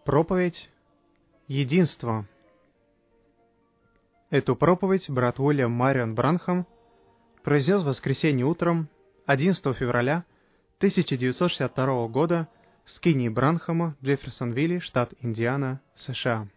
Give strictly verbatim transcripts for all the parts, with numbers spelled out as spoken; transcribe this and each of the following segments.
Проповедь «Единство». Эту проповедь брат Уильям Марион Бранхам произнес в воскресенье утром одиннадцатого февраля тысяча девятьсот шестьдесят второго года в скинии Бранхама в Джефферсонвилле, штат Индиана, США.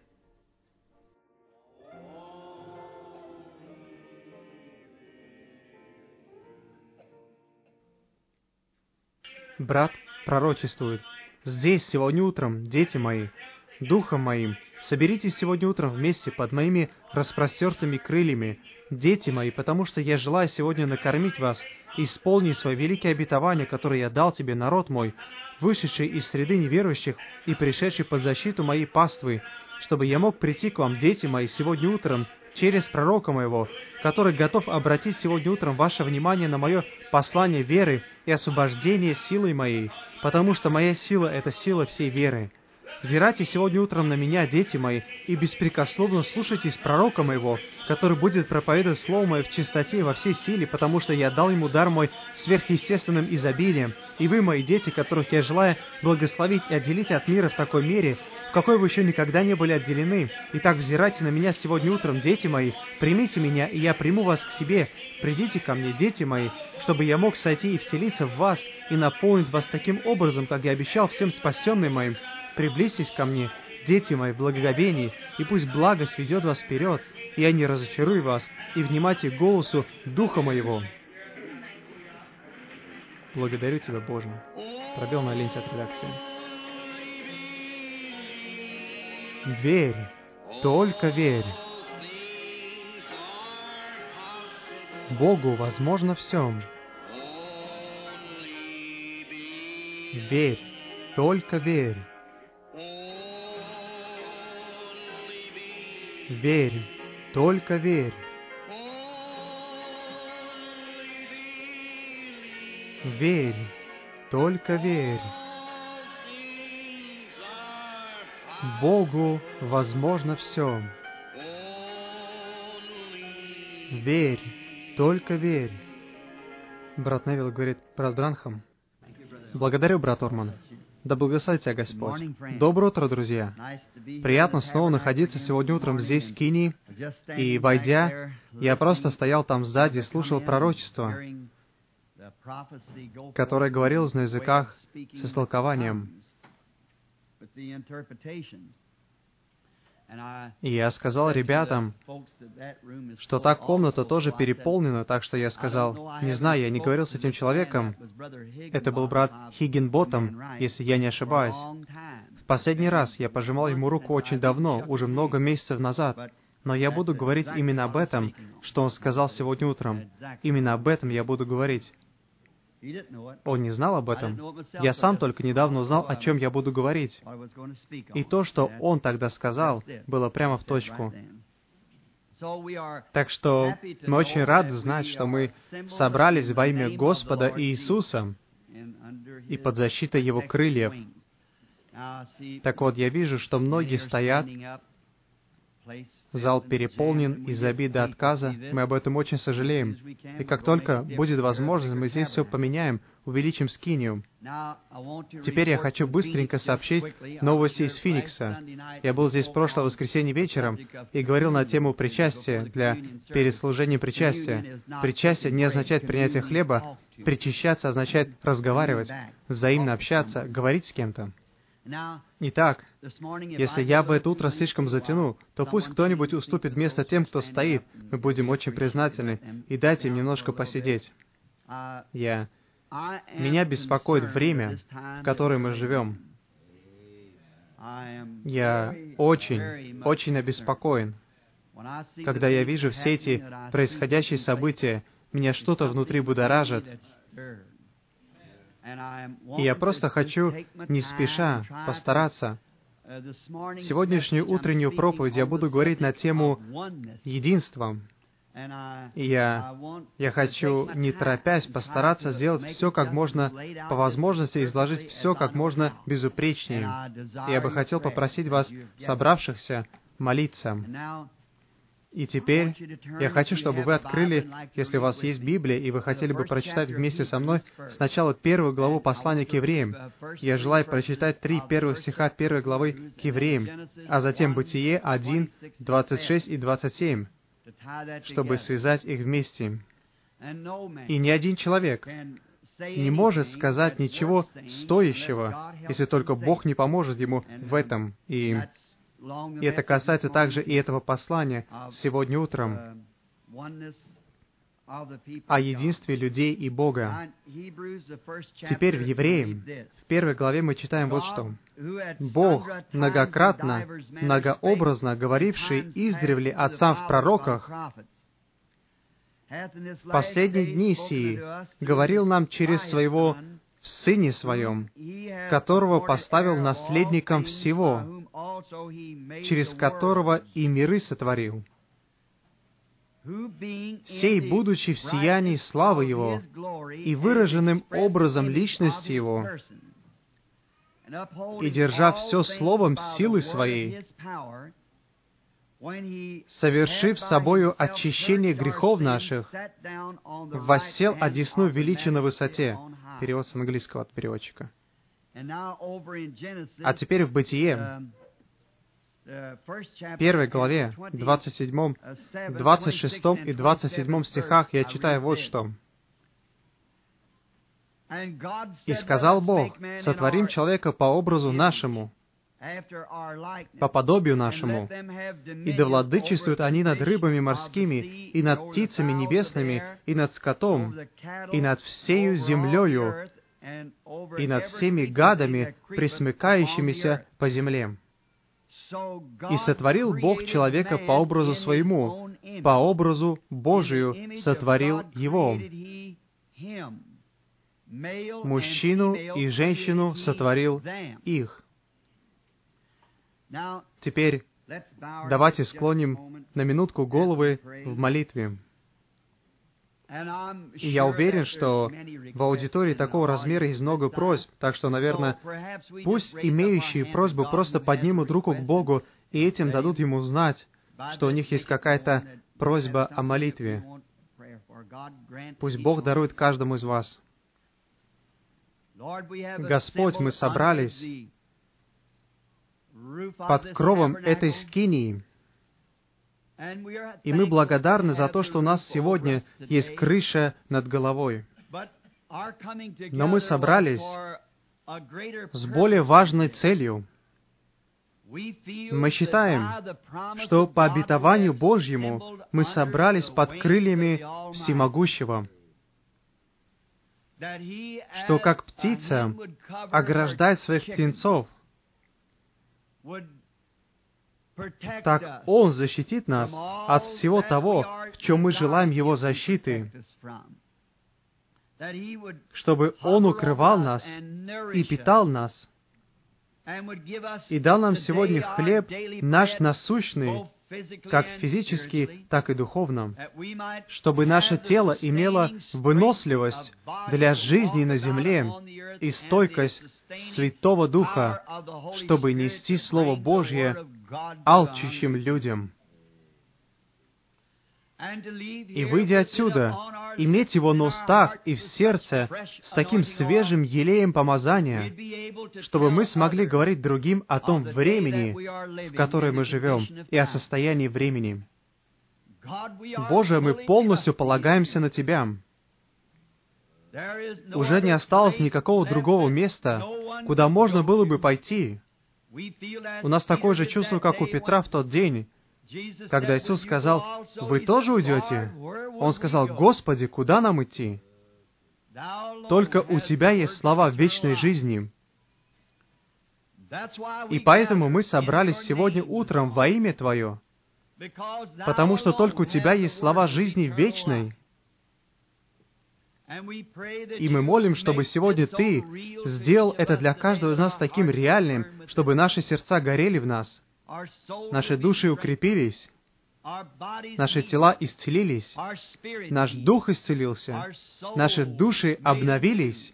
Брат пророчествует: «Здесь, сегодня утром, дети мои, духом моим, соберитесь сегодня утром вместе под моими распростертыми крыльями, дети мои, потому что я желаю сегодня накормить вас и исполнить свои великие обетования, которые я дал тебе, народ мой, вышедший из среды неверующих и пришедший под защиту моей паствы, чтобы я мог прийти к вам, дети мои, сегодня утром, через пророка моего, который готов обратить сегодня утром ваше внимание на мое послание веры и освобождения силой моей, потому что моя сила — это сила всей веры. Взирайте сегодня утром на меня, дети мои, и беспрекословно слушайтесь пророка моего, который будет проповедовать слово мое в чистоте и во всей силе, потому что я дал ему дар мой сверхъестественным изобилием, и вы, мои дети, которых я желаю благословить и отделить от мира в такой мере, в какой вы еще никогда не были отделены. Итак, взирайте на меня сегодня утром, дети мои, примите меня, и я приму вас к себе. Придите ко мне, дети мои, чтобы я мог сойти и вселиться в вас, и наполнить вас таким образом, как я обещал всем спасенным моим. Приблизьтесь ко мне, дети мои, в благоговении, и пусть благость ведет вас вперед, и я не разочарую вас, и внимайте к голосу Духа моего». Благодарю Тебя, Боже. Пробел на ленте от редакции. Верь, только верь. Богу возможно все. Верь, только верь. Верь, только верь. Верь, только верь. Богу возможно все. Верь, только верь. Брат Невилл говорит: брат Бранхам, благодарю, брат Орман. Да благословит тебя Господь. Доброе утро, друзья. Приятно снова находиться сегодня утром здесь, в Кинии. И, войдя, я просто стоял там сзади и слушал пророчество, которое говорилось на языках с истолкованием. И я сказал ребятам, что та комната тоже переполнена, так что я сказал, не знаю, я не говорил с этим человеком. Это был брат Хиггинботтом, если я не ошибаюсь. В последний раз я пожимал ему руку очень давно, уже много месяцев назад. Но я буду говорить именно об этом, что он сказал сегодня утром. Именно об этом я буду говорить. Он не знал об этом. Я сам только недавно узнал, о чем я буду говорить. И то, что он тогда сказал, было прямо в точку. Так что мы очень рады знать, что мы собрались во имя Господа Иисуса и под защитой Его крыльев. Так вот, я вижу, что многие стоят, зал переполнен из обид до отказа. Мы об этом очень сожалеем. И как только будет возможность, мы здесь все поменяем, увеличим скинию. Теперь я хочу быстренько сообщить новости из Финикса. Я был здесь в прошлое воскресенье вечером и говорил на тему причастия для перед служением причастия. Причастие не означает принятие хлеба. Причащаться означает разговаривать, взаимно общаться, говорить с кем-то. Итак, если я в это утро слишком затяну, то пусть кто-нибудь уступит место тем, кто стоит. Мы будем очень признательны. И дайте им немножко посидеть. Я... Меня беспокоит время, в которое мы живем. Я очень, очень обеспокоен. Когда я вижу все эти происходящие события, меня что-то внутри будоражит. И я просто хочу, не спеша, постараться. Сегодняшнюю утреннюю проповедь я буду говорить на тему единства. И я, я хочу, не торопясь, постараться сделать все как можно, по возможности изложить все как можно безупречнее. И я бы хотел попросить вас, собравшихся, молиться. И теперь я хочу, чтобы вы открыли, если у вас есть Библия, и вы хотели бы прочитать вместе со мной сначала первую главу послания к евреям. Я желаю прочитать три первых стиха первой главы к евреям, а затем Бытие один, двадцать шесть и двадцать семь, чтобы связать их вместе. И ни один человек не может сказать ничего стоящего, если только Бог не поможет ему в этом. И И это касается также и этого послания сегодня утром о единстве людей и Бога. Теперь в Евреям, в первой главе мы читаем вот что. «Бог, многократно, многообразно говоривший издревле отцам в пророках, в последние дни сии говорил нам через Своего в Сыне Своем, которого поставил наследником всего, через которого и миры сотворил, сей, будучи в сиянии славы Его и выраженным образом личности Его, и держа все словом силы Своей, совершив собою очищение грехов наших, воссел одесну величия на высоте». Перевод с английского от переводчика. А теперь в Бытие, первой главе, двадцать седьмом, двадцать шестом и двадцать седьмом стихах я читаю вот что. «И сказал Бог, сотворим человека по образу нашему, по подобию нашему, и да владычествуют они над рыбами морскими, и над птицами небесными, и над скотом, и над всею землею, и над всеми гадами, пресмыкающимися по земле. И сотворил Бог человека по образу своему, по образу Божию сотворил его. Мужчину и женщину сотворил их». Теперь давайте склоним на минутку головы в молитве. И я уверен, что в аудитории такого размера есть много просьб, так что, наверное, пусть имеющие просьбу просто поднимут руку к Богу, и этим дадут Ему знать, что у них есть какая-то просьба о молитве. Пусть Бог дарует каждому из вас. Господь, мы собрались под кровом этой скинии, и мы благодарны за то, что у нас сегодня есть крыша над головой. Но мы собрались с более важной целью. Мы считаем, что по обетованию Божьему мы собрались под крыльями Всемогущего, что как птица ограждает своих птенцов, так Он защитит нас от всего того, в чем мы желаем Его защиты, чтобы Он укрывал нас и питал нас, и дал нам сегодня хлеб наш насущный, как физически, так и духовно, чтобы наше тело имело выносливость для жизни на земле и стойкость Святого Духа, чтобы нести Слово Божье алчущим людям. И, выйдя отсюда, иметь его на устах и в сердце с таким свежим елеем помазания, чтобы мы смогли говорить другим о том времени, в которое мы живем, и о состоянии времени. Боже, мы полностью полагаемся на Тебя. Уже не осталось никакого другого места, куда можно было бы пойти. У нас такое же чувство, как у Петра в тот день, когда Иисус сказал: «Вы тоже уйдете?» Он сказал: «Господи, куда нам идти? Только у Тебя есть слова вечной жизни». И поэтому мы собрались сегодня утром во имя Твое, потому что только у Тебя есть слова жизни вечной. И мы молим, чтобы сегодня Ты сделал это для каждого из нас таким реальным, чтобы наши сердца горели в нас, наши души укрепились, наши тела исцелились, наш дух исцелился, наши души обновились,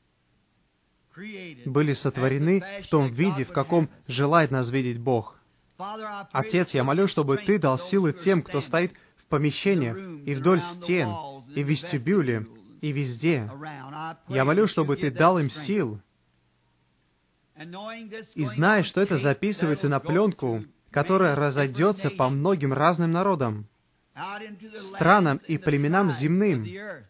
были сотворены в том виде, в каком желает нас видеть Бог. Отец, я молю, чтобы Ты дал силы тем, кто стоит в помещениях и вдоль стен, и в вестибюле, и везде. Я молю, чтобы Ты дал им сил. И зная, что это записывается на пленку, которая разойдется по многим разным народам, странам и племенам земным.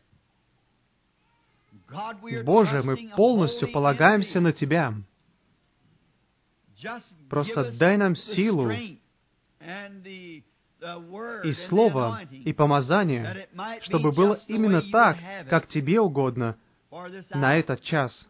Боже, мы полностью полагаемся на Тебя. Просто дай нам силу и слово, и помазание, чтобы было именно так, как Тебе угодно на этот час.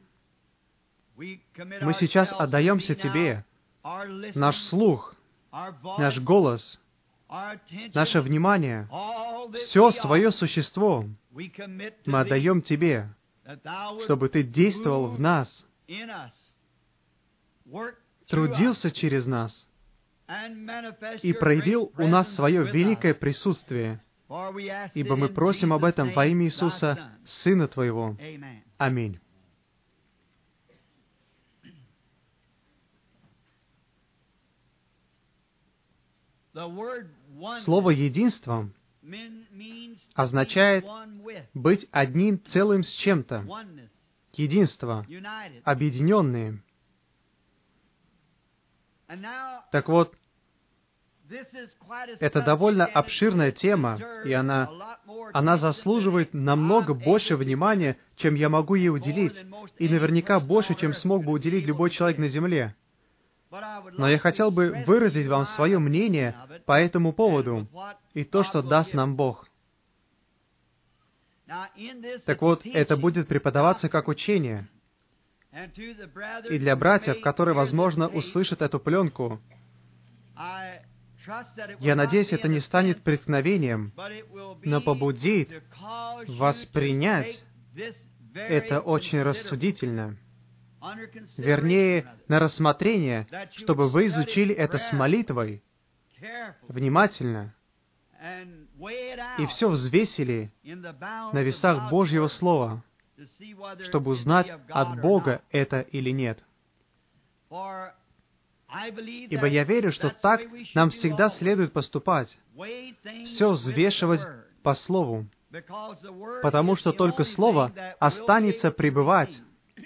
Мы сейчас отдаемся Тебе, наш слух, наш голос, наше внимание, все свое существо мы отдаем Тебе, чтобы Ты действовал в нас, трудился через нас и проявил у нас свое великое присутствие, ибо мы просим об этом во имя Иисуса, Сына Твоего. Аминь. Слово «единство» означает быть одним целым с чем-то. Единство, объединенные. Так вот, это довольно обширная тема, и она, она заслуживает намного больше внимания, чем я могу ей уделить, и наверняка больше, чем смог бы уделить любой человек на земле. Но я хотел бы выразить вам свое мнение по этому поводу и то, что даст нам Бог. Так вот, это будет преподаваться как учение. И для братьев, которые, возможно, услышат эту пленку, я надеюсь, это не станет преткновением, но побудит вас принять это очень рассудительно. Вернее, на рассмотрение, чтобы вы изучили это с молитвой, внимательно, и все взвесили на весах Божьего Слова, чтобы узнать, от Бога это или нет. Ибо я верю, что так нам всегда следует поступать, все взвешивать по Слову, потому что только Слово останется пребывать.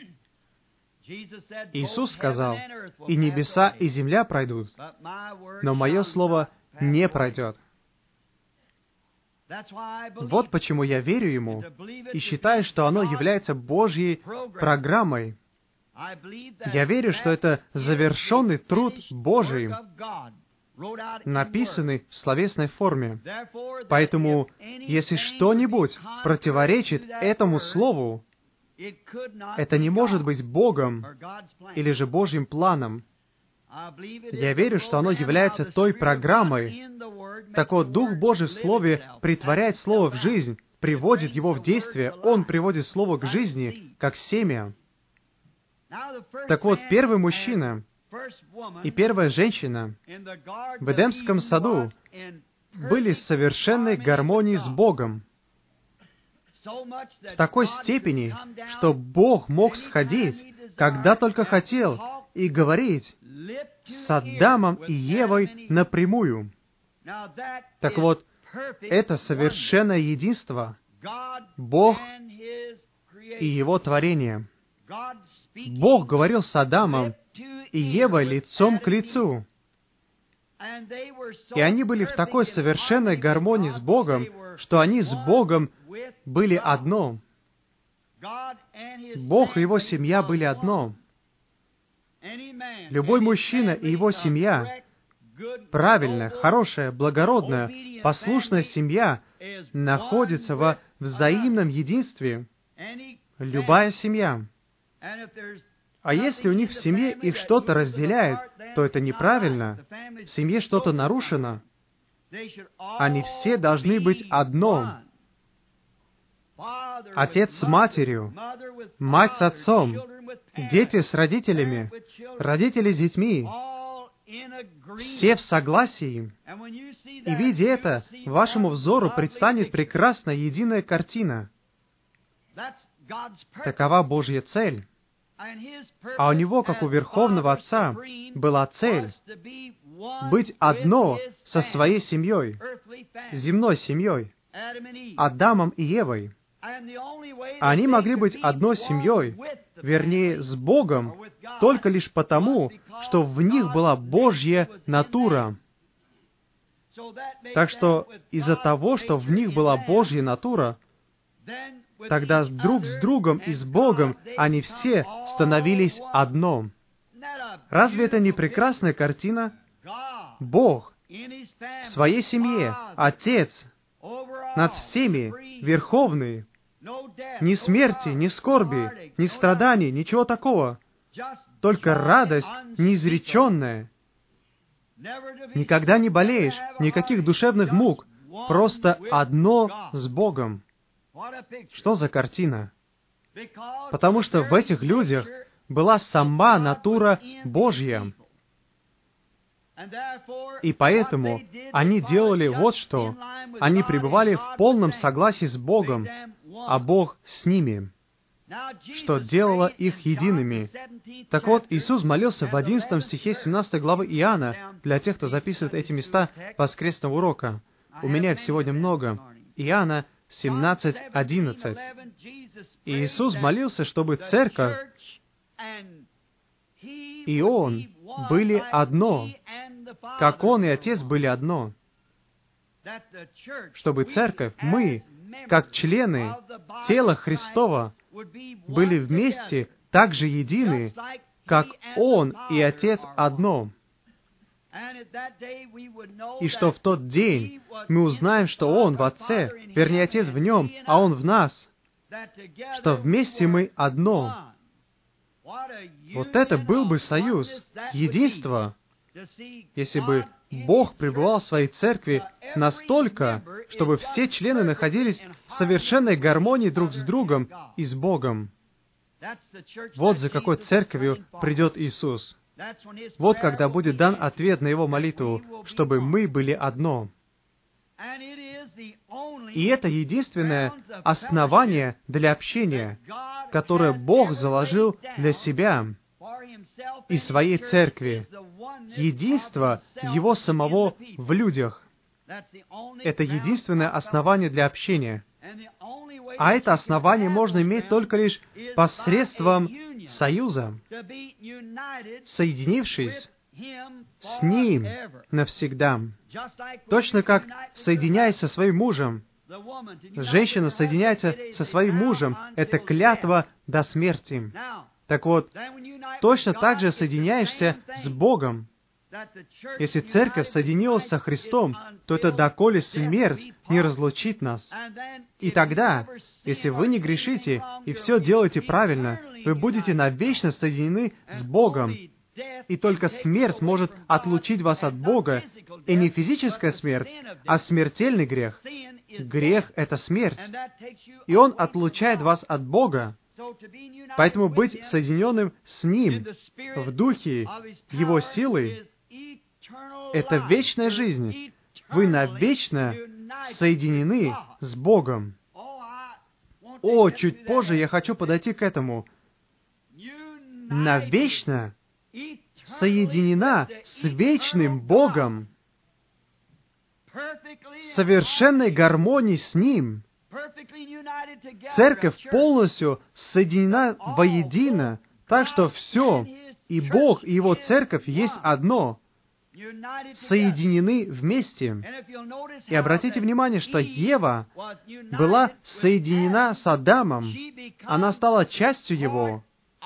Иисус сказал, «И небеса, и земля пройдут, но Мое Слово не пройдет». Вот почему я верю Ему и считаю, что оно является Божьей программой. Я верю, что это завершенный труд Божий, написанный в словесной форме. Поэтому, если что-нибудь противоречит этому Слову, это не может быть Богом или же Божьим планом. Я верю, что оно является той программой. Так вот, Дух Божий в Слове притворяет Слово в жизнь, приводит его в действие. Он приводит Слово к жизни, как семя. Так вот, первый мужчина и первая женщина в Эдемском саду были в совершенной гармонии с Богом. В такой степени, что Бог мог сходить, когда только хотел, и говорить с Адамом и Евой напрямую. Так вот, это совершенное единство, Бог и Его творение. Бог говорил с Адамом и Евой лицом к лицу. И они были в такой совершенной гармонии с Богом, что они с Богом были одно. Бог и Его семья были одно. Любой мужчина и его семья, правильная, хорошая, благородная, послушная семья, находится во взаимном единстве. Любая семья. А если у них в семье их что-то разделяет, то это неправильно. В семье что-то нарушено. Они все должны быть одно. Отец с матерью, мать с отцом, дети с родителями, родители с детьми. Все в согласии. И, видя это, вашему взору предстанет прекрасная единая картина. Такова Божья цель. А у него, как у Верховного Отца, была цель быть одно со своей семьей, земной семьей, Адамом и Евой. Они могли быть одной семьей, вернее, с Богом, только лишь потому, что в них была Божья натура. Так что из-за того, что в них была Божья натура, тогда друг с другом и с Богом они все становились одно. Разве это не прекрасная картина? Бог в своей семье, Отец, над всеми, Верховный, ни смерти, ни скорби, ни страданий, ничего такого, только радость неизреченная. Никогда не болеешь, никаких душевных мук, просто одно с Богом. Что за картина? Потому что в этих людях была сама натура Божья. И поэтому они делали вот что. Они пребывали в полном согласии с Богом, а Бог с ними, что делало их едиными. Так вот, Иисус молился в одиннадцатом стихе семнадцатой главы Иоанна, для тех, кто записывает эти места воскресного урока. У меня их сегодня много. Иоанна семнадцать одиннадцать. И Иисус молился, чтобы церковь и Он были одно, как Он и Отец были одно. Чтобы церковь, мы, как члены тела Христова, были вместе так же едины, как Он и Отец одно. И что в тот день мы узнаем, что Он в Отце, вернее, Отец в Нем, а Он в нас, что вместе мы одно. Вот это был бы союз, единство, если бы Бог пребывал в своей церкви настолько, чтобы все члены находились в совершенной гармонии друг с другом и с Богом. Вот за какой церковью придет Иисус. Вот когда будет дан ответ на Его молитву, чтобы мы были одно. И это единственное основание для общения, которое Бог заложил для себя и своей церкви. Единство Его самого в людях. Это единственное основание для общения. А это основание можно иметь только лишь посредством союза, соединившись с Ним навсегда. Точно как, соединяясь со своим мужем, женщина соединяется со своим мужем, это клятва до смерти. Так вот, точно так же соединяешься с Богом. Если церковь соединилась со Христом, то это доколе смерть не разлучит нас. И тогда, если вы не грешите и все делаете правильно, вы будете навечно соединены с Богом. И только смерть может отлучить вас от Бога, и не физическая смерть, а смертельный грех. Грех — это смерть, и он отлучает вас от Бога. Поэтому быть соединенным с Ним в Духе Его силы — это вечная жизнь. Вы навечно соединены с Богом. О, чуть позже я хочу подойти к этому. Навечно соединена с вечным Богом, в совершенной гармонии с Ним. Церковь полностью соединена воедино, так что все, и Бог, и Его церковь есть одно, соединены вместе. И обратите внимание, что Ева была соединена с Адамом. Она стала частью его.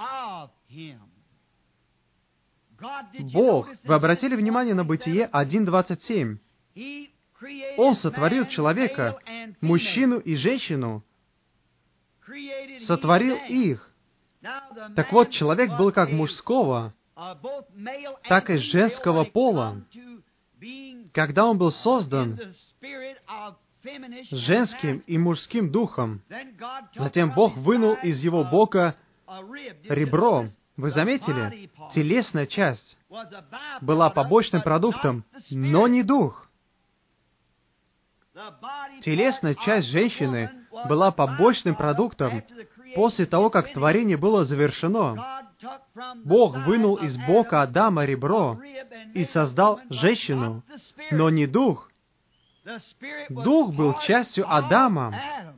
Бог, вы обратили внимание на Бытие один двадцать семь? Он сотворил человека, мужчину и женщину, сотворил их. Так вот, человек был как мужского, так и женского пола. Когда он был создан женским и мужским духом, затем Бог вынул из его бока ребро. Вы заметили? Телесная часть была побочным продуктом, но не дух. Телесная часть женщины была побочным продуктом после того, как творение было завершено. Бог вынул из бока Адама ребро и создал женщину, но не дух. Дух был частью Адама,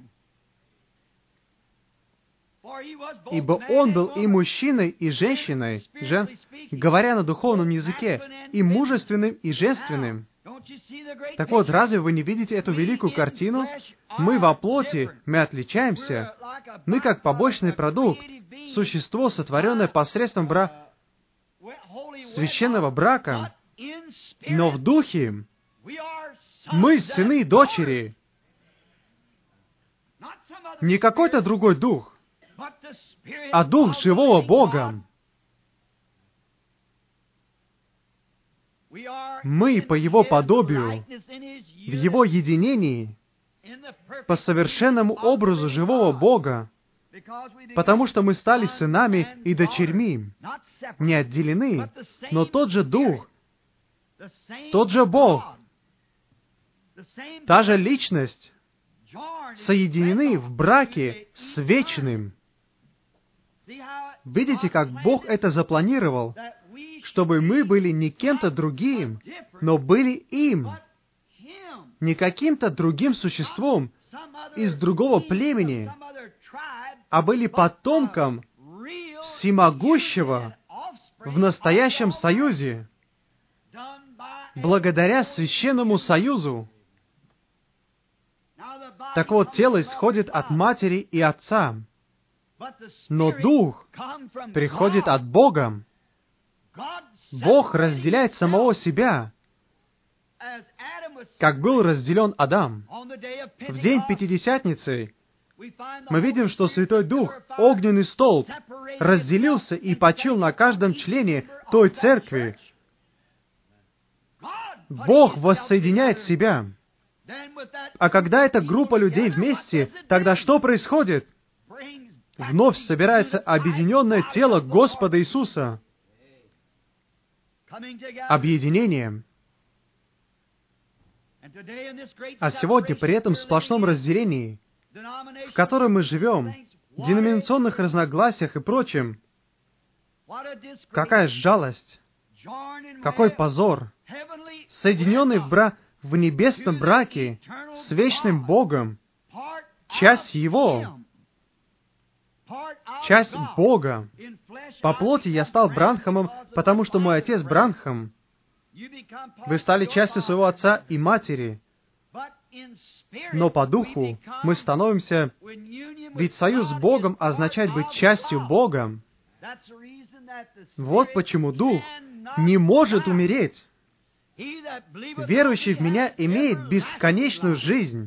ибо он был и мужчиной, и женщиной, жен, говоря на духовном языке, и мужественным, и женственным. Так вот, разве вы не видите эту великую картину? Мы во плоти, мы отличаемся. Мы как побочный продукт, существо, сотворенное посредством бра... священного брака, но в духе мы сыны и дочери. Не какой-то другой дух, а дух живого Бога. Мы по Его подобию, в Его единении, по совершенному образу живого Бога, потому что мы стали сынами и дочерьми, не отделены, но тот же Дух, тот же Бог, та же личность, соединены в браке с вечным. Видите, как Бог это запланировал, чтобы мы были не кем-то другим, но были им, не каким-то другим существом из другого племени, а были потомком всемогущего в настоящем союзе, благодаря священному союзу. Так вот, тело исходит от матери и отца, но дух приходит от Бога. Бог разделяет самого себя, как был разделен Адам. В день Пятидесятницы мы видим, что Святой Дух, огненный столб, разделился и почил на каждом члене той церкви. Бог воссоединяет себя. А когда эта группа людей вместе, тогда что происходит? Вновь собирается объединенное тело Господа Иисуса. Объединение. А сегодня при этом сплошном разделении, в котором мы живем, деноминационных разногласиях и прочем, какая жалость, какой позор, соединенный в, бра... в небесном браке с вечным Богом, часть Его, часть Бога. По плоти я стал Бранхамом, потому что мой отец Бранхам. Вы стали частью своего отца и матери. Но по духу мы становимся... Ведь союз с Богом означает быть частью Бога. Вот почему Дух не может умереть. Верующий в Меня имеет бесконечную жизнь.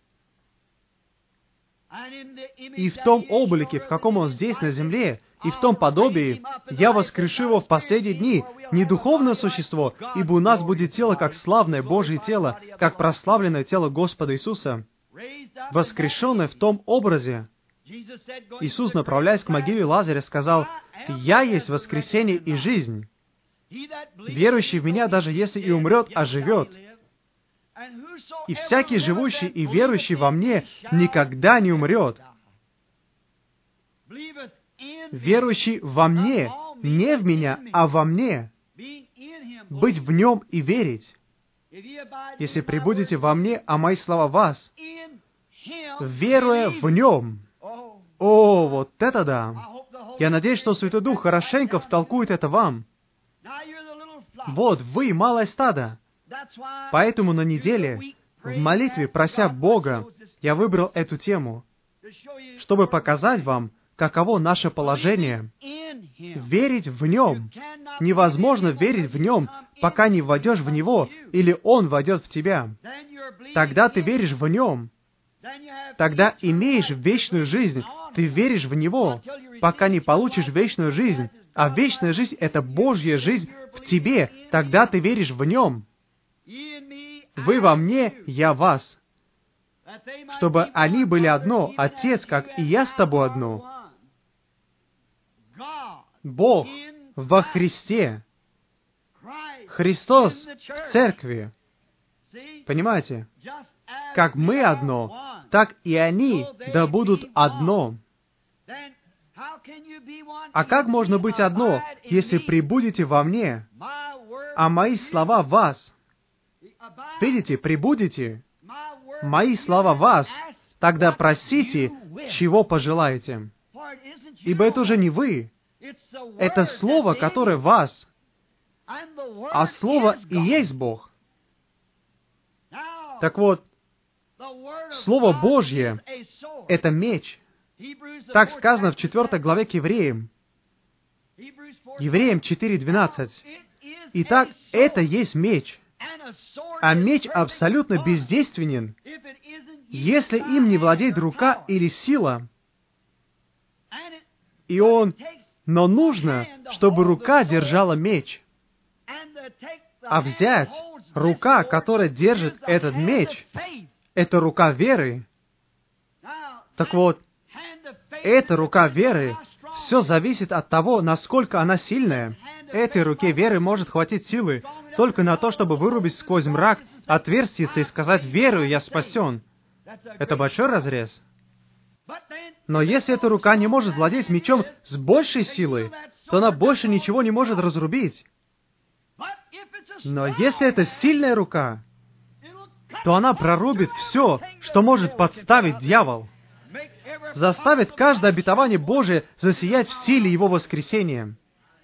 И в том облике, в каком Он здесь на земле, и в том подобии, я воскрешу Его в последние дни, не духовное существо, ибо у нас будет тело, как славное Божье тело, как прославленное тело Господа Иисуса, воскрешенное в том образе. Иисус, направляясь к могиле Лазаря, сказал: «Я есть воскресение и жизнь. Верующий в Меня, даже если и умрет, оживет. И всякий живущий и верующий во Мне никогда не умрет». Верующий во Мне, не в Меня, а во Мне. Быть в Нем и верить. Если пребудете во Мне, а Мои слова в вас, веруя в Нем. О, вот это да! Я надеюсь, что Святой Дух хорошенько втолкует это вам. Вот, вы малое стадо. Поэтому на неделе, в молитве, прося Бога, я выбрал эту тему, чтобы показать вам, каково наше положение. Верить в Нем. Невозможно верить в Нем, пока не войдешь в Него, или Он войдет в тебя. Тогда ты веришь в Нем. Тогда имеешь вечную жизнь. Ты веришь в Него, пока не получишь вечную жизнь. А вечная жизнь — это Божья жизнь в тебе. Тогда ты веришь в Нем. Вы во мне, я вас. Чтобы они были одно, Отец, как и я с тобой одно. Бог во Христе. Христос в Церкви. Понимаете? Как мы одно, так и они да будут одно. А как можно быть одно, если прибудете во мне, а мои слова в вас? Видите, прибудете, мои слова в вас, тогда просите, чего пожелаете. Ибо это уже не вы, это Слово, которое в вас, а Слово и есть Бог. Так вот, Слово Божье — это меч. Так сказано в четвёртой главе к Евреям. Евреям четыре двенадцать. Итак, это есть меч. А меч абсолютно бездейственен, если им не владеет рука или сила. И он... Но нужно, чтобы рука держала меч. А взять рука, которая держит этот меч, это рука веры. Так вот, эта рука веры, все зависит от того, насколько она сильная. Этой руке веры может хватить силы только на то, чтобы вырубить сквозь мрак отверстие и сказать: «Верую, я спасен». Это большой разрез. Но если эта рука не может владеть мечом с большей силой, то она больше ничего не может разрубить. Но если это сильная рука, то она прорубит все, что может подставить дьявол, заставит каждое обетование Божие засиять в силе Его воскресения.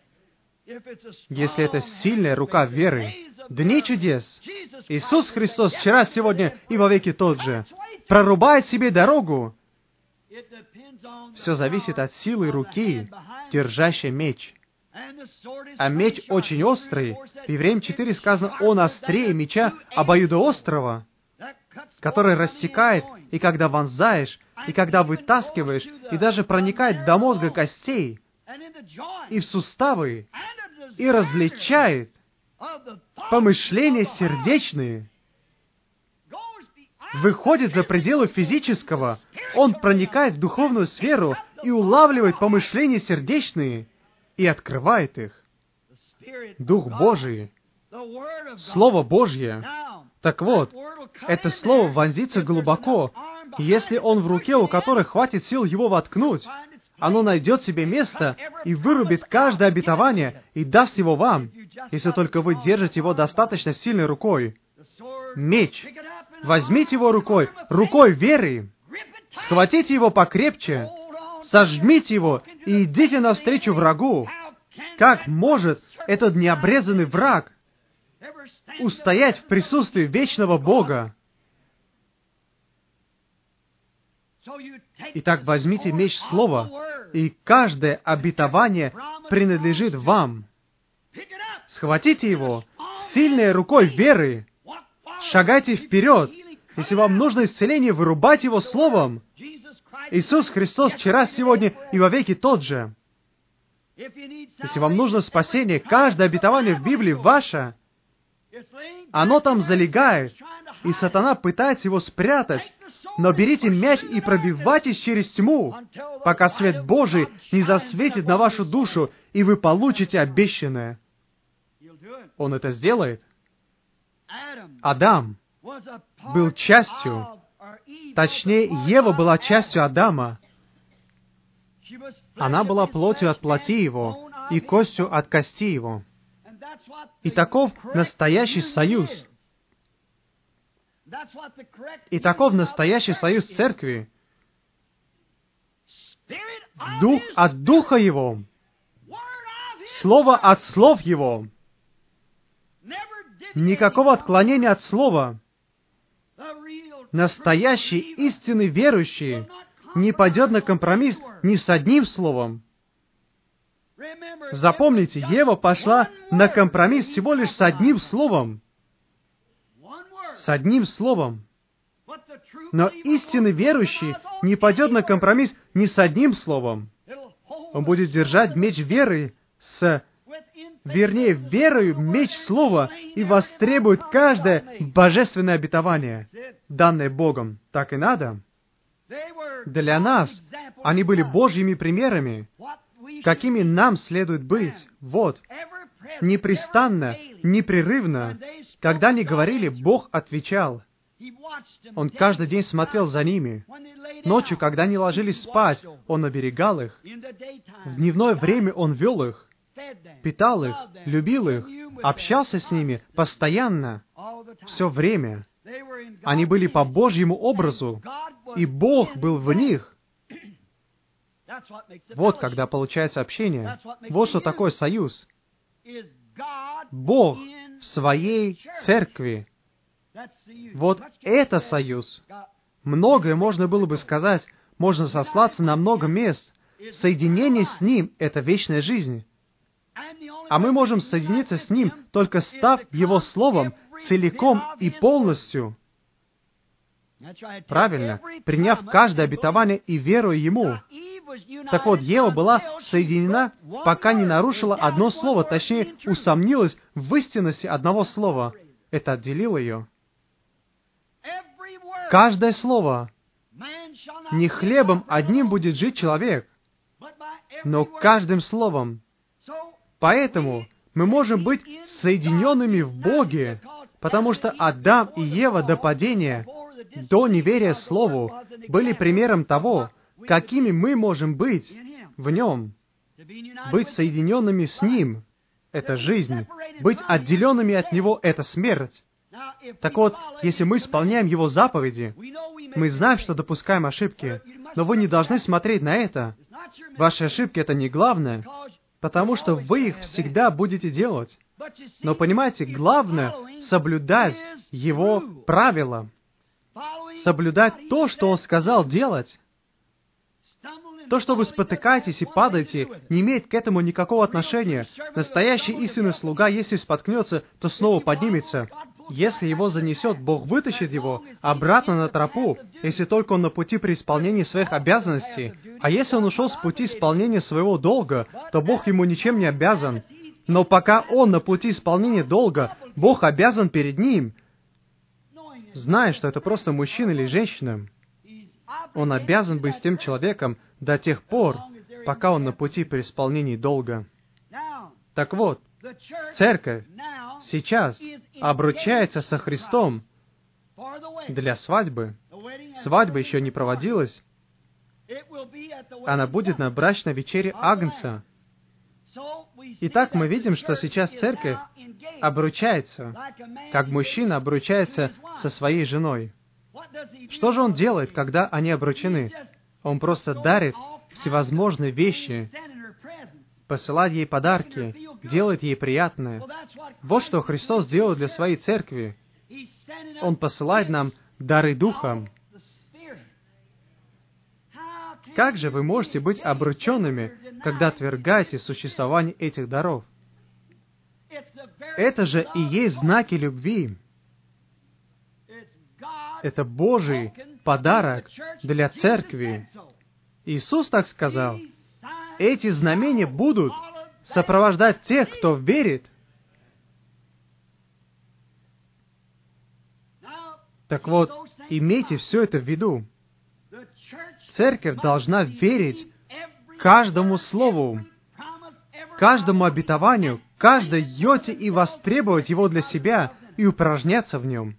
Если это сильная рука веры, дни чудес, Иисус Христос вчера, сегодня и вовеки тот же, прорубает себе дорогу. Все зависит от силы руки, держащей меч. А меч очень острый. В Евреям четыре сказано: «Он острее меча обоюдоострого», который рассекает, и когда вонзаешь, и когда вытаскиваешь, и даже проникает до мозга костей, и в суставы, и различает помышления сердечные, выходит за пределы физического, он проникает в духовную сферу и улавливает помышления сердечные и открывает их. Дух Божий, Слово Божье. Так вот, это Слово вонзится глубоко. Если он в руке, у которой хватит сил его воткнуть, оно найдет себе место и вырубит каждое обетование и даст его вам, если только вы держите его достаточно сильной рукой. Меч. Возьмите его рукой, рукой веры, схватите его покрепче, сожмите его и идите навстречу врагу. Как может этот необрезанный враг устоять в присутствии вечного Бога? Итак, возьмите меч Слова, и каждое обетование принадлежит вам. Схватите его сильной рукой веры, шагайте вперед. Если вам нужно исцеление, вырубать его Словом. Иисус Христос вчера, сегодня и вовеки тот же. Если вам нужно спасение, каждое обетование в Библии ваше. Оно там залегает, и сатана пытается его спрятать. Но берите мяч и пробивайтесь через тьму, пока свет Божий не засветит на вашу душу, и вы получите обещанное. Он это сделает. Адам был частью, точнее, Ева была частью Адама. Она была плотью от плоти его и костью от кости его. И таков настоящий союз. И таков настоящий союз церкви. Дух от Духа Его. Слово от слов Его. Никакого отклонения от Слова. Настоящий истинный верующий не пойдет на компромисс ни с одним словом. Запомните, Ева пошла на компромисс всего лишь с одним словом. С одним словом. Но истинный верующий не пойдет на компромисс ни с одним словом. Он будет держать меч веры с... Вернее, верою меч Слова и востребует каждое божественное обетование, данное Богом. Так и надо. Для нас они были Божьими примерами, какими нам следует быть. Вот, непрестанно, непрерывно, когда они говорили, Бог отвечал. Он каждый день смотрел за ними. Ночью, когда они ложились спать, Он оберегал их. В дневное время Он вел их, питал их, любил их, общался с ними постоянно, все время. Они были по Божьему образу, и Бог был в них. Вот когда получается общение. Вот что такое союз. Бог в Своей церкви. Вот это союз. Многое можно было бы сказать, можно сослаться на много мест. Соединение с Ним — это вечная жизнь. А мы можем соединиться с Ним, только став Его Словом целиком и полностью. Правильно, приняв каждое обетование и веруя Ему. Так вот, Ева была соединена, пока не нарушила одно слово, точнее, усомнилась в истинности одного слова. Это отделило ее. Каждое слово. Не хлебом одним будет жить человек, но каждым словом. Поэтому мы можем быть соединенными в Боге, потому что Адам и Ева до падения, до неверия Слову, были примером того, какими мы можем быть в Нем. Быть соединенными с Ним — это жизнь. Быть отделенными от Него — это смерть. Так вот, если мы исполняем Его заповеди, мы знаем, что допускаем ошибки, но вы не должны смотреть на это. Ваши ошибки — это не главное, потому что вы их всегда будете делать. Но понимаете, главное — соблюдать Его правила. Соблюдать то, что Он сказал делать. То, что вы спотыкаетесь и падаете, не имеет к этому никакого отношения. Настоящий истинный слуга, если споткнется, то снова поднимется. Если его занесет, Бог вытащит его обратно на тропу, если только он на пути при исполнении своих обязанностей. А если он ушел с пути исполнения своего долга, то Бог ему ничем не обязан. Но пока он на пути исполнения долга, Бог обязан перед ним, зная, что это просто мужчина или женщина. Он обязан быть с тем человеком до тех пор, пока он на пути при исполнении долга. Так вот, церковь сейчас обручается со Христом для свадьбы. Свадьба еще не проводилась. Она будет на брачной вечере Агнца. Итак, мы видим, что сейчас церковь обручается, как мужчина обручается со своей женой. Что же он делает, когда они обручены? Он просто дарит всевозможные вещи, посылает ей подарки, делает ей приятное. Вот что Христос делает для своей церкви. Он посылает нам дары Духа. Как же вы можете быть обрученными, когда отвергаете существование этих даров? Это же и есть знаки любви. Это Божий подарок для церкви. Иисус так сказал. Эти знамения будут сопровождать тех, кто верит. Так вот, имейте все это в виду. Церковь должна верить каждому слову, каждому обетованию, каждой йоте и востребовать его для себя и упражняться в нем.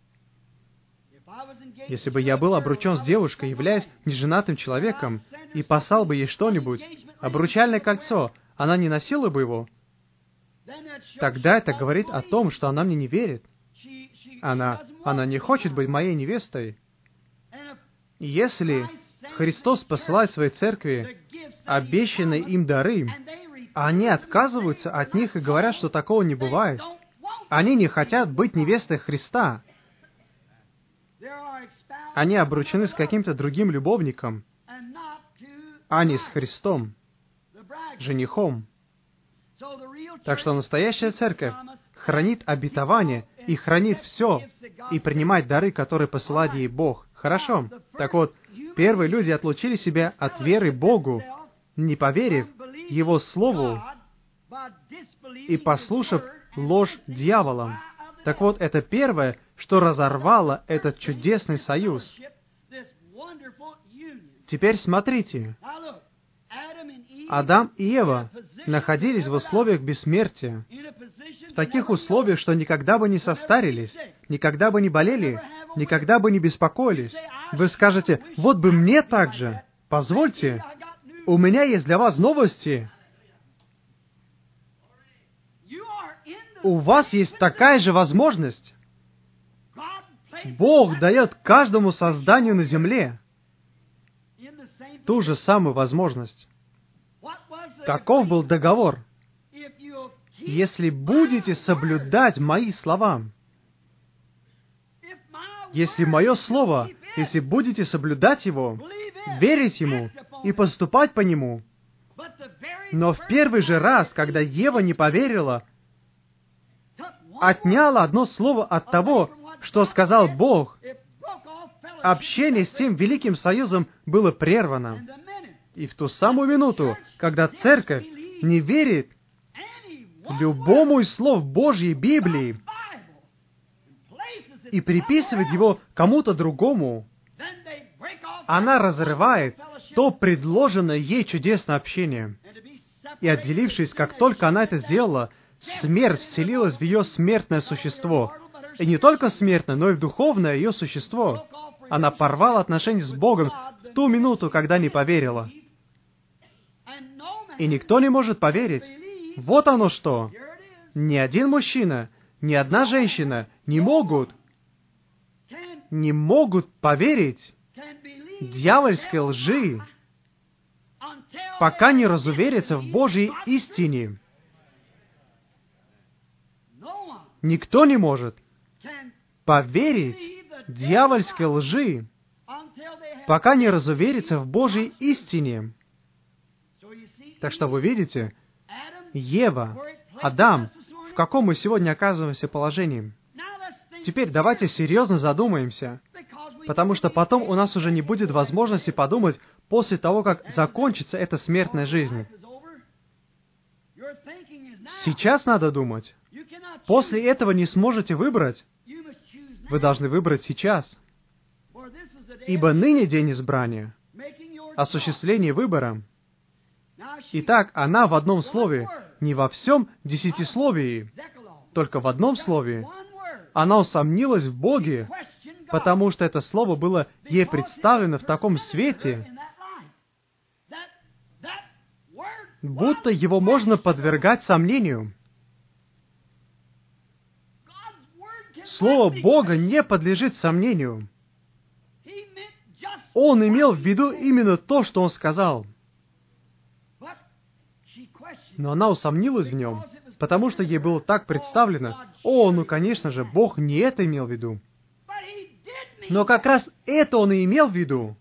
Если бы я был обручен с девушкой, являясь неженатым человеком, и послал бы ей что-нибудь, обручальное кольцо, она не носила бы его, тогда это говорит о том, что она мне не верит. Она, она не хочет быть моей невестой. И если Христос посылает своей церкви обещанные им дары, а они отказываются от них и говорят, что такого не бывает, они не хотят быть невестой Христа. Они обручены с каким-то другим любовником, а не с Христом, женихом. Так что настоящая церковь хранит обетование и хранит все, и принимает дары, которые посылает ей Бог. Хорошо. Так вот, первые люди отлучили себя от веры Богу, не поверив Его Слову и послушав ложь дьявола. Так вот, это первое, что разорвало этот чудесный союз. Теперь смотрите. Адам и Ева находились в условиях бессмертия, в таких условиях, что никогда бы не состарились, никогда бы не болели, никогда бы не беспокоились. Вы скажете, вот бы мне так же. Позвольте, у меня есть для вас новости. У вас есть такая же возможность. Бог дает каждому созданию на земле ту же самую возможность. Каков был договор? Если будете соблюдать мои слова, если мое слово, если будете соблюдать его, верить ему и поступать по нему. Но в первый же раз, когда Ева не поверила, отняла одно слово от того, что сказал Бог, общение с тем великим союзом было прервано. И в ту самую минуту, когда церковь не верит любому из слов Божьей Библии и приписывает его кому-то другому, она разрывает то предложенное ей чудесное общение. И отделившись, как только она это сделала, смерть вселилась в ее смертное существо. И не только смертное, но и в духовное ее существо. Она порвала отношения с Богом в ту минуту, когда не поверила. И никто не может поверить. Вот оно что. Ни один мужчина, ни одна женщина не могут, не могут поверить дьявольской лжи, пока не разуверятся в Божьей истине. Никто не может поверить дьявольской лжи, пока не разуверится в Божьей истине. Так что вы видите, Ева, Адам, в каком мы сегодня оказываемся положении. Теперь давайте серьезно задумаемся, потому что потом у нас уже не будет возможности подумать после того, как закончится эта смертная жизнь. Сейчас надо думать. После этого не сможете выбрать. Вы должны выбрать сейчас. Ибо ныне день избрания, осуществление выбора. Итак, она в одном слове, не во всем десятисловии, только в одном слове. Она усомнилась в Боге, потому что это слово было ей представлено в таком свете, будто его можно подвергать сомнению. Слово Бога не подлежит сомнению. Он имел в виду именно то, что Он сказал. Но она усомнилась в нем, потому что ей было так представлено: «О, ну, конечно же, Бог не это имел в виду». Но как раз это Он и имел в виду.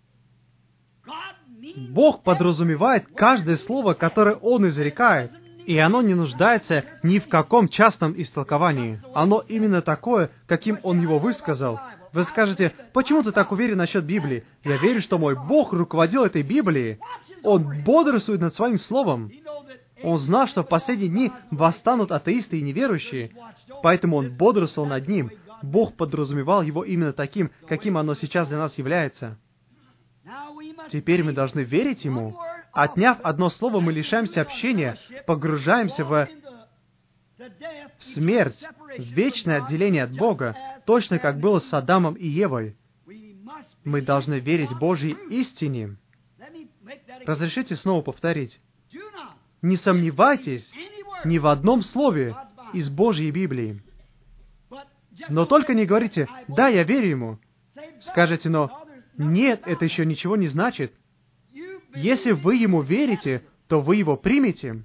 Бог подразумевает каждое слово, которое Он изрекает, и оно не нуждается ни в каком частном истолковании. Оно именно такое, каким Он его высказал. Вы скажете, почему ты так уверен насчет Библии? Я верю, что мой Бог руководил этой Библией. Он бодрствует над Своим Словом. Он знал, что в последние дни восстанут атеисты и неверующие, поэтому Он бодрствовал над ним. Бог подразумевал его именно таким, каким оно сейчас для нас является. Теперь мы должны верить Ему. Отняв одно слово, мы лишаемся общения, погружаемся в, в смерть, в вечное отделение от Бога, точно как было с Адамом и Евой. Мы должны верить Божьей истине. Разрешите снова повторить. Не сомневайтесь ни в одном слове из Божьей Библии. Но только не говорите, «Да, я верю Ему». Скажете, но «Нет, это еще ничего не значит». Если вы Ему верите, то вы Его примете.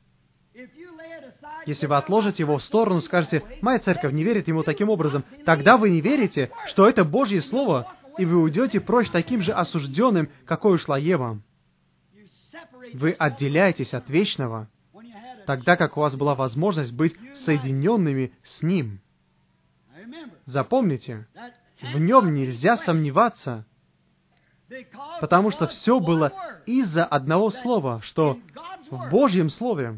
Если вы отложите Его в сторону, скажете, «Моя церковь не верит Ему таким образом», тогда вы не верите, что это Божье Слово, и вы уйдете прочь таким же осужденным, какой ушла Ева. Вы отделяетесь от вечного, тогда как у вас была возможность быть соединенными с Ним. Запомните, в Нем нельзя сомневаться, потому что все было из-за одного слова, что в Божьем Слове.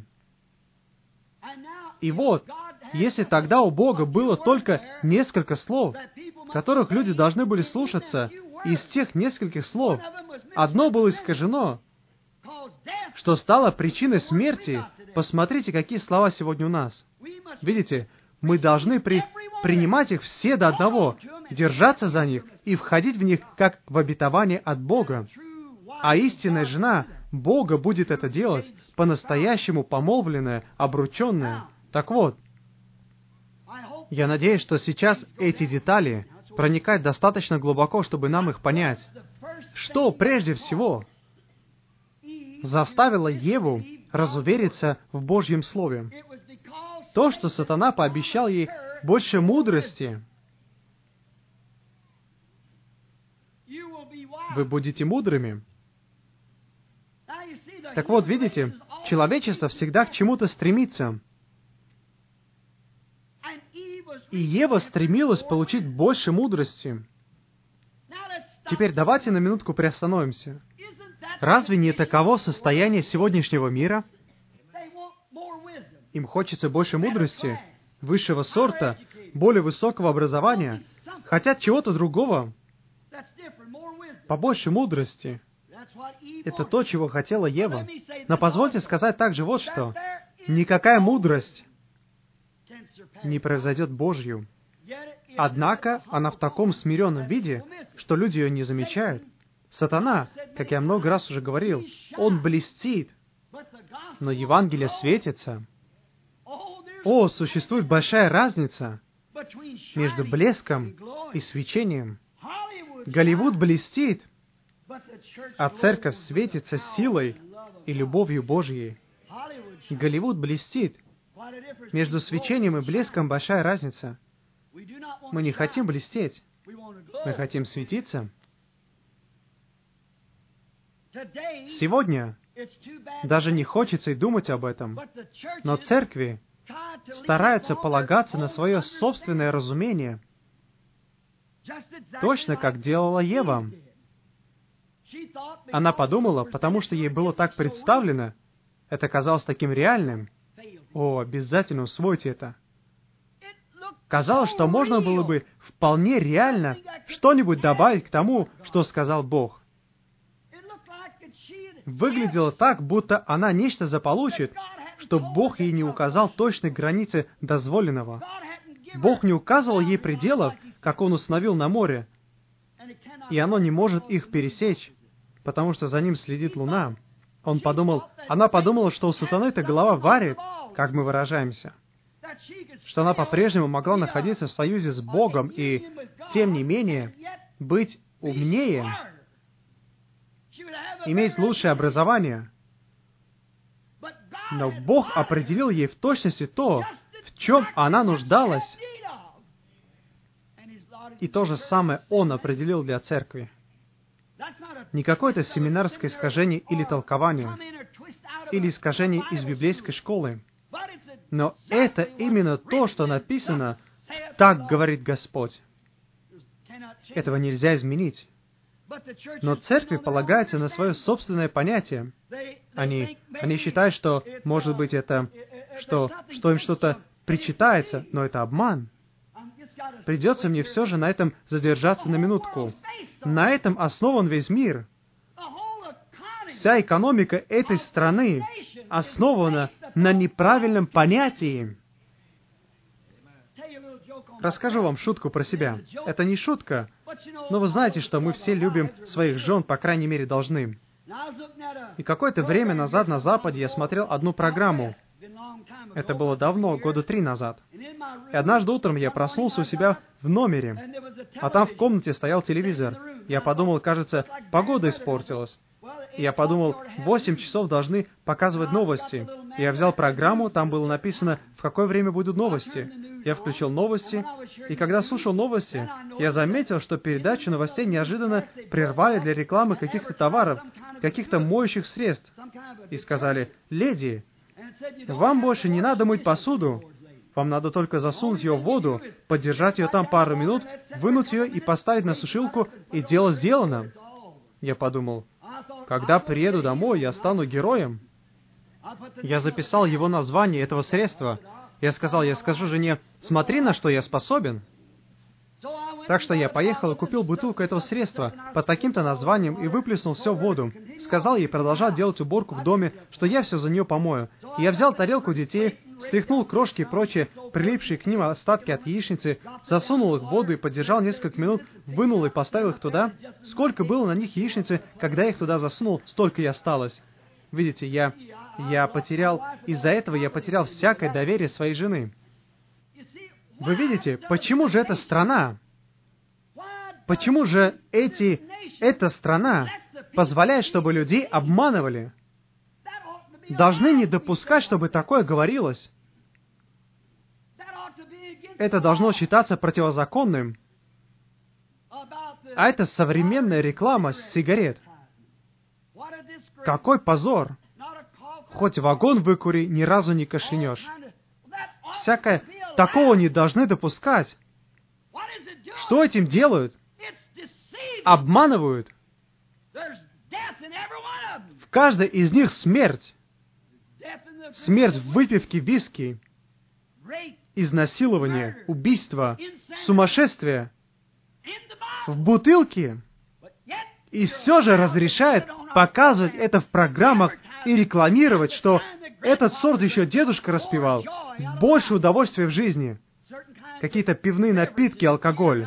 И вот, если тогда у Бога было только несколько слов, которых люди должны были слушаться, из тех нескольких слов одно было искажено, что стало причиной смерти, посмотрите, какие слова сегодня у нас. Видите, мы должны при... принимать их все до одного, держаться за них и входить в них, как в обетование от Бога. А истинная жена Бога будет это делать, по-настоящему помолвленная, обрученная. Так вот, я надеюсь, что сейчас эти детали проникают достаточно глубоко, чтобы нам их понять. Что прежде всего заставило Еву разувериться в Божьем Слове? То, что сатана пообещал ей больше мудрости. Вы будете мудрыми. Так вот, видите, человечество всегда к чему-то стремится. И Ева стремилась получить больше мудрости. Теперь давайте на минутку приостановимся. Разве не таково состояние сегодняшнего мира? Им хочется больше мудрости, высшего сорта, более высокого образования. Хотят чего-то другого, побольше мудрости. Это то, чего хотела Ева. Но позвольте сказать также вот что. Никакая мудрость не превзойдет Божью. Однако она в таком смиренном виде, что люди ее не замечают. Сатана, как я много раз уже говорил, он блестит, но Евангелие светится. О, существует большая разница между блеском и свечением. Голливуд блестит, а церковь светится силой и любовью Божьей. Голливуд блестит. Между свечением и блеском большая разница. Мы не хотим блестеть. Мы хотим светиться. Сегодня даже не хочется и думать об этом. Но церкви стараются полагаться на свое собственное разумение, точно как делала Ева. Она подумала, потому что ей было так представлено, это казалось таким реальным. О, обязательно усвойте это. Казалось, что можно было бы вполне реально что-нибудь добавить к тому, что сказал Бог. Выглядело так, будто она нечто заполучит, что Бог ей не указал точной границы дозволенного. Бог не указывал ей пределов, как Он установил на море, и оно не может их пересечь, потому что за ним следит луна. Он подумал, она подумала, что у сатаны-то голова варит, как мы выражаемся, что она по-прежнему могла находиться в союзе с Богом и, тем не менее, быть умнее, иметь лучшее образование. Но Бог определил ей в точности то, в чем она нуждалась. И то же самое Он определил для церкви. Не какое-то семинарское искажение или толкование, или искажение из библейской школы. Но это именно то, что написано, так говорит Господь. Этого нельзя изменить. Но церкви полагаются на свое собственное понятие. Они, они считают, что, может быть, это, что, что им что-то причитается, но это обман. Придется мне все же на этом задержаться на минутку. На этом основан весь мир. Вся экономика этой страны основана на неправильном понятии. Расскажу вам шутку про себя. Это не шутка, но вы знаете, что мы все любим своих жен, по крайней мере, должны. И какое-то время назад на Западе я смотрел одну программу. Это было давно, года три назад. И однажды утром я проснулся у себя в номере, а там в комнате стоял телевизор. Я подумал, кажется, погода испортилась. И я подумал, в восемь часов должны показывать новости. И я взял программу, там было написано, в какое время будут новости. Я включил новости, и когда слушал новости, я заметил, что передачу новостей неожиданно прервали для рекламы каких-то товаров, каких-то моющих средств. И сказали, «Леди, вам больше не надо мыть посуду. Вам надо только засунуть ее в воду, подержать ее там пару минут, вынуть ее и поставить на сушилку, и дело сделано». Я подумал, когда приеду домой, я стану героем. Я записал его название этого средства. Я сказал, я скажу жене, смотри, на что я способен. Так что я поехал и купил бутылку этого средства под таким-то названием и выплеснул все в воду. Сказал ей продолжать делать уборку в доме, что я все за нее помою. И я взял тарелку детей, стряхнул крошки и прочие, прилипшие к ним остатки от яичницы, засунул их в воду и подержал несколько минут, вынул и поставил их туда. Сколько было на них яичницы, когда я их туда засунул, столько и осталось. Видите, я, я потерял, из-за этого я потерял всякое доверие своей жены. Вы видите, почему же эта страна, почему же эти, эта страна позволяет, чтобы людей обманывали? Должны не допускать, чтобы такое говорилось. Это должно считаться противозаконным. А это современная реклама сигарет. Какой позор! Хоть вагон выкури, ни разу не кашлянешь. Всякое такого не должны допускать. Что этим делают? Обманывают. В каждой из них смерть. Смерть в выпивке виски, изнасилование, убийство, сумасшествие, в бутылке. И все же разрешает показывать это в программах и рекламировать, что этот сорт еще дедушка распивал. Больше удовольствия в жизни. Какие-то пивные напитки, алкоголь.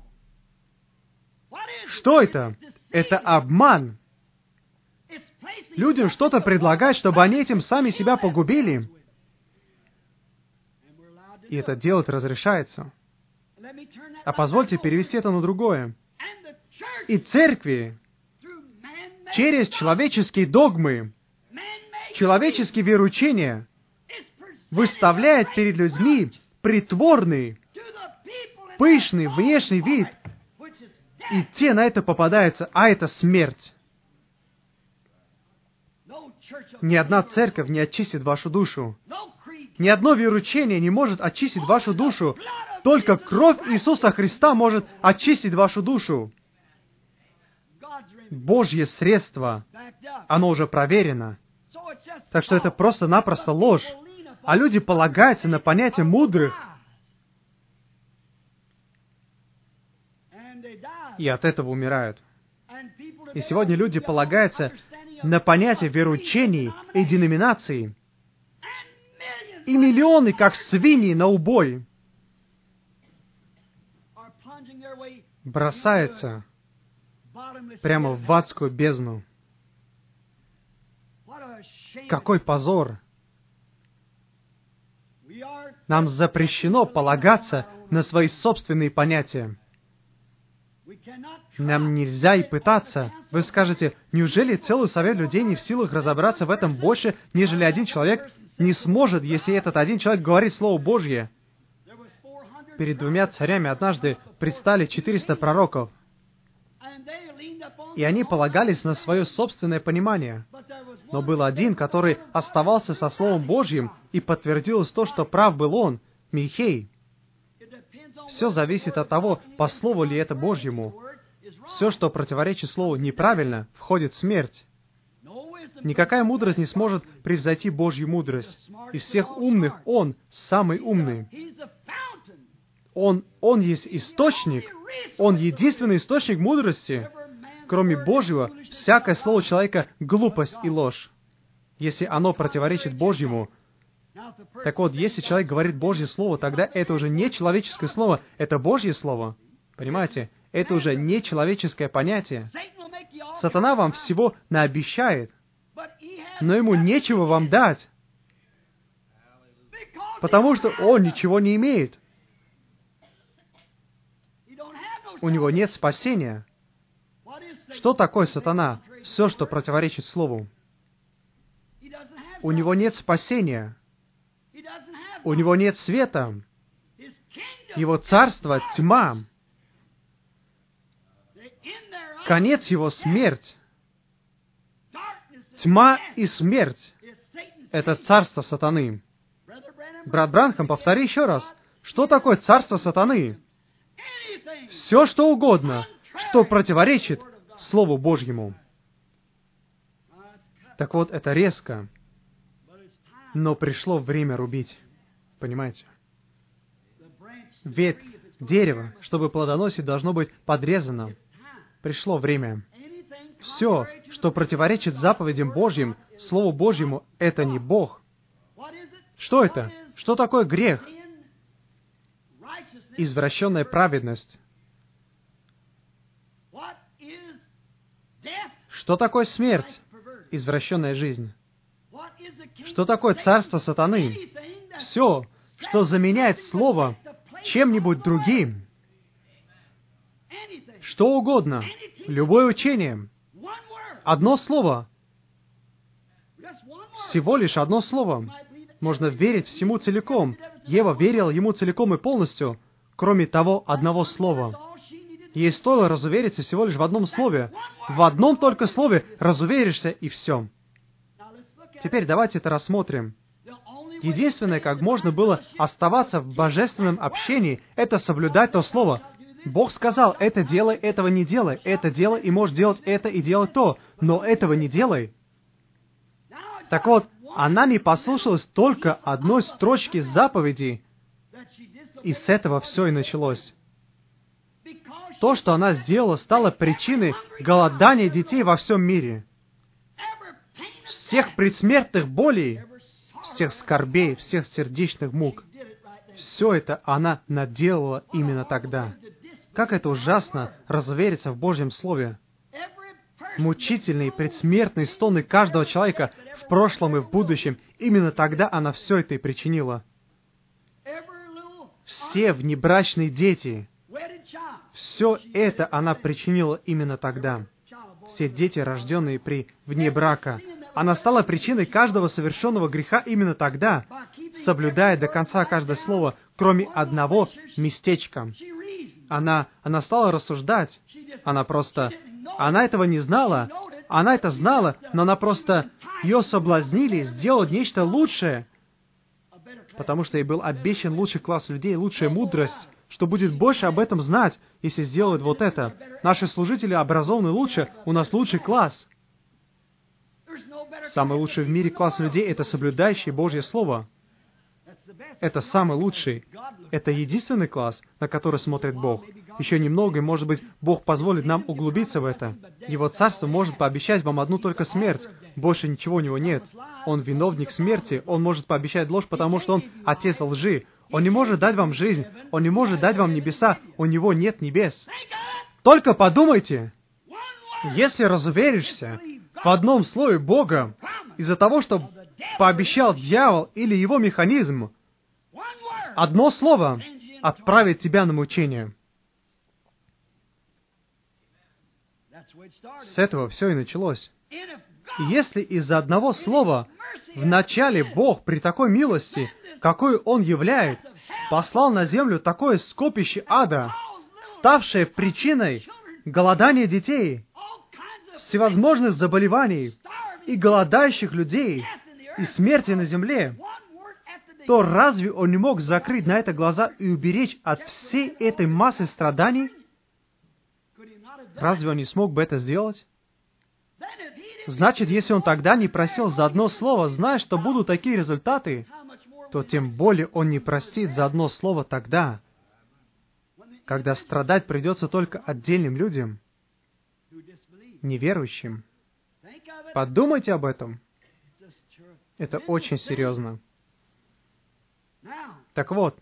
Что это? Это обман. Людям что-то предлагать, чтобы они этим сами себя погубили. И это делать разрешается. А позвольте перевести это на другое. И церкви через человеческие догмы, человеческие вероучения выставляет перед людьми притворный, пышный внешний вид, и те на это попадаются, а это смерть. Ни одна церковь не очистит вашу душу. Ни одно вероучение не может очистить вашу душу. Только кровь Иисуса Христа может очистить вашу душу. Божье средство, оно уже проверено. Так что это просто-напросто ложь. А люди полагаются на понятие мудрых. И от этого умирают. И сегодня люди полагаются на понятие вероучений и деноминаций. И миллионы, как свиньи, на убой бросаются прямо в адскую бездну. Какой позор! Нам запрещено полагаться на свои собственные понятия. Нам нельзя и пытаться. Вы скажете, неужели целый совет людей не в силах разобраться в этом больше, нежели один человек не сможет, если этот один человек говорит Слово Божье? Перед двумя царями однажды предстали четыреста пророков, и они полагались на свое собственное понимание. Но был один, который оставался со Словом Божьим, и подтвердилось то, что прав был он, Михей. Все зависит от того, по Слову ли это Божьему. Все, что противоречит Слову неправильно, входит в смерть. Никакая мудрость не сможет превзойти Божью мудрость. Из всех умных Он самый умный. Он, он есть источник. Он единственный источник мудрости. Кроме Божьего, всякое слово человека — глупость и ложь, если оно противоречит Божьему. Так вот, если человек говорит Божье Слово, тогда это уже не человеческое слово, это Божье Слово. Понимаете? Это уже не человеческое понятие. Сатана вам всего наобещает, но ему нечего вам дать, потому что он ничего не имеет. У него нет спасения. Что такое сатана? Все, что противоречит Слову. У него нет спасения. У него нет света. Его царство — тьма. Конец его — смерть. Тьма и смерть — это царство сатаны. Брат Бранхам, повтори еще раз. Что такое царство сатаны? Все, что угодно, что противоречит Слову Божьему. Так вот, это резко. Но пришло время рубить. Понимаете? Ветвь, Дерево, чтобы плодоносить, должно быть подрезано. Пришло время. Все, что противоречит заповедям Божьим, Слову Божьему, это не Бог. Что это? Что такое грех? Извращенная праведность. Что такое смерть? Извращенная жизнь. Что такое царство сатаны? Все, что заменяет Слово чем-нибудь другим. Что угодно. Любое учение. Одно слово. Всего лишь одно слово. Можно верить всему целиком. Ева верила ему целиком и полностью, кроме того одного слова. Ей стоило разувериться всего лишь в одном слове. В одном только слове разуверишься, и все. Теперь давайте это рассмотрим. Единственное, как можно было оставаться в божественном общении, это соблюдать то слово. Бог сказал, это делай, этого не делай, это делай, и можешь делать это и делать то, но этого не делай. Так вот, она не послушалась только одной строчки заповеди, и с этого все и началось. То, что она сделала, стало причиной голодания детей во всем мире. Всех предсмертных болей, всех скорбей, всех сердечных мук. Все это она наделала именно тогда. Как это ужасно разувериться в Божьем Слове. Мучительные предсмертные стоны каждого человека в прошлом и в будущем. Именно тогда она все это и причинила. Все внебрачные дети. Все это она причинила именно тогда. Все дети, рожденные при вне брака. Она стала причиной каждого совершенного греха именно тогда, соблюдая до конца каждое слово, кроме одного местечка. Она, она стала рассуждать. Она просто... Она этого не знала. Она это знала, но она просто... Ее соблазнили сделать нечто лучшее. Потому что ей был обещан лучший класс людей, лучшая мудрость, что будет больше об этом знать, если сделают вот это. Наши служители образованы лучше, у нас лучший класс. Самый лучший в мире класс людей — это соблюдающие Божье Слово. Это самый лучший. Это единственный класс, на который смотрит Бог. Еще немного, и, может быть, Бог позволит нам углубиться в это. Его Царство может пообещать вам одну только смерть. Больше ничего у него нет. Он виновник смерти. Он может пообещать ложь, потому что он отец лжи. Он не может дать вам жизнь. Он не может дать вам небеса. У него нет небес. Только подумайте. Если разуверишься в одном слове Бога из-за того, что пообещал дьявол или его механизм, одно слово отправит тебя на мучение. С этого все и началось. И если из-за одного слова вначале Бог при такой милости, какой Он являет, послал на землю такое скопище ада, ставшее причиной голодания детей, всевозможных заболеваний и голодающих людей, и смерти на земле, то разве Он не мог закрыть на это глаза и уберечь от всей этой массы страданий? Разве Он не смог бы это сделать? Значит, если Он тогда не просил за одно слово, зная, что будут такие результаты, то тем более Он не простит за одно слово тогда, когда страдать придется только отдельным людям, неверующим. Подумайте об этом. Это очень серьезно. Так вот,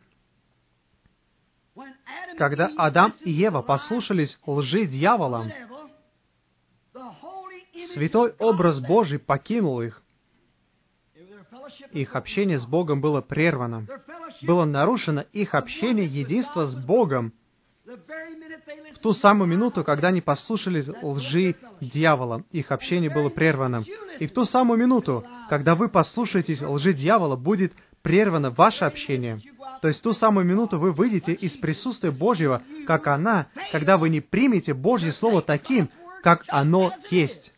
когда Адам и Ева послушались лжи дьявола, святой образ Божий покинул их. Их общение с Богом было прервано. Было нарушено их общение, единство с Богом. В ту самую минуту, когда они послушались лжи дьявола, их общение было прервано. И в ту самую минуту, когда вы послушаетесь лжи дьявола, будет прервано ваше общение. То есть в ту самую минуту вы выйдете из присутствия Божьего, как она, когда вы не примете Божье Слово таким, как оно есть.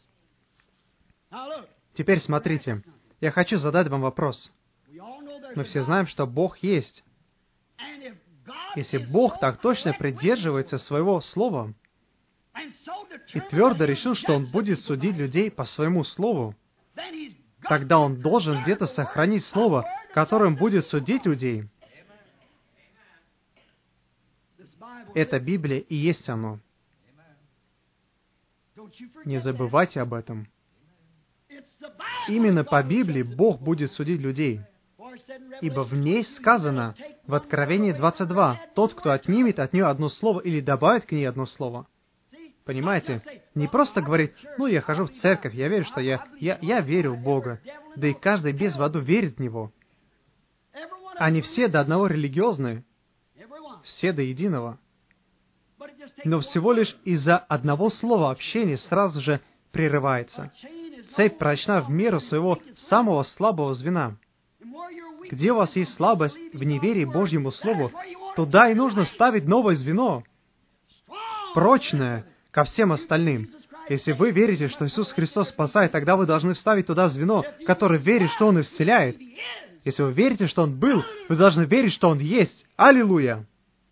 Теперь смотрите, я хочу задать вам вопрос. Мы все знаем, что Бог есть. Если Бог так точно придерживается своего слова и твердо решил, что Он будет судить людей по своему слову, тогда Он должен где-то сохранить слово, которым будет судить людей. Эта Библия и есть оно. Не забывайте об этом. Именно по Библии Бог будет судить людей. Ибо в ней сказано, в Откровении двадцать два, «Тот, кто отнимет от нее одно слово или добавит к ней одно слово». Понимаете? Не просто говорит, ну, я хожу в церковь, я верю, что я, я, я верю в Бога. Да и каждый без в аду верит в Него. Они все до одного религиозные. Все до единого. Но всего лишь из-за одного слова общения сразу же прерывается. Цепь прочна в меру своего самого слабого звена. Где у вас есть слабость в неверии Божьему Слову, туда и нужно ставить новое звено, прочное ко всем остальным. Если вы верите, что Иисус Христос спасает, тогда вы должны вставить туда звено, которое верит, что Он исцеляет. Если вы верите, что Он был, вы должны верить, что Он есть. Аллилуйя!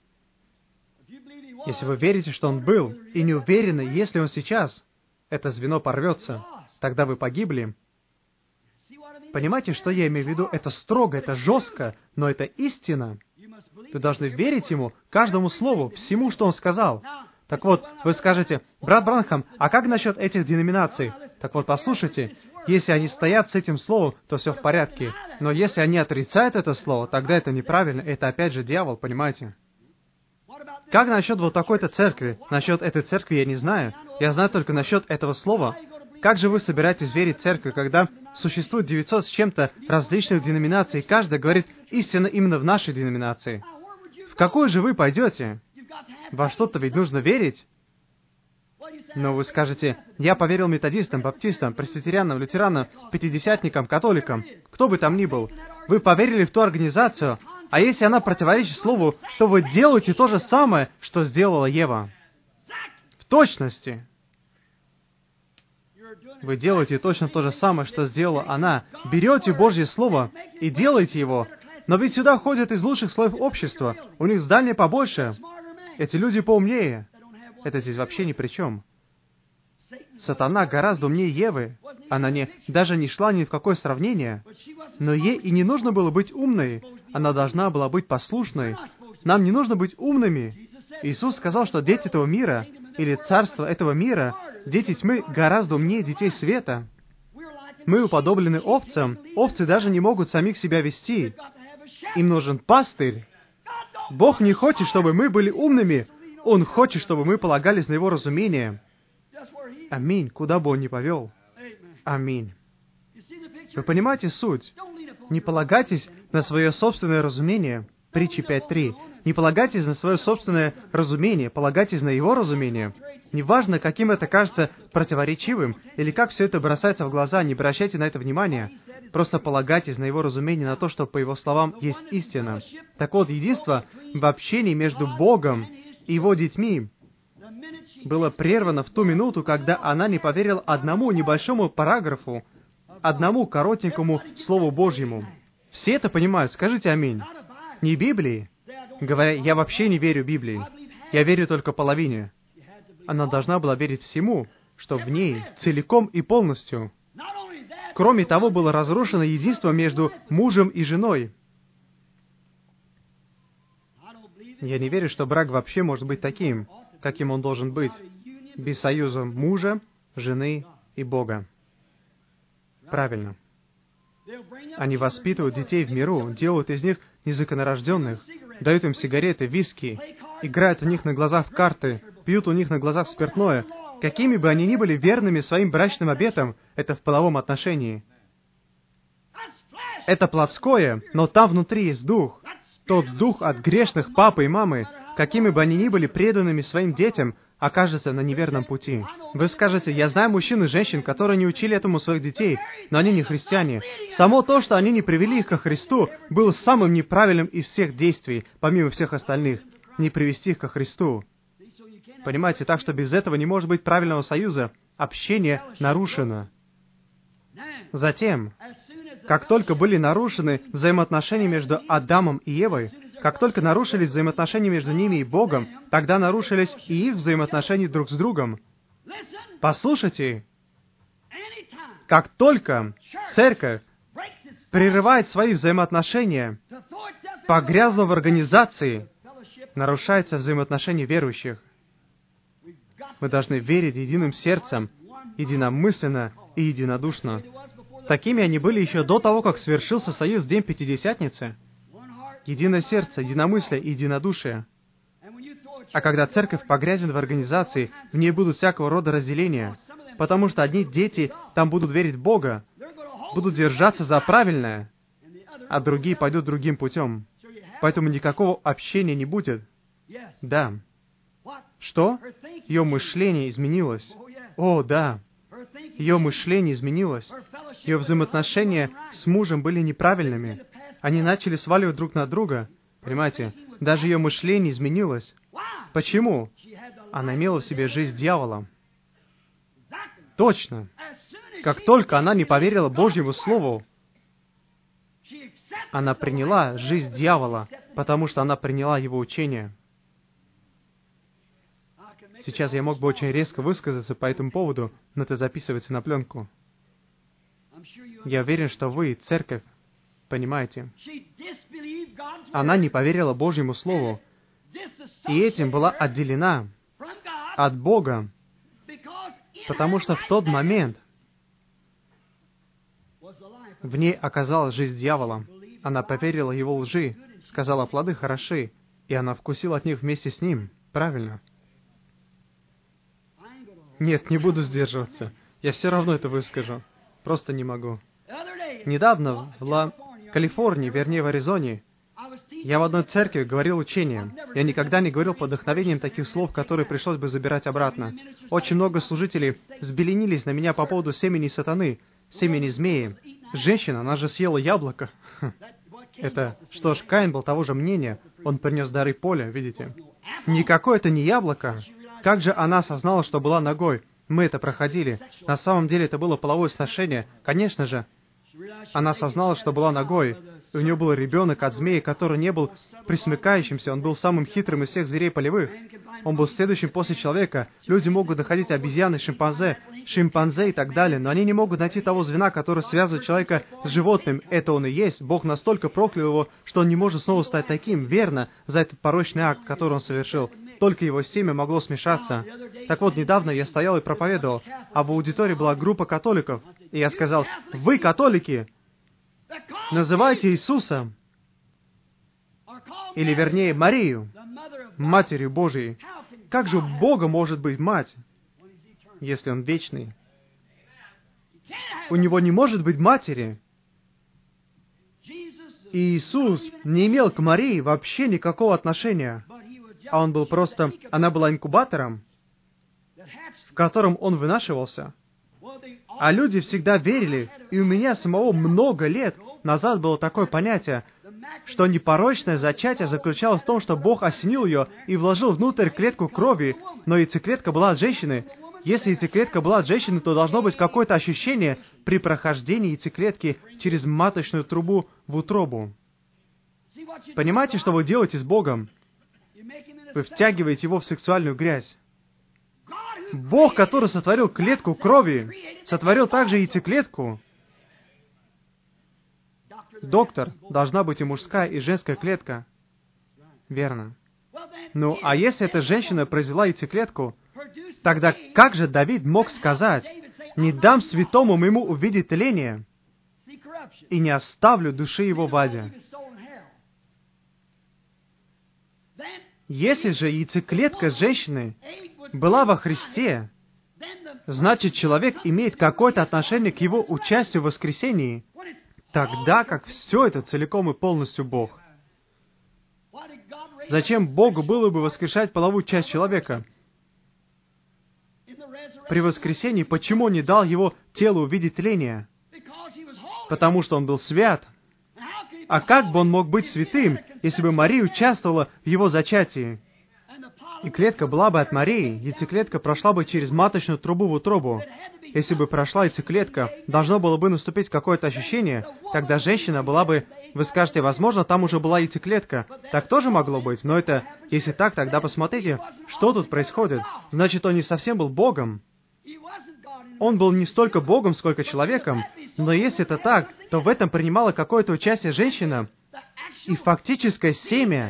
Если вы верите, что Он был, и не уверены, если Он сейчас, это звено порвется, тогда вы погибли. Понимаете, что я имею в виду? Это строго, это жестко, но это истина. Вы должны верить Ему, каждому слову, всему, что Он сказал. Так вот, вы скажете, брат Бранхам, а как насчет этих деноминаций? Так вот, послушайте, если они стоят с этим словом, то все в порядке. Но если они отрицают это слово, тогда это неправильно, это опять же дьявол, понимаете? Как насчет вот такой-то церкви? Насчет этой церкви я не знаю. Я знаю только насчет этого слова. Как же вы собираетесь верить в церковь, когда существует девятьсот с чем-то различных деноминаций, и каждая говорит истинно именно в нашей деноминации? В какую же вы пойдете? Во что-то ведь нужно верить. Но вы скажете, я поверил методистам, баптистам, пресвитерианам, лютеранам, пятидесятникам, католикам, кто бы там ни был. Вы поверили в ту организацию, а если она противоречит Слову, то вы делаете то же самое, что сделала Ева. В точности. Вы делаете точно то же самое, что сделала она. Берете Божье Слово и делаете его. Но ведь сюда ходят из лучших слоев общества. У них здание побольше. Эти люди поумнее. Это здесь вообще ни при чем. Сатана гораздо умнее Евы. Она не, даже не шла ни в какое сравнение. Но ей и не нужно было быть умной. Она должна была быть послушной. Нам не нужно быть умными. Иисус сказал, что дети этого мира, или царство этого мира, дети тьмы гораздо умнее детей света. Мы уподоблены овцам. Овцы даже не могут самих себя вести. Им нужен пастырь. Бог не хочет, чтобы мы были умными. Он хочет, чтобы мы полагались на Его разумение. Аминь. Куда бы Он ни повел. Аминь. Вы понимаете суть? Не полагайтесь на свое собственное разумение. Притча пять три. Не полагайтесь на свое собственное разумение, полагайтесь на Его разумение. Неважно, каким это кажется противоречивым, или как все это бросается в глаза, не обращайте на это внимания. Просто полагайтесь на Его разумение, на то, что, по Его словам, есть истина. Так вот, единство в общении между Богом и Его детьми было прервано в ту минуту, когда она не поверила одному небольшому параграфу, одному коротенькому Слову Божьему. Все это понимают, скажите аминь. Не Библии. Говоря, я вообще не верю Библии. Я верю только половине. Она должна была верить всему, что в ней целиком и полностью. Кроме того, было разрушено единство между мужем и женой. Я не верю, что брак вообще может быть таким, каким он должен быть, без союза мужа, жены и Бога. Правильно. Они воспитывают детей в миру, делают из них незаконнорожденных, дают им сигареты, виски, играют у них на глазах в карты, пьют у них на глазах спиртное. Какими бы они ни были верными своим брачным обетам, это в половом отношении. Это плотское, но там внутри есть дух. Тот дух от грешных папы и мамы, какими бы они ни были преданными своим детям, окажется на неверном пути. Вы скажете, я знаю мужчин и женщин, которые не учили этому своих детей, но они не христиане. Само то, что они не привели их ко Христу, было самым неправильным из всех действий, помимо всех остальных, не привести их ко Христу. Понимаете, так что без этого не может быть правильного союза. Общение нарушено. Затем, как только были нарушены взаимоотношения между Адамом и Евой, как только нарушились взаимоотношения между ними и Богом, тогда нарушились и их взаимоотношения друг с другом. Послушайте, как только церковь прерывает свои взаимоотношения, погрязла в организации, нарушается взаимоотношения верующих. Мы должны верить единым сердцем, единомысленно и единодушно. Такими они были еще до того, как свершился союз в День Пятидесятницы. Единое сердце, единомыслие и единодушие. А когда церковь погрязнет в организации, в ней будут всякого рода разделения, потому что одни дети там будут верить в Бога, будут держаться за правильное, а другие пойдут другим путем. Поэтому никакого общения не будет. Да. Что? Ее мышление изменилось. О, да. Ее мышление изменилось. Ее взаимоотношения с мужем были неправильными. Они начали сваливать друг на друга. Понимаете? Даже ее мышление изменилось. Почему? Она имела в себе жизнь дьявола. Точно. Как только она не поверила Божьему Слову, она приняла жизнь дьявола, потому что она приняла его учение. Сейчас я мог бы очень резко высказаться по этому поводу, но это записывается на пленку. Я уверен, что вы, церковь, понимаете. Она не поверила Божьему Слову, и этим была отделена от Бога, потому что в тот момент в ней оказалась жизнь дьявола. Она поверила его лжи, сказала, плоды хороши, и она вкусила от них вместе с ним. Правильно? Нет, не буду сдерживаться. Я все равно это выскажу. Просто не могу. Недавно в Ла... Калифорнии, вернее в Аризоне, я в одной церкви говорил учение. Я никогда не говорил под вдохновением таких слов, которые пришлось бы забирать обратно. Очень много служителей взбеленились на меня по поводу семени сатаны, семени змеи. Женщина, она же съела яблоко. Это, что ж, Каин был того же мнения. Он принес дары поля, видите. Никакое это не яблоко. Как же она осознала, что была ногой? Мы это проходили. На самом деле это было половое сношение. Конечно же. Она осознала, что была ногой. И у нее был ребенок от змеи, который не был присмыкающимся. Он был самым хитрым из всех зверей полевых. Он был следующим после человека. Люди могут находить обезьяны, шимпанзе, шимпанзе и так далее, но они не могут найти того звена, которое связывает человека с животным. Это он и есть. Бог настолько проклял его, что он не может снова стать таким, верно, за этот порочный акт, который он совершил. Только его семя могло смешаться. Так вот, недавно я стоял и проповедовал, а в аудитории была группа католиков. И я сказал, «Вы, католики, называйте Иисуса, или вернее Марию, Матерью Божией. Как же у Бога может быть мать, если Он вечный? У Него не может быть матери». И Иисус не имел к Марии вообще никакого отношения. А Он был просто... Она была инкубатором, в котором Он вынашивался. А люди всегда верили, и у меня самого много лет назад было такое понятие, что непорочное зачатие заключалось в том, что Бог осенил ее и вложил внутрь клетку крови, но яйцеклетка была от женщины. Если яйцеклетка была от женщины, то должно быть какое-то ощущение при прохождении яйцеклетки через маточную трубу в утробу. Понимаете, что вы делаете с Богом? Вы втягиваете его в сексуальную грязь. Бог, который сотворил клетку крови, сотворил также яйцеклетку. Доктор, должна быть и мужская, и женская клетка. Верно. Ну, а если эта женщина произвела яйцеклетку, тогда как же Давид мог сказать, «Не дам святому моему увидеть тление, и не оставлю души его в аде»? Если же яйцеклетка женщины была во Христе, значит, человек имеет какое-то отношение к его участию в воскресении, тогда как все это целиком и полностью Бог. Зачем Богу было бы воскрешать половую часть человека? При воскресении почему Он не дал его телу увидеть тление? Потому что он был свят. А как бы он мог быть святым, если бы Мария участвовала в его зачатии? И клетка была бы от Марии, яйцеклетка прошла бы через маточную трубу в утробу. Если бы прошла яйцеклетка, должно было бы наступить какое-то ощущение, тогда женщина была бы... Вы скажете, возможно, там уже была яйцеклетка. Так тоже могло быть, но это... Если так, тогда посмотрите, что тут происходит. Значит, он не совсем был Богом. Он был не столько Богом, сколько человеком. Но если это так, то в этом принимала какое-то участие женщина. И фактическое семя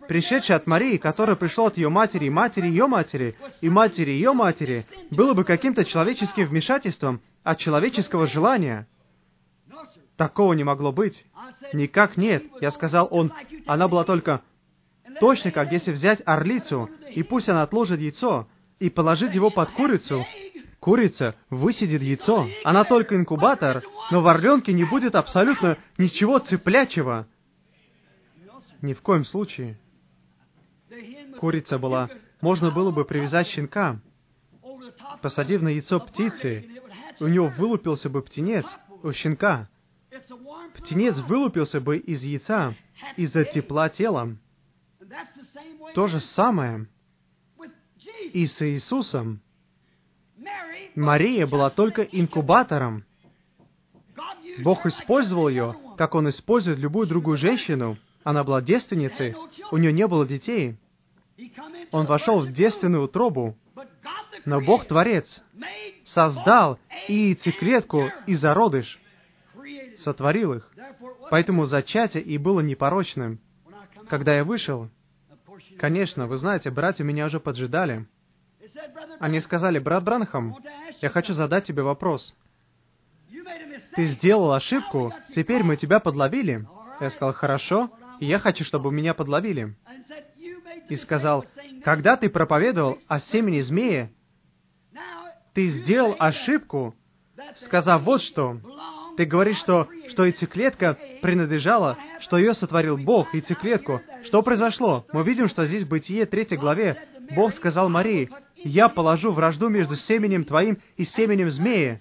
пришедшее от Марии, которое пришло от ее матери, и матери ее матери, и матери ее матери, было бы каким-то человеческим вмешательством от человеческого желания. Такого не могло быть. Никак нет. Я сказал, он, она была только точно, как если взять орлицу, и пусть она отложит яйцо, и положить его под курицу. Курица высидит яйцо. Она только инкубатор, но в орленке не будет абсолютно ничего цыплячьего. Ни в коем случае. Курица была... Можно было бы привязать щенка, посадив на яйцо птицы, у него вылупился бы птенец, у щенка. Птенец вылупился бы из яйца, из-за тепла тела. То же самое и с Иисусом. Мария была только инкубатором. Бог использовал ее, как Он использует любую другую женщину. Она была девственницей, у нее не было детей. Он вошел в девственную утробу. Но Бог, Творец, создал и яйцеклетку, и зародыш. Сотворил их. Поэтому зачатие и было непорочным. Когда я вышел, конечно, вы знаете, братья меня уже поджидали. Они сказали, брат Бранхам, я хочу задать тебе вопрос. Ты сделал ошибку, теперь мы тебя подловили. Я сказал, хорошо, и я хочу, чтобы меня подловили. И сказал, когда ты проповедовал о семени змеи, ты сделал ошибку, сказав вот что. Ты говоришь, что, что яйцеклетка принадлежала, что ее сотворил Бог, яйцеклетку. Что произошло? Мы видим, что здесь в Бытие третьей главе Бог сказал Марии, «Я положу вражду между семенем твоим и семенем змеи».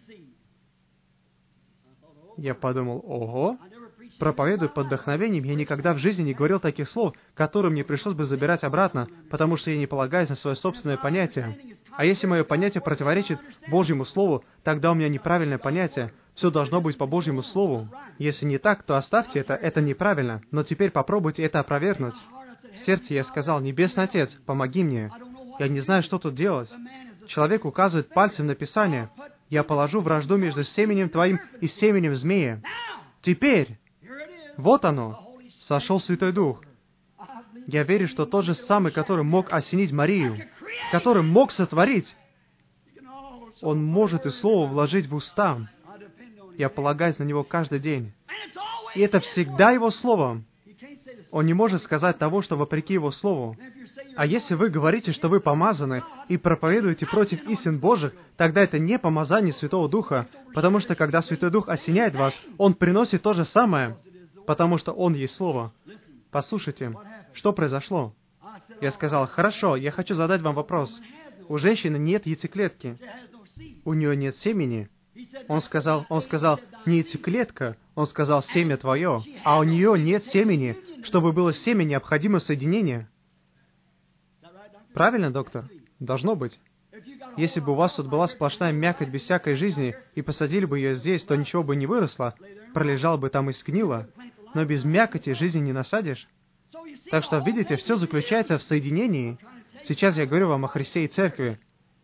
Я подумал, ого, проповедуя под вдохновением, я никогда в жизни не говорил таких слов, которые мне пришлось бы забирать обратно, потому что я не полагаюсь на свое собственное понятие. А если мое понятие противоречит Божьему Слову, тогда у меня неправильное понятие. Все должно быть по Божьему Слову. Если не так, то оставьте это, это неправильно. Но теперь попробуйте это опровергнуть. В сердце я сказал, Небесный Отец, помоги мне. Я не знаю, что тут делать. Человек указывает пальцем на Писание. Я положу вражду между семенем твоим и семенем змеи. Теперь, вот оно, сошел Святой Дух. Я верю, что тот же самый, который мог осенить Марию, который мог сотворить, Он может и слово вложить в уста. Я полагаюсь на Него каждый день. И это всегда Его Слово. Он не может сказать того, что вопреки Его Слову. А если вы говорите, что вы помазаны и проповедуете против истин Божьих, тогда это не помазание Святого Духа, потому что когда Святой Дух осеняет вас, Он приносит то же самое, потому что Он есть Слово. Послушайте, что произошло? Я сказал, хорошо, я хочу задать вам вопрос. У женщины нет яйцеклетки. У нее нет семени. Он сказал, он сказал, не яйцеклетка, он сказал, семя твое, а у нее нет семени. Чтобы было семя, необходимо соединение. Правильно, доктор? Должно быть. Если бы у вас тут была сплошная мякоть без всякой жизни, и посадили бы ее здесь, то ничего бы не выросло, пролежало бы там и сгнило. Но без мякоти жизни не насадишь. Так что, видите, все заключается в соединении. Сейчас я говорю вам о Христе и Церкви.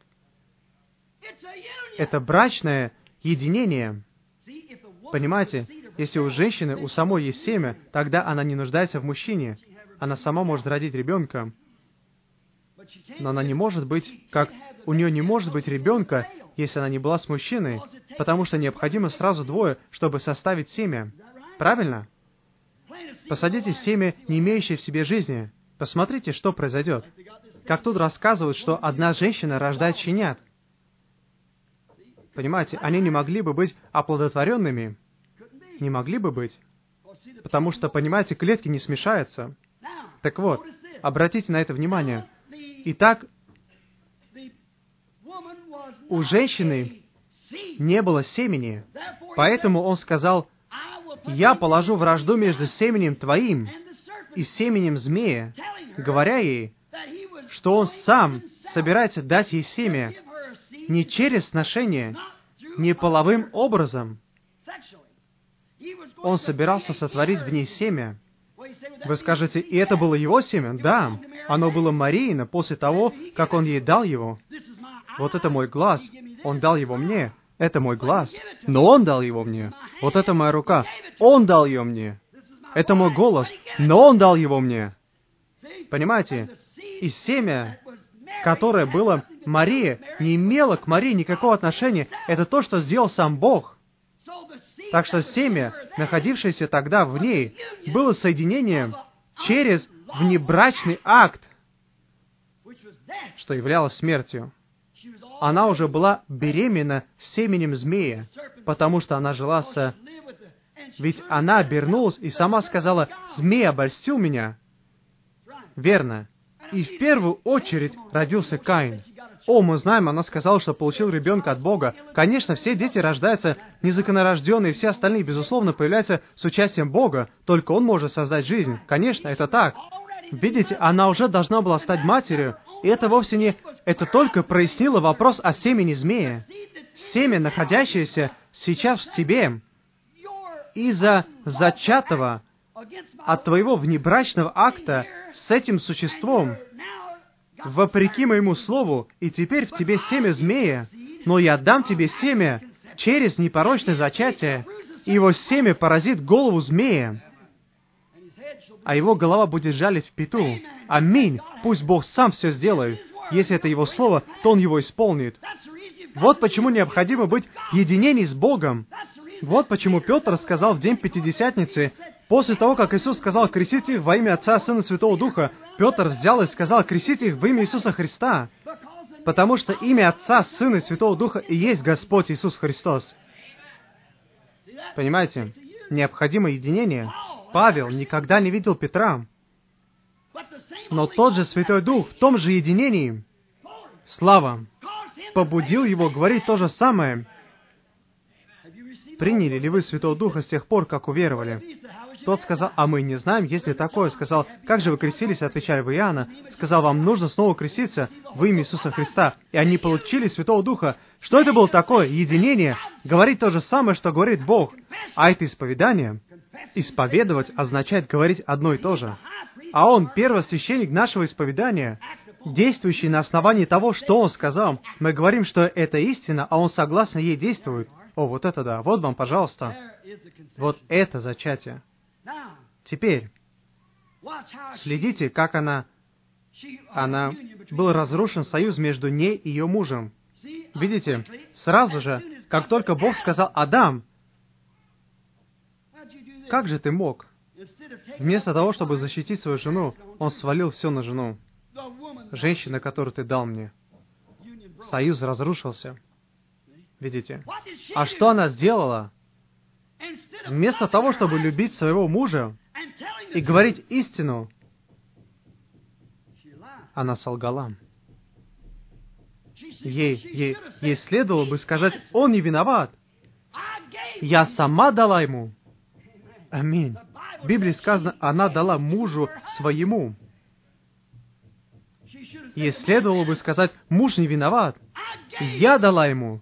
Это брачное единение. Понимаете, если у женщины, у самой есть семя, тогда она не нуждается в мужчине. Она сама может родить ребенка. Но она не может быть, как... У нее не может быть ребенка, если она не была с мужчиной, потому что необходимо сразу двое, чтобы составить семя. Правильно? Посадите семя, не имеющее в себе жизни. Посмотрите, что произойдет. Как тут рассказывают, что одна женщина рождает щенят. Понимаете, они не могли бы быть оплодотворенными. Не могли бы быть. Потому что, понимаете, клетки не смешаются. Так вот, обратите на это внимание. Итак, у женщины не было семени. Поэтому он сказал, «Я положу вражду между семенем твоим и семенем змея», говоря ей, что он сам собирается дать ей семя не через сношение, не половым образом. Он собирался сотворить в ней семя. Вы скажете, и это было его семя? Да, оно было Мариино после того, как он ей дал его. Вот это мой глаз, он дал его мне. Это мой глаз, но он дал его мне. Вот это моя рука, он дал ее мне. Это мой голос, но он дал его мне. Понимаете? И семя, которое было Марии, не имело к Марии никакого отношения. Это то, что сделал сам Бог. Так что семя, находившееся тогда в ней, было соединением через внебрачный акт, что являлось смертью. Она уже была беременна семенем змея, потому что она жила с... Ведь она обернулась и сама сказала: «Змей обольстил меня». Верно. И в первую очередь родился Каин. О, мы знаем, она сказала, что получил ребенка от Бога. Конечно, все дети рождаются незаконорожденные, все остальные, безусловно, появляются с участием Бога. Только Он может создать жизнь. Конечно, это так. Видите, она уже должна была стать матерью. И это вовсе не... Это только прояснило вопрос о семени змея. Семя, находящееся сейчас в тебе, из-за зачатого от твоего внебрачного акта с этим существом, вопреки моему слову, и теперь в тебе семя змея, но я дам тебе семя через непорочное зачатие, и его семя поразит голову змея, а его голова будет жалить в пяту. Аминь. Пусть Бог сам все сделает. Если это Его Слово, то Он его исполнит. Вот почему необходимо быть в единении с Богом. Вот почему Петр сказал в день Пятидесятницы, после того, как Иисус сказал: «Крестите их во имя Отца, Сына и Святого Духа», Петр взял и сказал: «Крестите их во имя Иисуса Христа», потому что имя Отца, Сына и Святого Духа и есть Господь Иисус Христос. Понимаете? Необходимо единение. Павел никогда не видел Петра, но тот же Святой Дух в том же единении, слава, побудил его говорить то же самое. Приняли ли вы Святого Духа с тех пор, как уверовали? Тот сказал: «А мы не знаем, есть ли такое». Сказал: «Как же вы крестились?» Отвечали: «Вы Иоанна». Сказал: «Вам нужно снова креститься во имя Иисуса Христа». И они получили Святого Духа. Что это было такое? Единение. Говорить то же самое, что говорит Бог. А это исповедание. Исповедовать означает говорить одно и то же. А Он первосвященник нашего исповедания, действующий на основании того, что Он сказал. Мы говорим, что это истина, а Он согласно ей действует. О, вот это да. Вот вам, пожалуйста. Вот это зачатие. Теперь, следите, как она... Она... Был разрушен союз между ней и ее мужем. Видите, сразу же, как только Бог сказал: «Адам, как же ты мог?» Вместо того, чтобы защитить свою жену, он свалил все на жену. Женщина, которую ты дал мне. Союз разрушился. Видите? А что она сделала? Вместо того, чтобы любить своего мужа и говорить истину, она солгала. Ей, ей, ей следовало бы сказать: «Он не виноват. Я сама дала ему». Аминь. В Библии сказано: она дала мужу своему. Ей следовало бы сказать: «Муж не виноват. Я дала ему».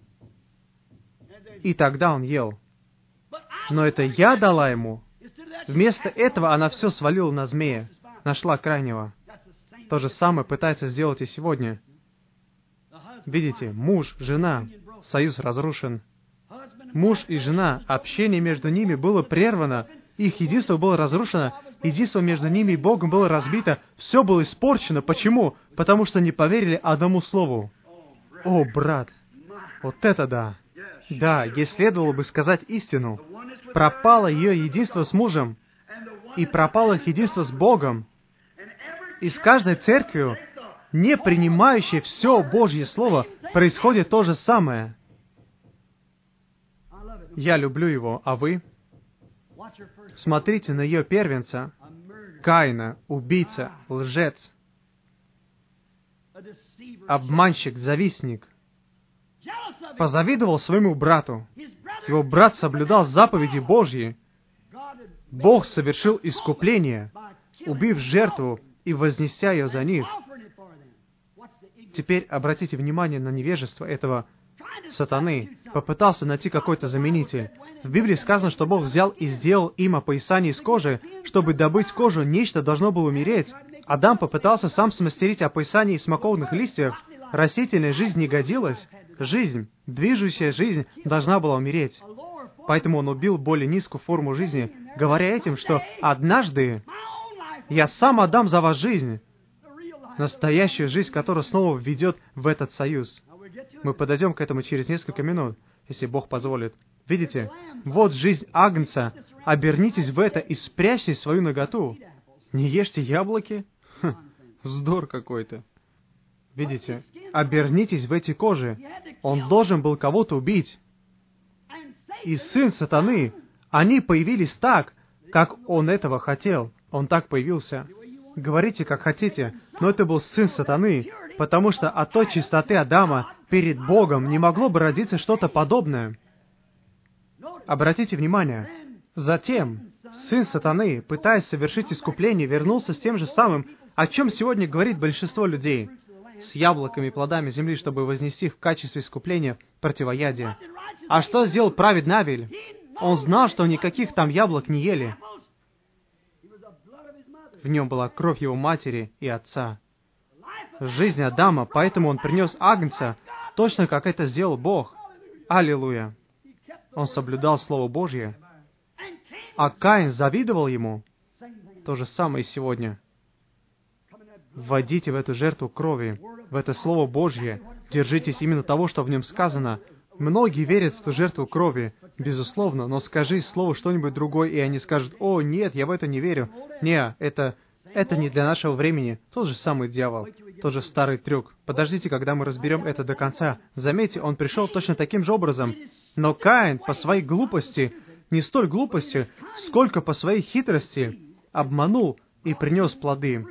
И тогда он ел. Но это я дала ему. Вместо этого она все свалила на змея, нашла крайнего. То же самое пытается сделать и сегодня. Видите, муж, жена, союз разрушен. Муж и жена, общение между ними было прервано, их единство было разрушено, единство между ними и Богом было разбито, все было испорчено. Почему? Потому что не поверили одному слову. О, брат, вот это да! Да, ей следовало бы сказать истину. Пропало ее единство с мужем, и пропало их единство с Богом. И с каждой церковью, не принимающей все Божье Слово, происходит то же самое. Я люблю его, а вы? Смотрите на ее первенца, Каина, убийца, лжец, обманщик, завистник. Позавидовал своему брату. Его брат соблюдал заповеди Божьи. Бог совершил искупление, убив жертву и вознеся ее за них. Теперь обратите внимание на невежество этого сатаны. Попытался найти какой-то заменитель. В Библии сказано, что Бог взял и сделал им опоясание из кожи. Чтобы добыть кожу, нечто должно было умереть. Адам попытался сам смастерить опоясание из смоковных листьев. Растительная жизнь не годилась. Жизнь, движущая жизнь, должна была умереть. Поэтому он убил более низкую форму жизни, говоря этим, что однажды Я сам отдам за вас жизнь. Настоящую жизнь, которая снова введет в этот союз. Мы подойдем к этому через несколько минут, если Бог позволит. Видите? Вот жизнь Агнца. Обернитесь в это и спрячьте свою наготу. Не ешьте яблоки? Хм, вздор какой-то. Видите? Обернитесь в эти кожи. Он должен был кого-то убить. И сын сатаны, они появились так, как он этого хотел. Он так появился. Говорите, как хотите, но это был сын сатаны, потому что от той чистоты Адама перед Богом не могло бы родиться что-то подобное. Обратите внимание. Затем сын сатаны, пытаясь совершить искупление, вернулся с тем же самым, о чем сегодня говорит большинство людей, с яблоками и плодами земли, чтобы вознести их в качестве искупления противоядия. А что сделал праведный Авель? Он знал, что никаких там яблок не ели. В нем была кровь его матери и отца. Жизнь Адама, поэтому он принес Агнца, точно как это сделал Бог. Аллилуйя! Он соблюдал Слово Божье. А Каин завидовал ему. То же самое и сегодня. Вводите в эту жертву крови, в это Слово Божье. Держитесь именно того, что в нем сказано. Многие верят в ту жертву крови, безусловно, но скажи слову что-нибудь другое, и они скажут: «О, нет, я в это не верю». Не, это, это не для нашего времени. Тот же самый дьявол, тот же старый трюк. Подождите, когда мы разберем это до конца. Заметьте, он пришел точно таким же образом. Но Каин по своей глупости, не столь глупости, сколько по своей хитрости, обманул и принес плоды.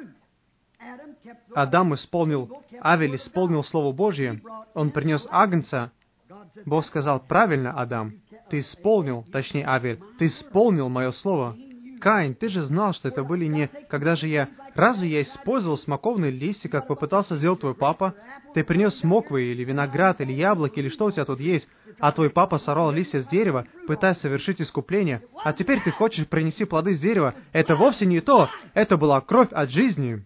Адам исполнил, Авель исполнил Слово Божье, он принес Агнца. Бог сказал: «Правильно, Адам, ты исполнил, точнее, Авель, ты исполнил мое слово». Каин, ты же знал, что это были не... Когда же я... Разве я использовал смоковные листья, как попытался сделать твой папа? Ты принес смоквы, или виноград, или яблоки, или что у тебя тут есть, а твой папа сорвал листья с дерева, пытаясь совершить искупление, а теперь ты хочешь принести плоды с дерева. Это вовсе не то. Это была кровь от жизни.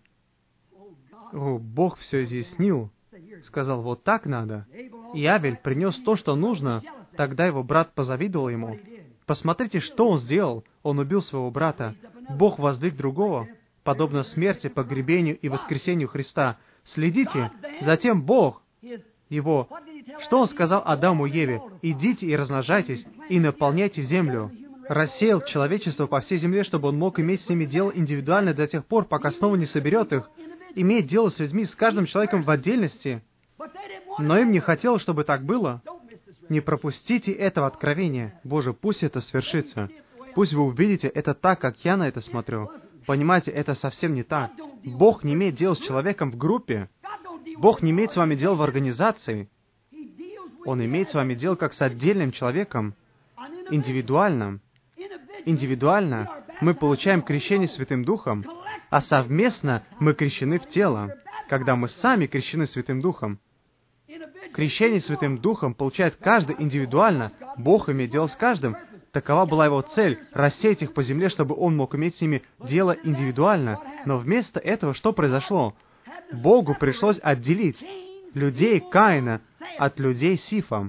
О, Бог все изъяснил. Сказал: «Вот так надо». И Авель принес то, что нужно. Тогда его брат позавидовал ему. Посмотрите, что он сделал. Он убил своего брата. Бог воздвиг другого, подобно смерти, погребению и воскресению Христа. Следите. Затем Бог, его... Что он сказал Адаму и Еве? «Идите и размножайтесь, и наполняйте землю». Рассеял человечество по всей земле, чтобы он мог иметь с ними дело индивидуально до тех пор, пока снова не соберет их. Иметь дело с людьми, с каждым человеком в отдельности. Но им не хотелось, чтобы так было. Не пропустите этого откровения. Боже, пусть это свершится. Пусть вы увидите это так, как я на это смотрю. Понимаете, это совсем не так. Бог не имеет дела с человеком в группе. Бог не имеет с вами дела в организации. Он имеет с вами дело как с отдельным человеком. Индивидуально. Индивидуально мы получаем крещение Святым Духом, а совместно мы крещены в тело, когда мы сами крещены Святым Духом. Крещение Святым Духом получает каждый индивидуально. Бог имеет дело с каждым. Такова была его цель — рассеять их по земле, чтобы он мог иметь с ними дело индивидуально. Но вместо этого что произошло? Богу пришлось отделить людей Каина от людей Сифа.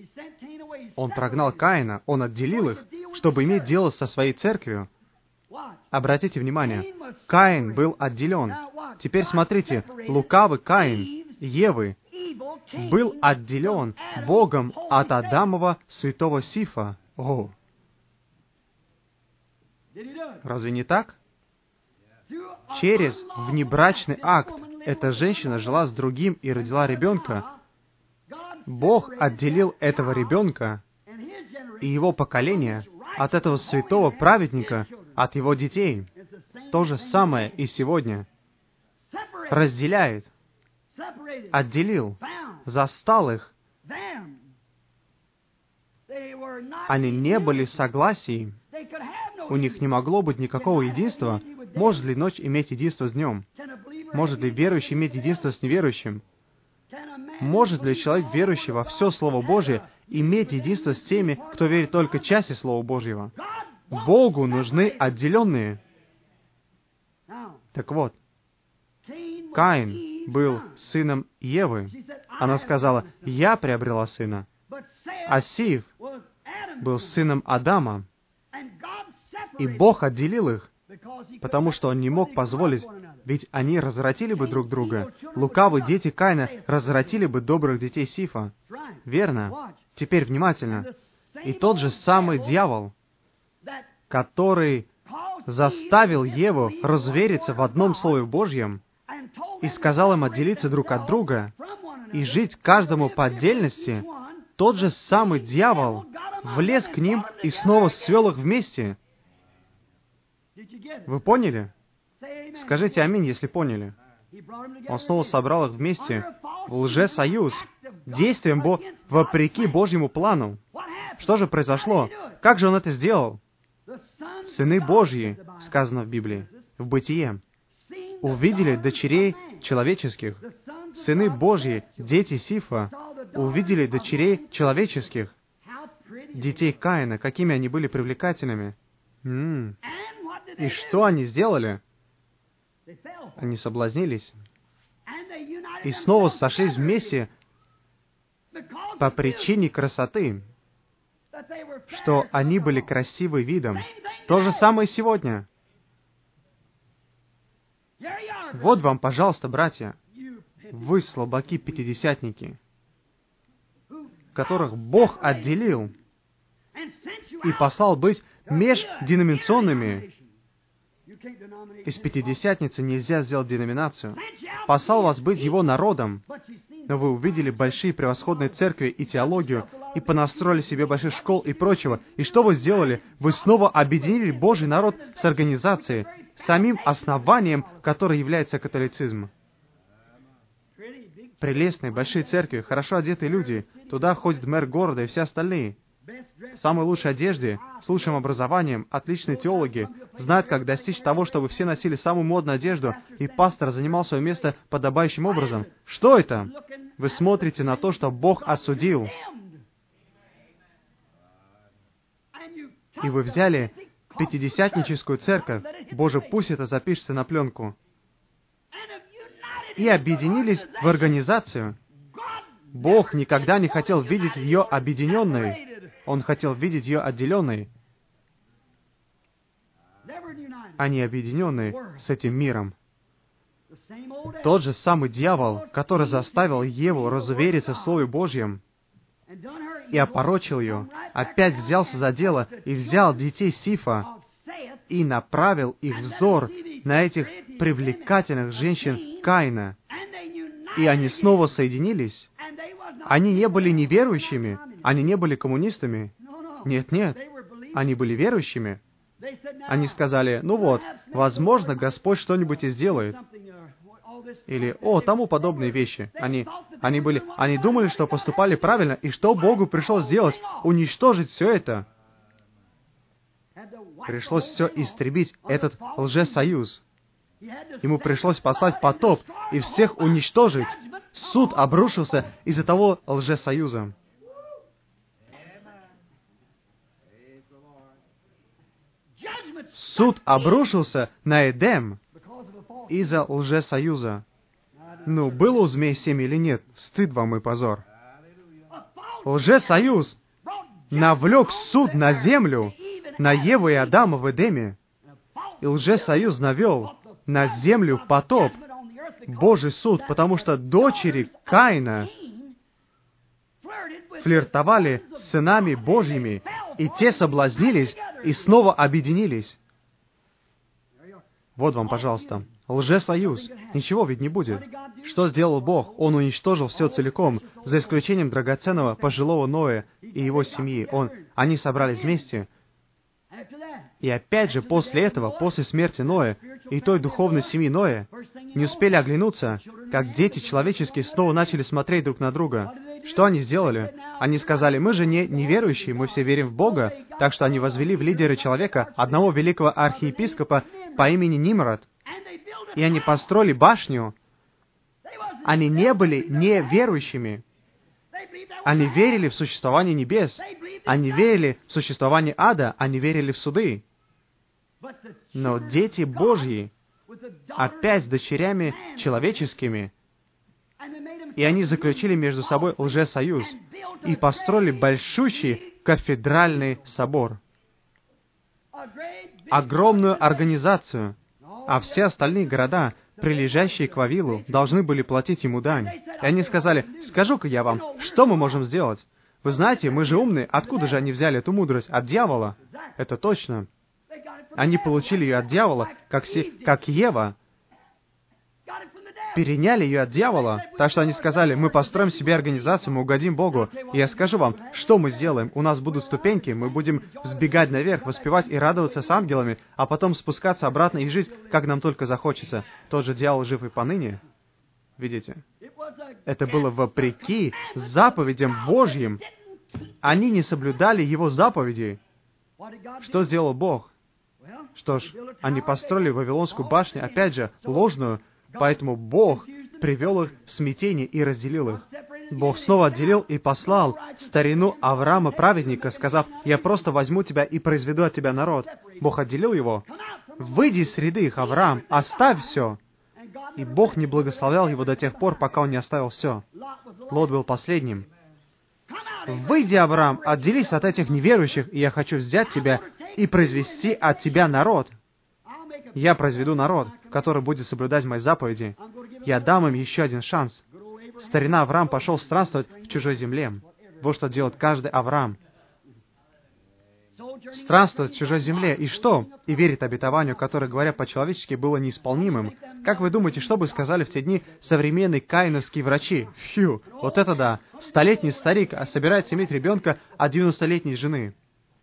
Он прогнал Каина, он отделил их, чтобы иметь дело со своей церковью. Обратите внимание, Каин был отделен. Теперь смотрите, лукавый Каин, Евы, был отделен Богом от Адамова святого Сифа. О! Разве не так? Через внебрачный акт эта женщина жила с другим и родила ребенка. Бог отделил этого ребенка и его поколение от этого святого праведника, от его детей. То же самое и сегодня. Разделяет, отделил, застал их. Они не были в согласии. У них не могло быть никакого единства. Может ли ночь иметь единство с днем? Может ли верующий иметь единство с неверующим? Может ли человек, верующий во все Слово Божье, иметь единство с теми, кто верит только части Слова Божьего? Богу нужны отделенные. Так вот, Каин был сыном Евы. Она сказала: «Я приобрела сына». А Сиф был сыном Адама. И Бог отделил их, потому что он не мог позволить, ведь они развратили бы друг друга. Лукавые дети Каина развратили бы добрых детей Сифа. Верно? Теперь внимательно. И тот же самый дьявол, который заставил Еву разувериться в одном Слове Божьем и сказал им отделиться друг от друга и жить каждому по отдельности, тот же самый дьявол влез к ним и снова свел их вместе. Вы поняли? Скажите аминь, если поняли. Он снова собрал их вместе в лжесоюз, действием Бо... вопреки Божьему плану. Что же произошло? Как же он это сделал? Сыны Божьи, сказано в Библии, в Бытие, увидели дочерей человеческих. Сыны Божьи, дети Сифа, увидели дочерей человеческих, детей Каина, какими они были привлекательными. М-м. И что они сделали? Они соблазнились. И снова сошлись вместе по причине красоты, что они были красивы видом. То же самое сегодня. Вот вам, пожалуйста, братья, вы слабаки-пятидесятники, которых Бог отделил и послал быть межденоминационными. Из пятидесятницы нельзя сделать деноминацию. Послал вас быть Его народом. Но вы увидели большие превосходные церкви и теологию, и понастроили себе больших школ и прочего. И что вы сделали? Вы снова объединили Божий народ с организацией, самим основанием, которое является католицизм. Прелестные большие церкви, хорошо одетые люди. Туда ходит мэр города и все остальные. В самой лучшей одежде, с лучшим образованием, отличные теологи, знают, как достичь того, чтобы все носили самую модную одежду, и пастор занимал свое место подобающим образом. Что это? Вы смотрите на то, что Бог осудил. И вы взяли пятидесятническую церковь, Боже, пусть это запишется на пленку, и объединились в организацию. Бог никогда не хотел видеть ее объединенной. Он хотел видеть ее отделенной, а не объединенной с этим миром. Тот же самый дьявол, который заставил Еву разувериться в Слове Божьем и опорочил ее, опять взялся за дело и взял детей Сифа и направил их взор на этих привлекательных женщин Каина. И они снова соединились. Они не были неверующими, они не были коммунистами. Нет, нет, они были верующими. Они сказали, ну вот, возможно, Господь что-нибудь и сделает. Или, о, тому подобные вещи. Они, они, были, они думали, что поступали правильно, и что Богу пришлось сделать? Уничтожить все это. Пришлось все истребить, этот лжесоюз. Ему пришлось послать потоп и всех уничтожить. Суд обрушился из-за того лжесоюза. Суд обрушился на Эдем из-за лжесоюза. Ну, было у змей семя или нет? Стыд вам и позор. Лжесоюз навлек суд на землю, на Еву и Адама в Эдеме. И лжесоюз навел на землю потоп, Божий суд, потому что дочери Каина флиртовали с сынами Божьими, и те соблазнились и снова объединились. Вот вам, пожалуйста, лжесоюз. Ничего ведь не будет. Что сделал Бог? Он уничтожил все целиком, за исключением драгоценного пожилого Ноя и его семьи. Он, они собрались вместе. И опять же, после этого, после смерти Ноя и той духовной семьи Ноя, не успели оглянуться, как дети человеческие снова начали смотреть друг на друга. Что они сделали? Они сказали, мы же не неверующие, мы все верим в Бога, так что они возвели в лидеры человека одного великого архиепископа по имени Нимрод. И они построили башню. Они не были неверующими. Они верили в существование небес. Они верили в существование ада. Они верили в суды. Но дети Божьи, опять с дочерями человеческими, и они заключили между собой лжесоюз и построили большущий кафедральный собор. огромную организацию, а все остальные города, прилежащие к Вавилу, должны были платить ему дань. И они сказали: «Скажу-ка я вам, что мы можем сделать? Вы знаете, мы же умные, откуда же они взяли эту мудрость? От дьявола». Это точно. Они получили ее от дьявола, как, си, как Ева. Переняли ее от дьявола. Так что они сказали: «Мы построим себе организацию, мы угодим Богу». И я скажу вам, что мы сделаем. У нас будут ступеньки, мы будем взбегать наверх, воспевать и радоваться с ангелами, а потом спускаться обратно и жить, как нам только захочется. Тот же дьявол жив и поныне. Видите? Это было вопреки заповедям Божьим. Они не соблюдали Его заповедей. Что сделал Бог? Что ж, они построили Вавилонскую башню, опять же, ложную, поэтому Бог привел их в смятение и разделил их. Бог снова отделил и послал старину Авраама, праведника, сказав: «Я просто возьму тебя и произведу от тебя народ». Бог отделил его. «Выйди из среды их, Авраам, оставь все». И Бог не благословлял его до тех пор, пока он не оставил все. Лот был последним. «Выйди, Авраам, отделись от этих неверующих, и я хочу взять тебя и произвести от тебя народ. Я произведу народ, который будет соблюдать мои заповеди. Я дам им еще один шанс». Старина Авраам пошел странствовать в чужой земле. Вот что делает каждый Авраам. Странствовать в чужой земле. И что? И верит обетованию, которое, говоря по-человечески, было неисполнимым. Как вы думаете, что бы сказали в те дни современные каиновские врачи? Фью, вот это да! Столетний старик собирается иметь ребенка от девяностолетней жены.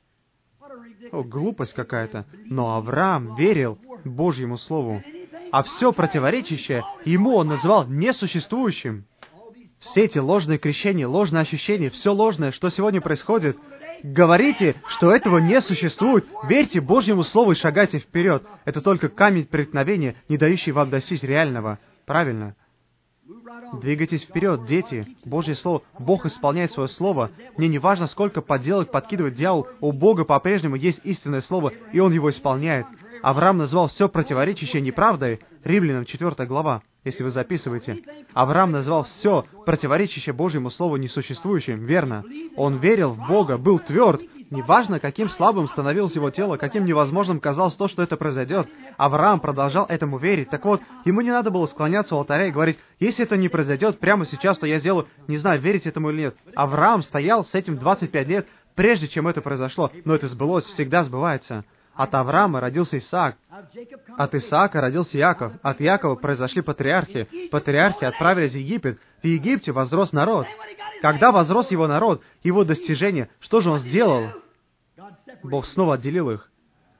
О, глупость какая-то. Но Авраам верил Божьему Слову. А все противоречащее ему он называл несуществующим. Все эти ложные крещения, ложные ощущения, все ложное, что сегодня происходит, говорите, что этого не существует. Верьте Божьему Слову и шагайте вперед. Это только камень преткновения, не дающий вам достичь реального. Правильно? Двигайтесь вперед, дети. Божье Слово. Бог исполняет свое Слово. Мне не важно, сколько подделок подкидывает дьявол. У Бога по-прежнему есть истинное Слово, и Он его исполняет. Авраам назвал все противоречащее неправдой. Римлянам четвёртая глава, если вы записываете. Авраам назвал все противоречащее Божьему Слову несуществующим. Верно. Он верил в Бога, был тверд. Неважно, каким слабым становилось его тело, каким невозможным казалось то, что это произойдет. Авраам продолжал этому верить. Так вот, ему не надо было склоняться у алтаря и говорить: «Если это не произойдет прямо сейчас, то я сделаю...» Не знаю, верить этому или нет. Авраам стоял с этим двадцать пять лет, прежде чем это произошло. Но это сбылось, всегда сбывается. От Авраама родился Исаак. От Исаака родился Иаков. От Иакова произошли патриархи. Патриархи отправились в Египет. В Египте возрос народ. Когда возрос его народ, его достижения, что же он сделал? Бог снова отделил их.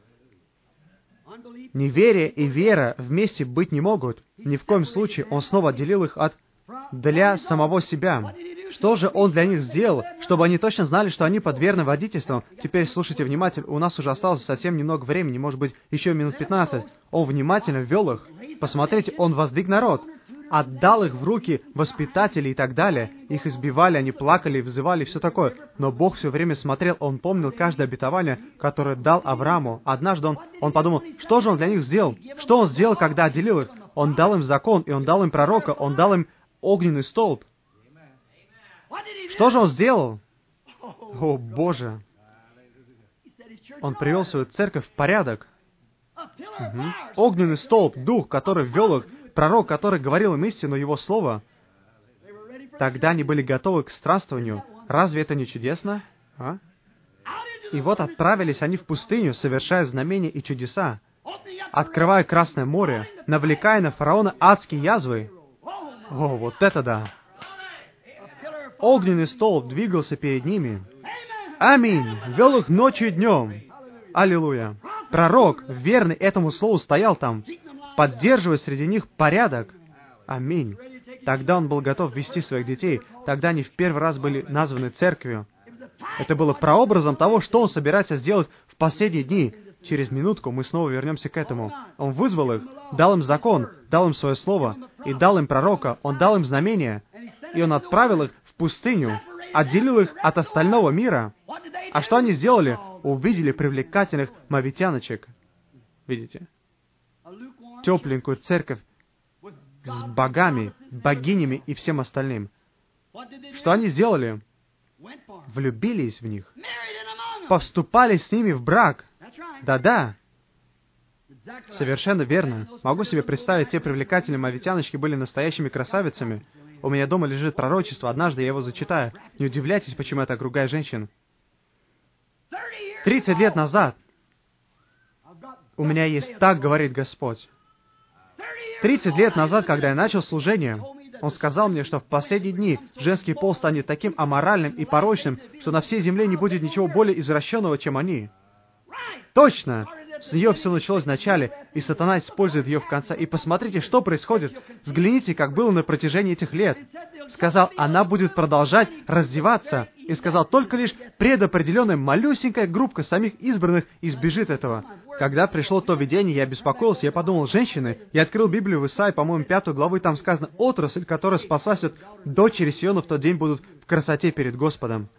Неверие и вера вместе быть не могут. Ни в коем случае он снова отделил их от для самого себя. Что же он для них сделал, чтобы они точно знали, что они под верным водительством? Теперь слушайте внимательно, у нас уже осталось совсем немного времени, может быть, еще минут пятнадцать. Он внимательно ввел их. Посмотрите, он воздвиг народ, отдал их в руки воспитателей и так далее. Их избивали, они плакали, взывали, все такое. Но Бог все время смотрел, Он помнил каждое обетование, которое дал Аврааму. Однажды он, он подумал, что же Он для них сделал? Что Он сделал, когда отделил их? Он дал им закон, и Он дал им пророка, Он дал им огненный столб. Что же Он сделал? О, Боже! Он привел свою церковь в порядок. Угу. Огненный столб, дух, который ввел их, пророк, который говорил им истину, его слово. Тогда они были готовы к странствованию. Разве это не чудесно? А? И вот отправились они в пустыню, совершая знамения и чудеса, открывая Красное море, навлекая на фараона адские язвы. О, вот это да! Огненный столб двигался перед ними. Аминь! Вел их ночью и днем. Аллилуйя! Пророк, верный этому слову, стоял там, поддерживая среди них порядок. Аминь. Тогда он был готов вести своих детей. Тогда они в первый раз были названы церковью. Это было прообразом того, что он собирается сделать в последние дни. Через минутку мы снова вернемся к этому. Он вызвал их, дал им закон, дал им свое слово, и дал им пророка, он дал им знамения, и он отправил их в пустыню, отделил их от остального мира. А что они сделали? Увидели привлекательных мавитяночек. Видите? Тепленькую церковь с богами, богинями и всем остальным. Что они сделали? Влюбились в них. Повступали с ними в брак. Да-да. Совершенно верно. Могу себе представить, те привлекательные мавитяночки были настоящими красавицами. У меня дома лежит пророчество, однажды я его зачитаю. Не удивляйтесь, почему я так ругаю женщин. Тридцать лет назад у меня есть «Так говорит Господь». Тридцать лет назад, когда я начал служение, Он сказал мне, что в последние дни женский пол станет таким аморальным и порочным, что на всей земле не будет ничего более извращенного, чем они. Точно! С нее все началось в начале, и сатана использует ее в конце. И посмотрите, что происходит. Взгляните, как было на протяжении этих лет. Сказал, она будет продолжать раздеваться. И сказал, только лишь предопределенная малюсенькая группка самих избранных избежит этого. Когда пришло то видение, я беспокоился, я подумал, женщины, я открыл Библию в Исаии, по-моему, пятую главу, и там сказано, отрасль, которая спасает дочери Сиона в тот день будут в красоте перед Господом.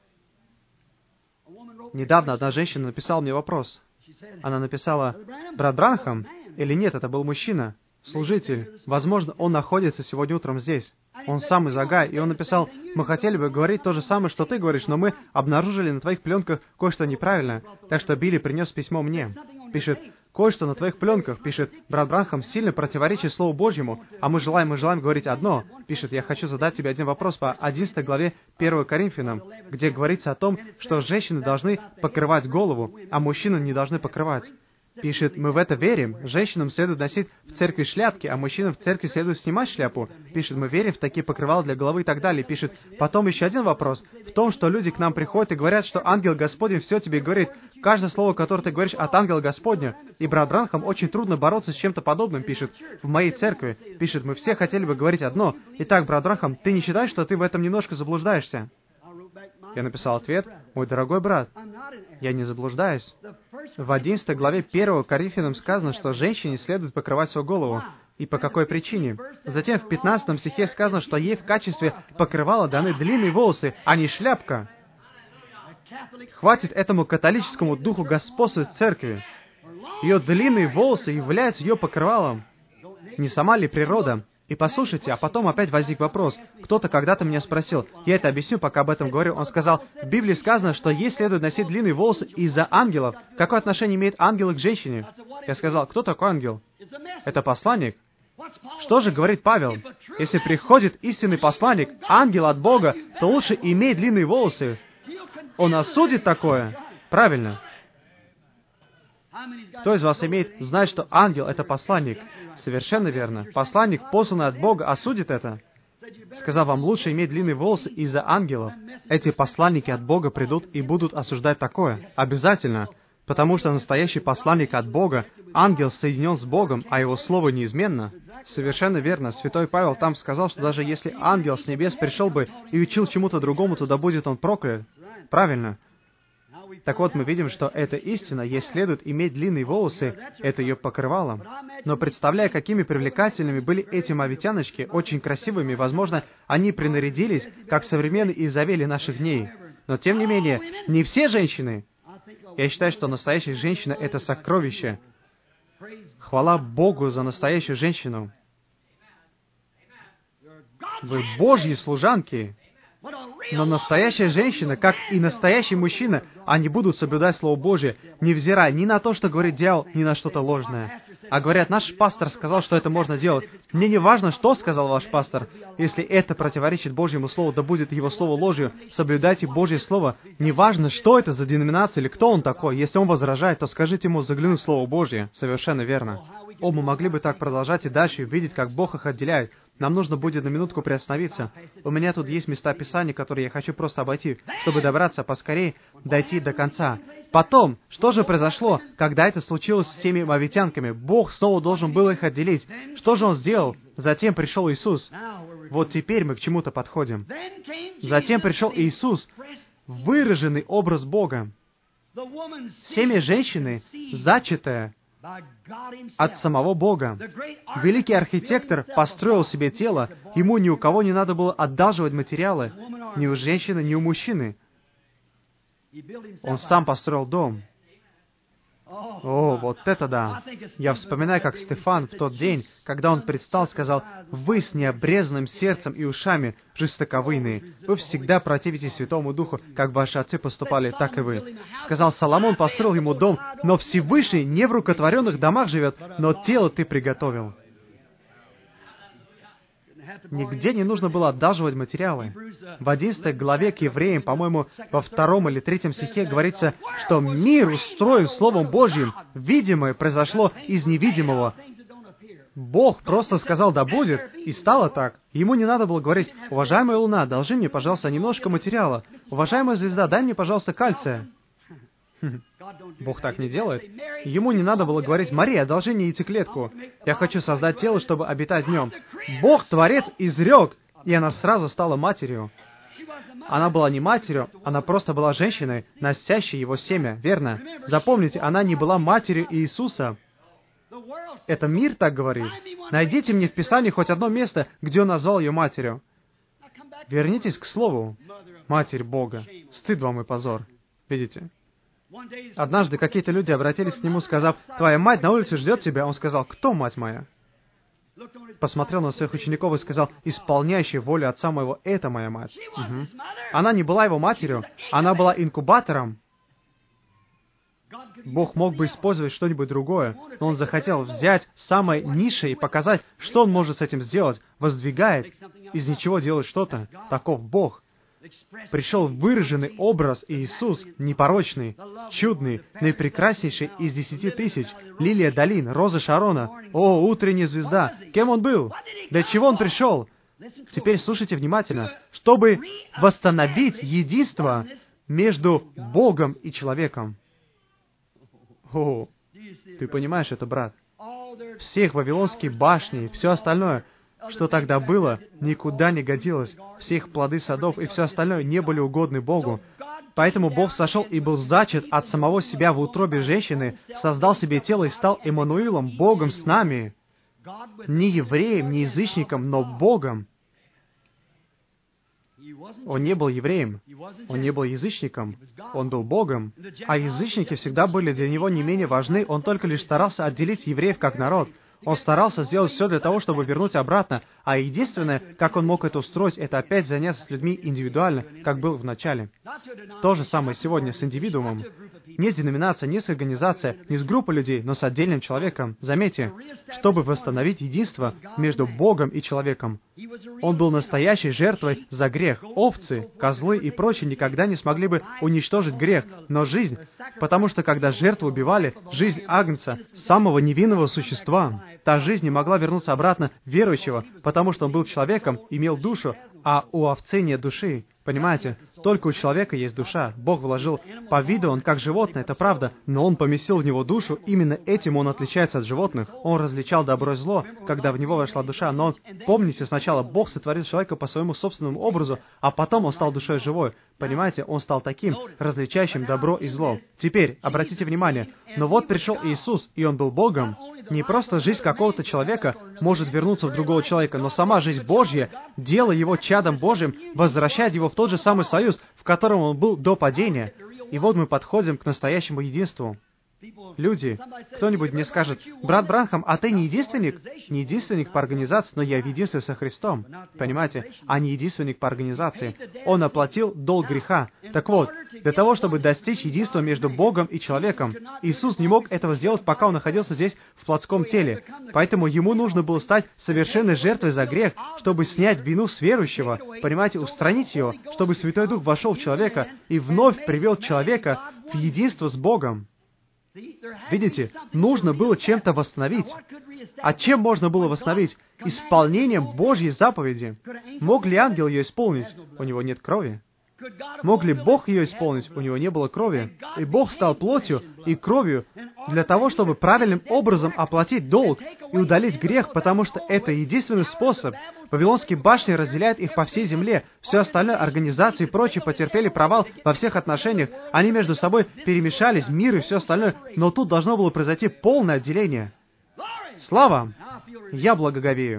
Недавно одна женщина написала мне вопрос. Она написала, брат Бранхам, или нет, это был мужчина, служитель. Возможно, он находится сегодня утром здесь. Он сам из Агая, и он написал, мы хотели бы говорить то же самое, что ты говоришь, но мы обнаружили на твоих пленках кое-что неправильное. Так что Билли принес письмо мне. Пишет, кое-что на твоих пленках, пишет, брат Бранхам сильно противоречит Слову Божьему, а мы желаем, мы желаем говорить одно. Пишет, я хочу задать тебе один вопрос по одиннадцатой главе первого Коринфянам, где говорится о том, что женщины должны покрывать голову, а мужчины не должны покрывать. Пишет, мы в это верим. Женщинам следует носить в церкви шляпки, а мужчинам в церкви следует снимать шляпу. Пишет, мы верим в такие покрывала для головы и так далее. Пишет, потом еще один вопрос. В том, что люди к нам приходят и говорят, что ангел Господень все тебе говорит. Каждое слово, которое ты говоришь, от ангела Господня. И брат Бранхам очень трудно бороться с чем-то подобным, пишет, в моей церкви. Пишет, мы все хотели бы говорить одно. Итак, брат Бранхам, ты не считаешь, что ты в этом немножко заблуждаешься? Я написал ответ, мой дорогой брат, я не заблуждаюсь. В одиннадцатой главе первого Коринфянам сказано, что женщине следует покрывать свою голову. И по какой причине? Затем в пятнадцатом стихе сказано, что ей в качестве покрывала даны длинные волосы, а не шляпка. Хватит этому католическому духу господствовать в церкви. Ее длинные волосы являются ее покрывалом. Не сама ли природа? И послушайте, а потом опять возник вопрос. Кто-то когда-то меня спросил, я это объясню, пока об этом говорю. Он сказал, в Библии сказано, что ей следует носить длинные волосы из-за ангелов. Какое отношение имеет ангел к женщине? Я сказал, кто такой ангел? Это посланник. Что же говорит Павел? Если приходит истинный посланник, ангел от Бога, то лучше иметь длинные волосы. Он осудит такое? Правильно. Кто из вас имеет знать, что ангел — это посланник? Совершенно верно. Посланник, посланный от Бога, осудит это. Сказал, вам лучше иметь длинные волосы из-за ангелов. Эти посланники от Бога придут и будут осуждать такое. Обязательно. Потому что настоящий посланник от Бога, ангел соединен с Богом, а его слово неизменно. Совершенно верно. Святой Павел там сказал, что даже если ангел с небес пришел бы и учил чему-то другому, то да будет он проклят. Правильно. Так вот, мы видим, что эта истина, ей следует иметь длинные волосы, это ее покрывало. Но представляя, какими привлекательными были эти мавитяночки, очень красивыми, возможно, они принарядились, как современные Изавели наших дней. Но, тем не менее, не все женщины. Я считаю, что настоящая женщина — это сокровище. Хвала Богу за настоящую женщину. Вы Божьи служанки. Но настоящая женщина, как и настоящий мужчина, они будут соблюдать Слово Божие, невзирая ни на то, что говорит дьявол, ни на что-то ложное. А говорят, наш пастор сказал, что это можно делать. Мне не важно, что сказал ваш пастор. Если это противоречит Божьему Слову, да будет его Слово ложью. Соблюдайте Божье Слово. Не важно, что это за деноминация или кто он такой. Если он возражает, то скажите ему заглянуть в Слово Божье. Совершенно верно. О, мы могли бы так продолжать и дальше видеть, как Бог их отделяет. Нам нужно будет на минутку приостановиться. У меня тут есть места Писания, которые я хочу просто обойти, чтобы добраться поскорее, дойти до конца. Потом, что же произошло, когда это случилось с теми мавитянками? Бог снова должен был их отделить. Что же Он сделал? Затем пришел Иисус. Вот теперь мы к чему-то подходим. Затем пришел Иисус, выраженный образ Бога. Семя женщины, зачатое от самого Бога. Великий архитектор построил себе тело, ему ни у кого не надо было одалживать материалы, ни у женщины, ни у мужчины. Он сам построил дом. О, вот это да! Я вспоминаю, как Стефан в тот день, когда он предстал, сказал: «Вы с необрезанным сердцем и ушами жестоковыйные. Вы всегда противитесь Святому Духу, как ваши отцы поступали, так и вы». Сказал: «Соломон построил ему дом, но Всевышний не в рукотворенных домах живет, но тело ты приготовил». Нигде не нужно было одалживать материалы. В одиннадцатой главе к евреям, по-моему, во втором или третьем стихе говорится, что мир устроен Словом Божьим, видимое произошло из невидимого. Бог просто сказал «да будет», и стало так. Ему не надо было говорить: «Уважаемая Луна, одолжи мне, пожалуйста, немножко материала. Уважаемая звезда, дай мне, пожалуйста, кальция». Бог так не делает. Ему не надо было говорить: «Мария, одолжи мне яйцеклетку. Я хочу создать тело, чтобы обитать в нем». Бог, Творец, изрек, и она сразу стала матерью. Она была не матерью, она просто была женщиной, носящей его семя, верно? Запомните, она не была матерью Иисуса. Это мир так говорит. Найдите мне в Писании хоть одно место, где он назвал ее матерью. Вернитесь к Слову. Матерь Бога. Стыд вам и позор. Видите? Однажды какие-то люди обратились к нему, сказав: «Твоя мать на улице ждет тебя». Он сказал: «Кто мать моя?» Посмотрел на своих учеников и сказал: «Исполняющий волю Отца моего — это моя мать». Угу. Она не была его матерью, она была инкубатором. Бог мог бы использовать что-нибудь другое, но Он захотел взять самое низшее и показать, что Он может с этим сделать. Воздвигает, из ничего делает что-то. Таков Бог. Пришел выраженный образ Иисус, непорочный, чудный, наипрекраснейший из десяти тысяч, лилия долин, роза Шарона, о, утренняя звезда. Кем Он был? Для чего Он пришел? Теперь слушайте внимательно. Чтобы восстановить единство между Богом и человеком. О, ты понимаешь это, брат? Все их вавилонские башни, все остальное, что тогда было, никуда не годилось. Все их плоды садов и все остальное не были угодны Богу. Поэтому Бог сошел и был зачат от самого себя в утробе женщины, создал себе тело и стал Эммануилом, Богом с нами. Не евреем, не язычником, но Богом. Он не был евреем, он не был язычником, он был Богом. А язычники всегда были для него не менее важны, он только лишь старался отделить евреев как народ. Он старался сделать все для того, чтобы вернуть обратно, а единственное, как он мог это устроить, это опять заняться с людьми индивидуально, как был в начале. То же самое сегодня с индивидуумом. Не с деноминацией, не с организацией, не с группой людей, но с отдельным человеком. Заметьте, чтобы восстановить единство между Богом и человеком. Он был настоящей жертвой за грех. Овцы, козлы и прочие никогда не смогли бы уничтожить грех, но жизнь, потому что когда жертву убивали, жизнь агнца, самого невинного существа, та жизнь не могла вернуться обратно верующего, потому что он был человеком, имел душу, а у овцы нет души. Понимаете? Только у человека есть душа. Бог вложил по виду, он как животное, это правда, но он поместил в него душу, именно этим он отличается от животных. Он различал добро и зло, когда в него вошла душа, но помните, сначала Бог сотворил человека по своему собственному образу, а потом он стал душой живой. Понимаете? Он стал таким, различающим добро и зло. Теперь, обратите внимание, но вот пришел Иисус, и Он был Богом. Не просто жизнь какого-то человека может вернуться в другого человека, но сама жизнь Божья, делая его чадом Божьим, возвращает его в тот же самый союз, в котором он был до падения. И вот мы подходим к настоящему единству. Люди, кто-нибудь мне скажет: «Брат Бранхам, а ты не единственник?» Не единственник по организации, но я в единстве со Христом. Понимаете? А не единственник по организации. Он оплатил долг греха. Так вот, для того, чтобы достичь единства между Богом и человеком, Иисус не мог этого сделать, пока Он находился здесь в плотском теле. Поэтому Ему нужно было стать совершенной жертвой за грех, чтобы снять вину с верующего, понимаете, устранить ее, чтобы Святой Дух вошел в человека и вновь привел человека в единство с Богом. Видите, нужно было чем-то восстановить. А чем можно было восстановить? Исполнением Божьей заповеди. Мог ли ангел ее исполнить? У него нет крови. Мог ли Бог ее исполнить? У него не было крови. И Бог стал плотью и кровью для того, чтобы правильным образом оплатить долг и удалить грех, потому что это единственный способ. Вавилонские башни разделяют их по всей земле. Все остальное, организации и прочие, потерпели провал во всех отношениях. Они между собой перемешались, мир и все остальное. Но тут должно было произойти полное отделение. Слава! Я благоговею.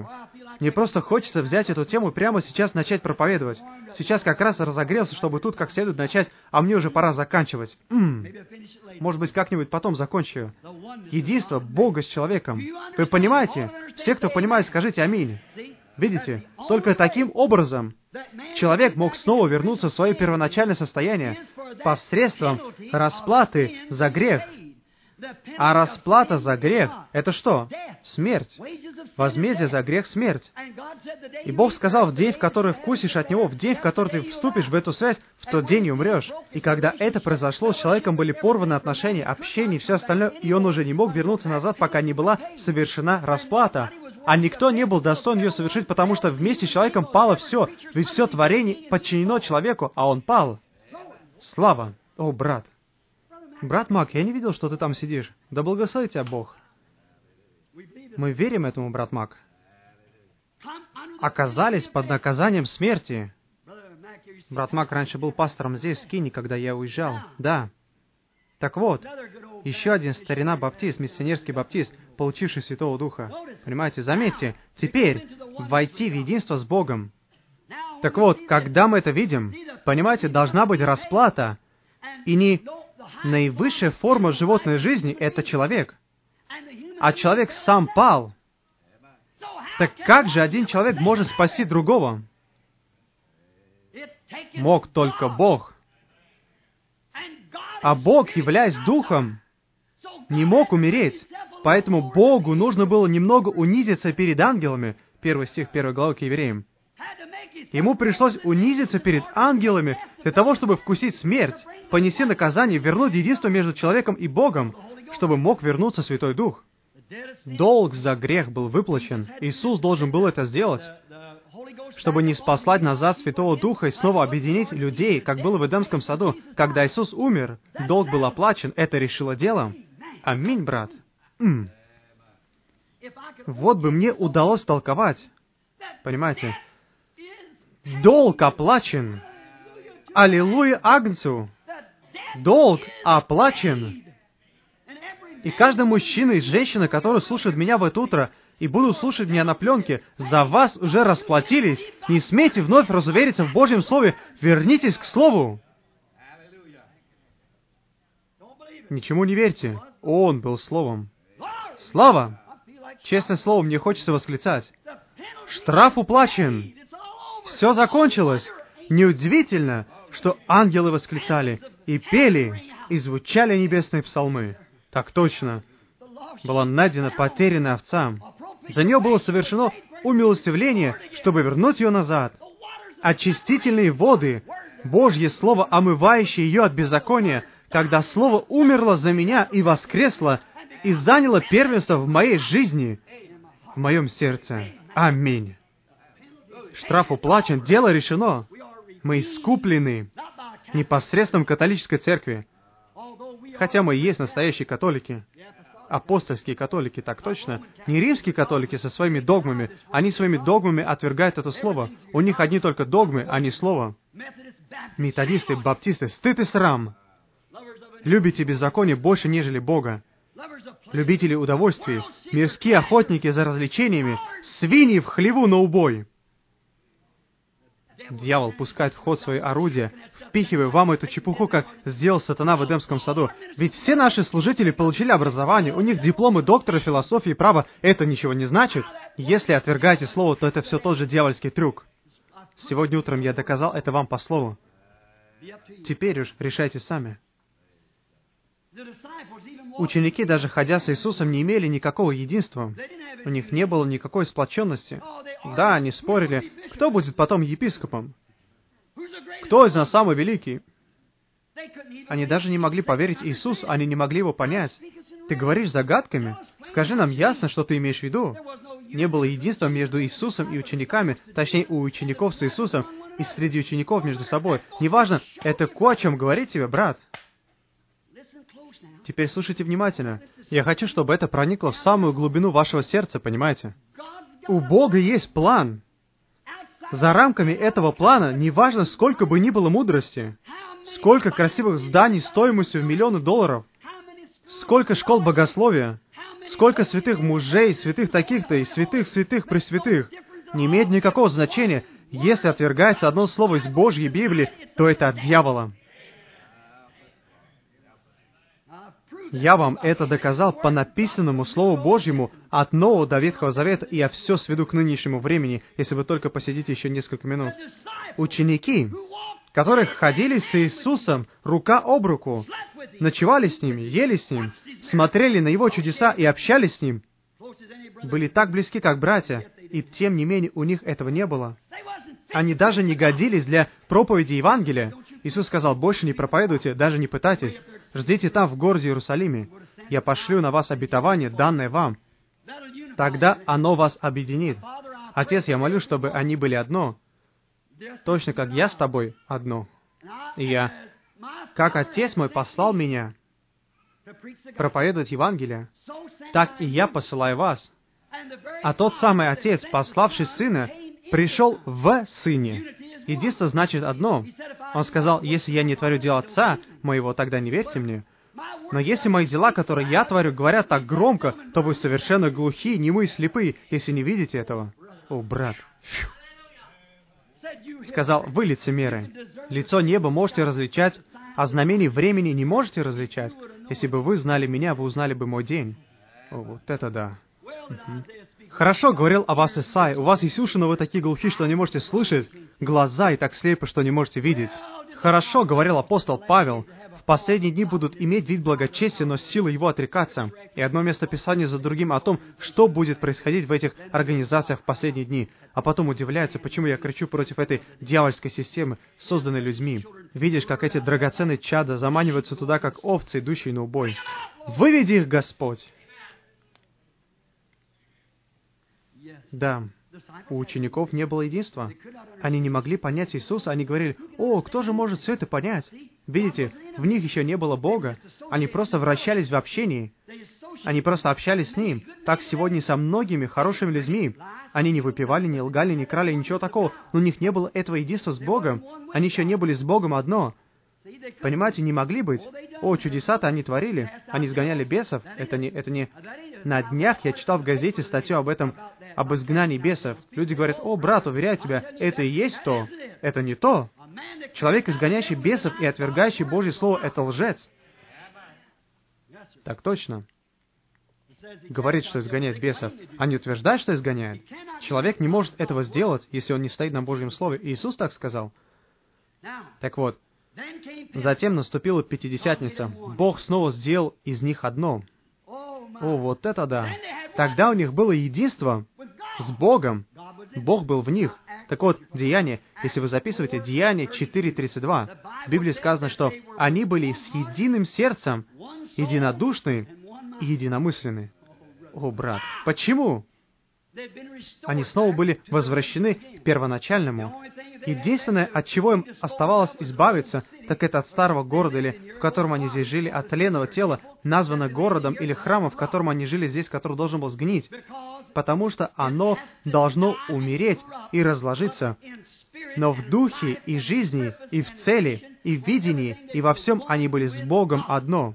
Мне просто хочется взять эту тему и прямо сейчас начать проповедовать. Сейчас как раз разогрелся, чтобы тут как следует начать, а мне уже пора заканчивать. М-м. Может быть, как-нибудь потом закончу. Единство Бога с человеком. Вы понимаете? Все, кто понимает, скажите аминь. Видите? Только таким образом человек мог снова вернуться в свое первоначальное состояние посредством расплаты за грех. А расплата за грех — это что? Смерть. Возмездие за грех — смерть. И Бог сказал, в день, в который вкусишь от Него, в день, в который ты вступишь в эту связь, в тот день и умрешь. И когда это произошло, с человеком были порваны отношения, общение и все остальное, и он уже не мог вернуться назад, пока не была совершена расплата. А никто не был достоин ее совершить, потому что вместе с человеком пало все, ведь все творение подчинено человеку, а он пал. Слава! О, брат! Брат Мак, я не видел, что ты там сидишь. Да благословит тебя Бог. Мы верим этому, брат Мак. Оказались под наказанием смерти. Брат Мак раньше был пастором здесь, в Кине, когда я уезжал. Да. Так вот, еще один старина-баптист, миссионерский баптист, получивший Святого Духа. Понимаете, заметьте, теперь войти в единство с Богом. Так вот, когда мы это видим, понимаете, должна быть расплата. И не наивысшая форма животной жизни — это человек. А человек сам пал. Так как же один человек может спасти другого? Мог только Бог. А Бог, являясь Духом, не мог умереть. Поэтому Богу нужно было немного унизиться перед ангелами. Первый стих первой главы к Евреям. Ему пришлось унизиться перед ангелами для того, чтобы вкусить смерть, понести наказание, вернуть единство между человеком и Богом, чтобы мог вернуться Святой Дух. Долг за грех был выплачен. Иисус должен был это сделать, чтобы не спаслать назад Святого Духа и снова объединить людей, как было в Эдемском саду. Когда Иисус умер, долг был оплачен, это решило дело. Аминь, брат. М. Вот бы мне удалось толковать. Понимаете? Долг оплачен. Аллилуйя Агнцу. Долг оплачен. И каждый мужчина и женщина, которые слушают меня в это утро и будут слушать меня на пленке, за вас уже расплатились. Не смейте вновь разувериться в Божьем Слове. Вернитесь к Слову. Ничему не верьте. Он был Словом. Слава! Честное слово, мне хочется восклицать. Штраф уплачен. Все закончилось. Неудивительно, что ангелы восклицали и пели, и звучали небесные псалмы. Так точно. Была найдена потерянная овца. За нее было совершено умилостивление, чтобы вернуть ее назад. Очистительные воды, Божье Слово, омывающее ее от беззакония, когда Слово умерло за меня и воскресло, и заняло первенство в моей жизни, в моем сердце. Аминь. Штраф уплачен, дело решено. Мы искуплены непосредством католической церкви. Хотя мы и есть настоящие католики. Апостольские католики, так точно. Не римские католики со своими догмами. Они своими догмами отвергают это слово. У них одни только догмы, а не слово. Методисты, баптисты, стыд и срам. Любите беззаконие больше, нежели Бога. Любители удовольствий, мирские охотники за развлечениями, свиньи в хлеву на убой. Дьявол пускает в ход свои орудия, впихивая вам эту чепуху, как сделал сатана в Эдемском саду. Ведь все наши служители получили образование, у них дипломы доктора философии и права. Это ничего не значит. Если отвергаете слово, то это все тот же дьявольский трюк. Сегодня утром я доказал это вам по слову. Теперь уж решайте сами. Ученики, даже ходя с Иисусом, не имели никакого единства. У них не было никакой сплоченности. Да, они спорили, кто будет потом епископом? Кто из нас самый великий? Они даже не могли поверить Иисусу, они не могли его понять. Ты говоришь загадками? Скажи нам ясно, что ты имеешь в виду. Не было единства между Иисусом и учениками, точнее, у учеников с Иисусом и среди учеников между собой. Неважно, это кое о чем говорит тебе, брат. Теперь слушайте внимательно. Я хочу, чтобы это проникло в самую глубину вашего сердца, понимаете? У Бога есть план. За рамками этого плана, неважно, сколько бы ни было мудрости, сколько красивых зданий стоимостью в миллионы долларов, сколько школ богословия, сколько святых мужей, святых таких-то и святых святых пресвятых, не имеет никакого значения. Если отвергается одно слово из Божьей Библии, то это от дьявола. Я вам это доказал по написанному Слову Божьему от Нового до Ветхого Завета, и я все сведу к нынешнему времени, если вы только посидите еще несколько минут. Ученики, которые ходили с Иисусом рука об руку, ночевали с Ним, ели с Ним, смотрели на Его чудеса и общались с Ним, были так близки, как братья, и тем не менее у них этого не было. Они даже не годились для проповеди Евангелия. Иисус сказал: «Больше не проповедуйте, даже не пытайтесь. Ждите там, в городе Иерусалиме. Я пошлю на вас обетование, данное вам. Тогда оно вас объединит. Отец, я молю, чтобы они были одно, точно как я с тобой одно. И я, как Отец мой послал меня проповедовать Евангелие, так и я посылаю вас. А тот самый Отец, пославший Сына, пришел в Сыне. Единство значит одно. Он сказал: если я не творю дел Отца моего, тогда не верьте мне. Но если мои дела, которые я творю, говорят так громко, то вы совершенно глухие, немые, слепые, если не видите этого. О, брат! Фью. Сказал: вы лицемеры. Лицо неба можете различать, а знамений времени не можете различать. Если бы вы знали меня, вы узнали бы мой день. О, вот это да. Угу. Хорошо говорил о вас Исаия. У вас есть уши, но вы такие глухие, что не можете слышать, глаза и так слепы, что не можете видеть. Хорошо говорил апостол Павел. В последние дни будут иметь вид благочестия, но силы его отрекаться. И одно место Писания за другим о том, что будет происходить в этих организациях в последние дни. А потом удивляется, почему я кричу против этой дьявольской системы, созданной людьми. Видишь, как эти драгоценные чада заманиваются туда, как овцы, идущие на убой. Выведи их, Господь! Да, у учеников не было единства. Они не могли понять Иисуса, они говорили: «О, кто же может все это понять?» Видите, в них еще не было Бога. Они просто вращались в общении. Они просто общались с Ним. Так сегодня со многими хорошими людьми. Они не выпивали, не лгали, не крали, ничего такого. Но у них не было этого единства с Богом. Они еще не были с Богом одно. Понимаете, не могли быть. О, чудеса-то они творили. Они сгоняли бесов. Это не... Это не... На днях я читал в газете статью об этом, об изгнании бесов. Люди говорят: «О, брат, уверяю тебя, это и есть то». Это не то. Человек, изгоняющий бесов и отвергающий Божье Слово, это лжец. Так точно. Говорит, что изгоняет бесов, а не утверждает, что изгоняет. Человек не может этого сделать, если он не стоит на Божьем Слове. И Иисус так сказал. Так вот, затем наступила Пятидесятница. Бог снова сделал из них одно. О, вот это да! Тогда у них было единство с Богом. Бог был в них. Так вот, Деяния, если вы записываете, Деяния четыре тридцать два, в Библии сказано, что они были с единым сердцем, единодушны и единомысленны. О, брат, почему? Они снова были возвращены к первоначальному. Единственное, от чего им оставалось избавиться, так это от старого города, или в котором они здесь жили, от тленного тела, названо городом или храмом, в котором они жили здесь, который должен был сгнить, потому что оно должно умереть и разложиться. Но в духе и жизни, и в цели, и в видении, и во всем они были с Богом одно.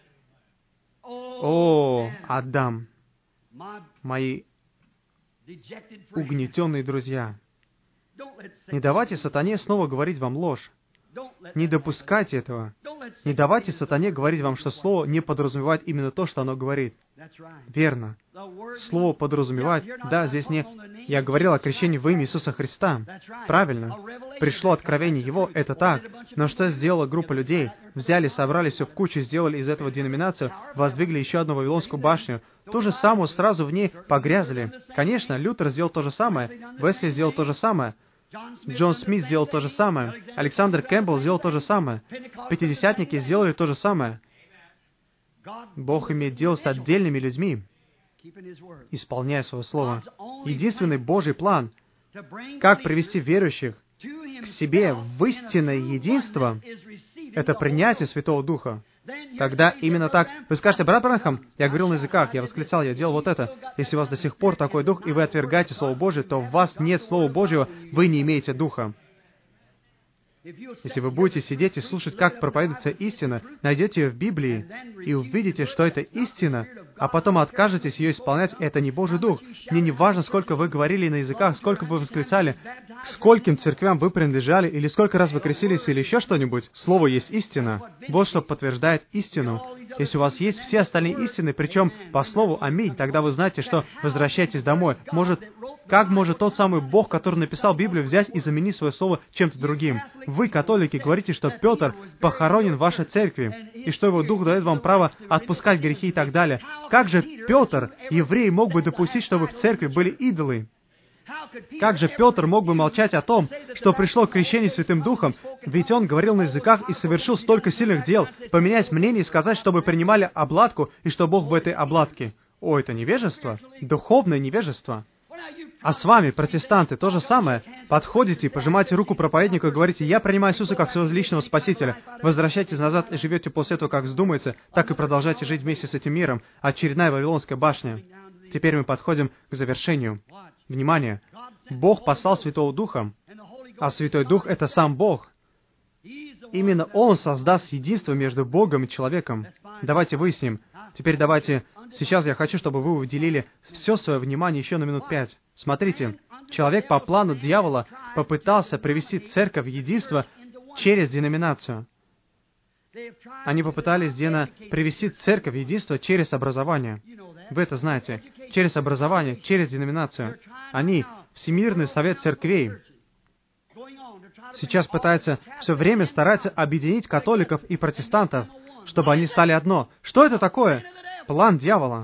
О, Адам, мои угнетенные друзья, не давайте сатане снова говорить вам ложь. Не допускайте этого. Не давайте сатане говорить вам, что Слово не подразумевает именно то, что оно говорит. Верно. Слово подразумевает... Да, здесь не... Я говорил о крещении во имя Иисуса Христа. Правильно. Пришло откровение Его, это так. Но что сделала группа людей? Взяли, собрали все в кучу, сделали из этого деноминацию, воздвигли еще одну Вавилонскую башню. То же самое сразу в ней погрязли. Конечно, Лютер сделал то же самое. Весли сделал то же самое. Джон Смит сделал то же самое. Александр Кэмпбелл сделал то же самое. Пятидесятники сделали то же самое. Бог имеет дело с отдельными людьми, исполняя Свое Слово. Единственный Божий план, как привести верующих к себе в истинное единство, это принятие Святого Духа. Тогда именно так... Вы скажете: брат Бранхам, я говорил на языках, я восклицал, я делал вот это. Если у вас до сих пор такой дух, и вы отвергаете Слово Божие, то в вас нет Слова Божьего, вы не имеете Духа. Если вы будете сидеть и слушать, как проповедуется истина, найдете ее в Библии и увидите, что это истина, а потом откажетесь ее исполнять, это не Божий Дух. Мне не важно, сколько вы говорили на языках, сколько вы восклицали, к скольким церквям вы принадлежали, или сколько раз вы крестились, или еще что-нибудь. Слово есть истина. Вот что подтверждает истину. Если у вас есть все остальные истины, причем по слову «Аминь», тогда вы знаете, что возвращайтесь домой. Может, как может тот самый Бог, который написал Библию, взять и заменить свое слово чем-то другим? Вы, католики, говорите, что Петр похоронен в вашей церкви, и что его Дух дает вам право отпускать грехи и так далее. Как же Петр, еврей, мог бы допустить, чтобы в церкви были идолы? Как же Петр мог бы молчать о том, что пришло крещение Святым Духом, ведь он говорил на языках и совершил столько сильных дел, поменять мнение и сказать, чтобы принимали обладку, и что Бог в этой обладке? О, это невежество, духовное невежество. А с вами, протестанты, то же самое. Подходите, пожимаете руку проповеднику и говорите: «Я принимаю Иисуса как своего личного Спасителя». Возвращайтесь назад и живете после этого, как вздумается, так и продолжайте жить вместе с этим миром. Очередная Вавилонская башня. Теперь мы подходим к завершению. Внимание! Бог послал Святого Духа, а Святой Дух — это сам Бог. Именно Он создаст единство между Богом и человеком. Давайте выясним. Теперь давайте... Сейчас я хочу, чтобы вы уделили все свое внимание еще на минут пять. Смотрите, человек по плану дьявола попытался привести церковь в единство через деноминацию. Они попытались, Дена, привести церковь в единство через образование. Вы это знаете. Через образование, через деноминацию. Они, Всемирный Совет Церквей, сейчас пытаются все время стараться объединить католиков и протестантов, чтобы они стали одно. Что это такое? План дьявола.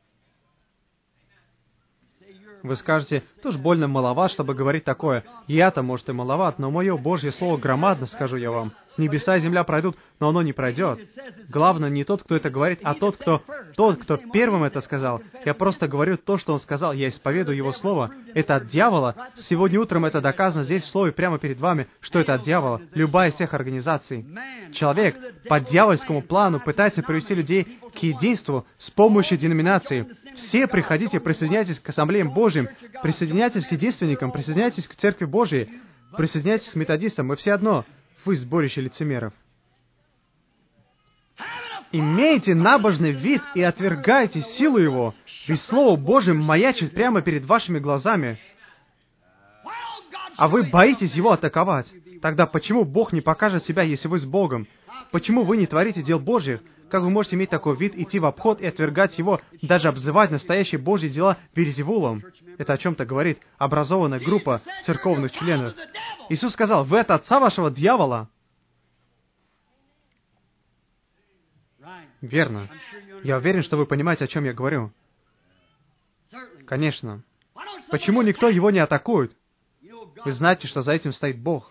Вы скажете: «Ты уж больно маловат, чтобы говорить такое». Я-то, может, и маловат, но мое Божье Слово громадно, скажу я вам. Небеса и земля пройдут, но оно не пройдет. Главное не тот, кто это говорит, а тот, кто, тот, кто первым это сказал. Я просто говорю то, что он сказал. Я исповедую его слово. Это от дьявола. Сегодня утром это доказано здесь в слове прямо перед вами, что это от дьявола. Любая из всех организаций. Человек по дьявольскому плану пытается привести людей к единству с помощью деноминации. Все приходите, присоединяйтесь к ассамблеям Божьим, присоединяйтесь к единственникам, присоединяйтесь к Церкви Божьей, присоединяйтесь к методистам. Мы все одно. Вы сборище лицемеров. Имейте набожный вид и отвергайте силу его, ведь Слово Божие маячит прямо перед вашими глазами. А вы боитесь его атаковать. Тогда почему Бог не покажет себя, если вы с Богом? Почему вы не творите дел Божьих? Как вы можете иметь такой вид, идти в обход и отвергать его, даже обзывать настоящие Божьи дела Вельзевулом? Это о чем-то говорит образованная группа церковных членов. Иисус сказал: «Вы от отца вашего дьявола». Верно. Я уверен, что вы понимаете, о чем я говорю. Конечно. Почему никто его не атакует? Вы знаете, что за этим стоит Бог.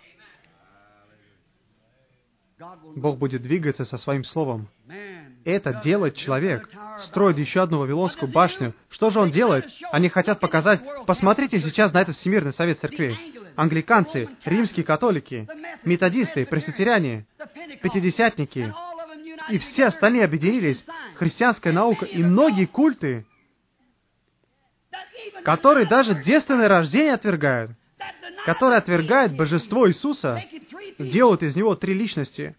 Бог будет двигаться со своим словом. Это делает человек. Строит еще одну Вавилонскую башню. Что же он делает? Они хотят показать: посмотрите сейчас на этот Всемирный Совет Церквей. Англиканцы, римские католики, методисты, пресвитеряне, пятидесятники. И все остальные объединились. Христианская наука и многие культы, которые даже девственное рождение отвергают, которые отвергают божество Иисуса, делают из Него три личности.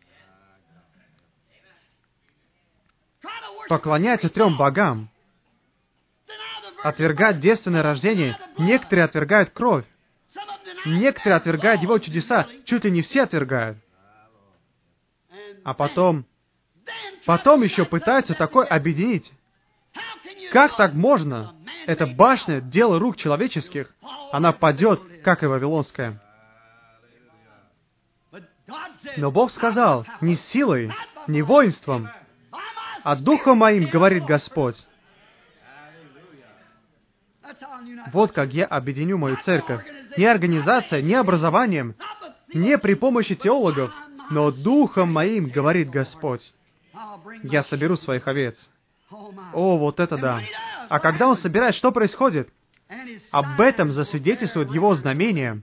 Поклоняются трем богам. Отвергают девственное рождение. Некоторые отвергают кровь. Некоторые отвергают Его чудеса. Чуть ли не все отвергают. А потом... Потом еще пытаются такое объединить. Как так можно? Эта башня — дело рук человеческих. Она падет, как и Вавилонская. Но Бог сказал: не силой, не воинством, а Духом Моим, говорит Господь. Вот как я объединю мою церковь. Не организацией, не образованием, не при помощи теологов, но Духом Моим, говорит Господь. Я соберу своих овец. О, вот это да! А когда Он собирает, что происходит? Об этом засвидетельствует Его знамение.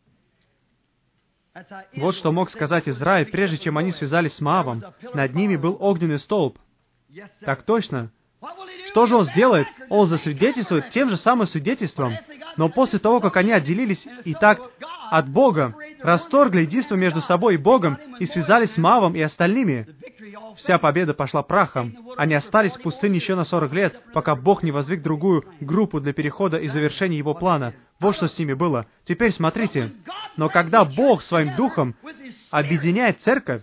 Вот что мог сказать Израиль, прежде чем они связались с Моавом. Над ними был огненный столб. Так точно. Что же Он сделает? Он засвидетельствует тем же самым свидетельством. Но после того, как они отделились и так от Бога, расторгли единство между собой и Богом и связались с Моавом и остальными. Вся победа пошла прахом. Они остались в пустыне еще на сорок лет, пока Бог не воздвиг другую группу для перехода и завершения Его плана. Вот что с ними было. Теперь смотрите. Но когда Бог своим Духом объединяет церковь,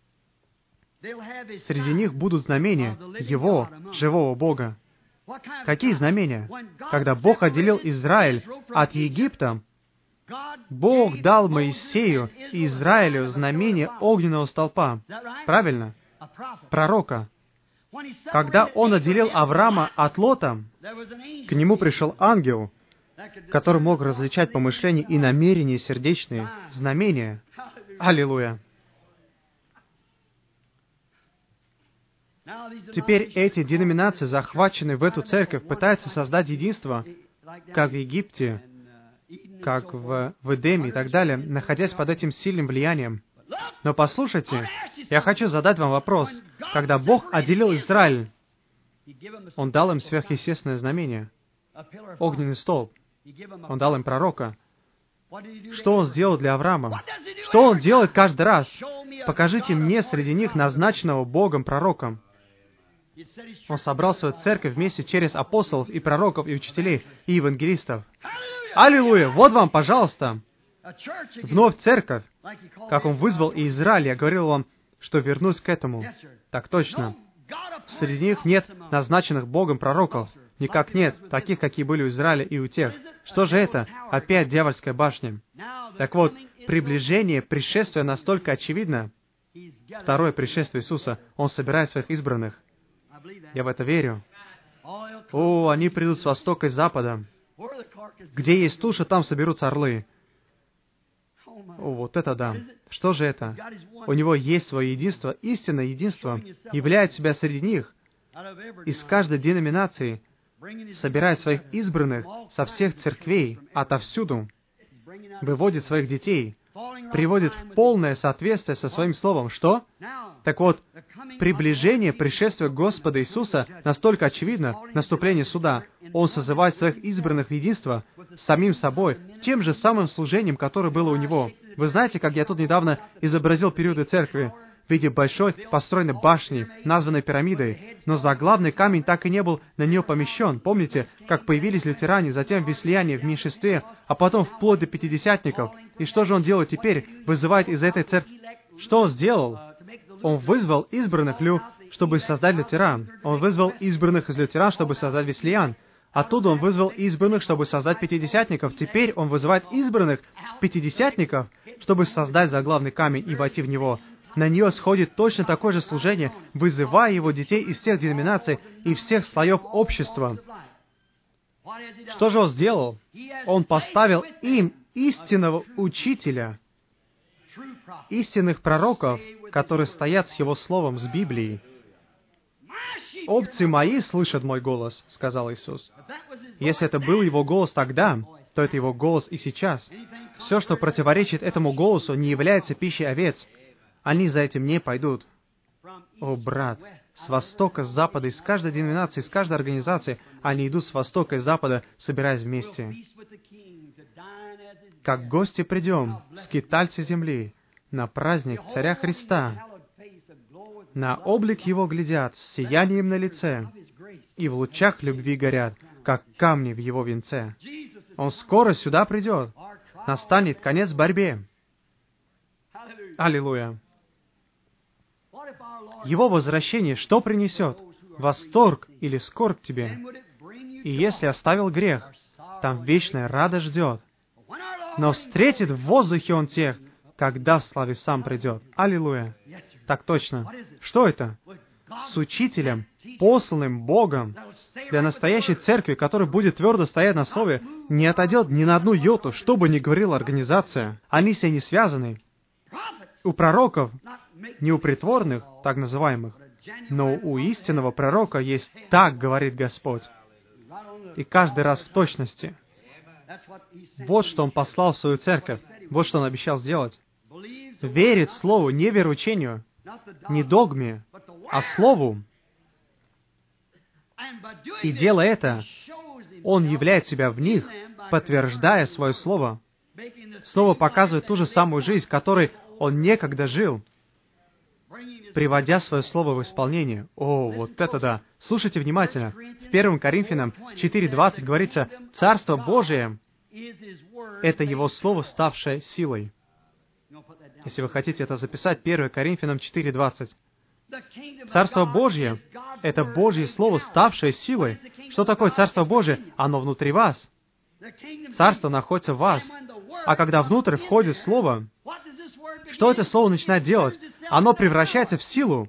среди них будут знамения Его, живого Бога. Какие знамения? Когда Бог отделил Израиль от Египта, Бог дал Моисею и Израилю знамение огненного столпа. Правильно? Пророка. Когда Он отделил Авраама от Лота, к нему пришел ангел, который мог различать помышления и намерения сердечные, знамения. Аллилуйя! Теперь эти деноминации, захваченные в эту церковь, пытаются создать единство, как в Египте, как в, в Эдеме и так далее, находясь под этим сильным влиянием. Но послушайте, я хочу задать вам вопрос. Когда Бог отделил Израиль, Он дал им сверхъестественное знамение, огненный столб. Он дал им пророка. Что Он сделал для Авраама? Что Он делает каждый раз? Покажите мне среди них назначенного Богом пророком. Он собрал свою церковь вместе через апостолов и пророков, и учителей, и евангелистов. Аллилуйя! Вот вам, пожалуйста, вновь церковь, как Он вызвал и Израиль. Я говорил вам, что вернусь к этому. Так точно. Среди них нет назначенных Богом пророков. Никак нет, таких, какие были у Израиля и у тех. Что же это? Опять дьявольская башня. Так вот, приближение пришествия настолько очевидно. Второе пришествие Иисуса. Он собирает своих избранных. Я в это верю. О, они придут с востока и с запада. Где есть туша, там соберутся орлы. О, вот это да. Что же это? У него есть свое единство, истинное единство, являет себя среди них, из каждой деноминации, собирает своих избранных со всех церквей, отовсюду, выводит своих детей, приводит в полное соответствие со Своим Словом. Что? Так вот, приближение пришествия Господа Иисуса настолько очевидно, наступление суда. Он созывает своих избранных в единство с самим собой, тем же самым служением, которое было у Него. Вы знаете, как я тут недавно изобразил периоды церкви в виде большой построенной башни, названной пирамидой, но заглавный камень так и не был на нее помещен. Помните, как появились лютеране, затем веслияне в меньшинстве, а потом вплоть до пятидесятников? И что же он делает теперь? Вызывает из этой церкви... Что он сделал? Он вызвал избранных лю, чтобы создать лютеран. Он вызвал избранных из лютеран, чтобы создать веслиян. Оттуда он вызвал избранных, чтобы создать пятидесятников. Теперь он вызывает избранных пятидесятников, чтобы создать заглавный камень и войти в него. На нее сходит точно такое же служение, вызывая его детей из всех деноминаций и всех слоев общества. Что же он сделал? Он поставил им истинного учителя, истинных пророков, которые стоят с Его Словом, с Библией. «Овцы мои слышат мой голос», — сказал Иисус. Если это был Его голос тогда, то это Его голос и сейчас. Все, что противоречит этому голосу, не является пищей овец. Они за этим не пойдут. О, брат, с востока, с запада, из каждой деноминации, из каждой организации, они идут с востока и запада, собираясь вместе. Как гости придем, скитальцы земли, на праздник Царя Христа. На облик Его глядят, с сиянием на лице, и в лучах любви горят, как камни в Его венце. Он скоро сюда придет. Настанет конец борьбе. Аллилуйя! Его возвращение что принесет? Восторг или скорбь тебе? И если оставил грех, там вечная радость ждет. Но встретит в воздухе Он тех, когда в славе Сам придет. Аллилуйя! Так точно. Что это? С учителем, посланным Богом для настоящей церкви, которая будет твердо стоять на слове, не отойдет ни на одну йоту, что бы ни говорила организация. Они все не связаны. У пророков, не у притворных, так называемых, но у истинного пророка есть «так говорит Господь». И каждый раз в точности. Вот что Он послал в свою церковь. Вот что Он обещал сделать. Верит Слову, не вероучению, не догме, а Слову. И делая это, Он являет себя в них, подтверждая свое Слово. снова показывает ту же самую жизнь, которой Он некогда жил, приводя свое слово в исполнение. О, вот это да! Слушайте внимательно. В первом Коринфянам четыре двадцать говорится, «Царство Божие — это Его Слово, ставшее силой». Если вы хотите это записать, первое Коринфянам четыре двадцать. Царство Божье — это Божье Слово, ставшее силой. Что такое Царство Божье? Оно внутри вас. Царство находится в вас. А когда внутрь входит Слово, что это Слово начинает делать? Оно превращается в силу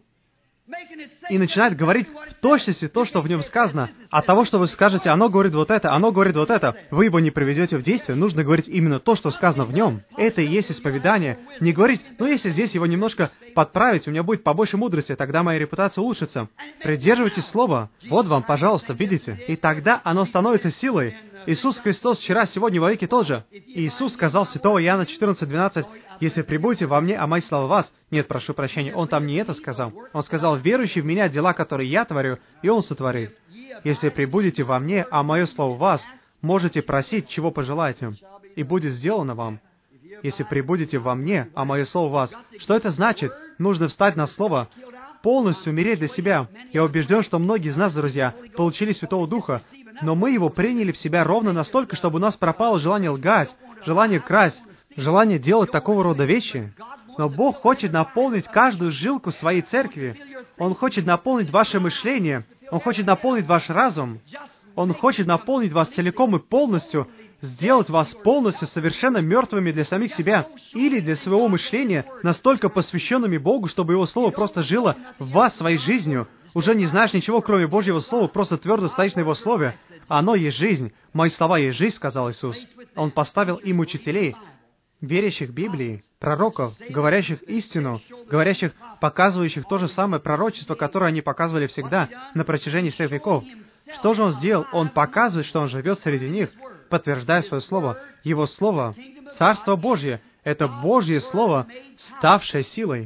и начинает говорить в точности то, что в нем сказано. От того, что вы скажете, оно говорит вот это, оно говорит вот это, вы его не приведете в действие, нужно говорить именно то, что сказано в нем. Это и есть исповедание. Не говорить, ну, если здесь его немножко подправить, у меня будет побольше мудрости, тогда моя репутация улучшится. Придерживайтесь слова. Вот вам, пожалуйста, видите? И тогда оно становится силой. Иисус Христос вчера, сегодня, во веки тот же. И Иисус сказал святого Иоанна четырнадцать двенадцать, «Если прибудете во мне, а мои слова в вас...» Нет, прошу прощения, Он там не это сказал. Он сказал, «Верующий в Меня, дела, которые Я творю, и Он сотворит. Если прибудете во мне, а мое слово в вас, можете просить, чего пожелаете, и будет сделано вам. Если прибудете во мне, а мое слово в вас...» Что это значит? Нужно встать на слово, полностью умереть для себя. Я убежден, что многие из нас, друзья, получили Святого Духа, но мы его приняли в себя ровно настолько, чтобы у нас пропало желание лгать, желание красть, желание делать такого рода вещи. Но Бог хочет наполнить каждую жилку своей церкви. Он хочет наполнить ваше мышление. Он хочет наполнить ваш разум. Он хочет наполнить вас целиком и полностью, сделать вас полностью совершенно мертвыми для самих себя или для своего мышления, настолько посвященными Богу, чтобы Его Слово просто жило в вас своей жизнью. Уже не знаешь ничего, кроме Божьего Слова, просто твердо стоишь на Его Слове. Оно есть жизнь. Мои слова есть жизнь, сказал Иисус. Он поставил им учителей, верящих Библии, пророков, говорящих истину, говорящих, показывающих то же самое пророчество, которое они показывали всегда на протяжении всех веков. Что же Он сделал? Он показывает, что Он живет среди них, подтверждая свое Слово. Его Слово, Царство Божье, это Божье Слово, ставшее силой.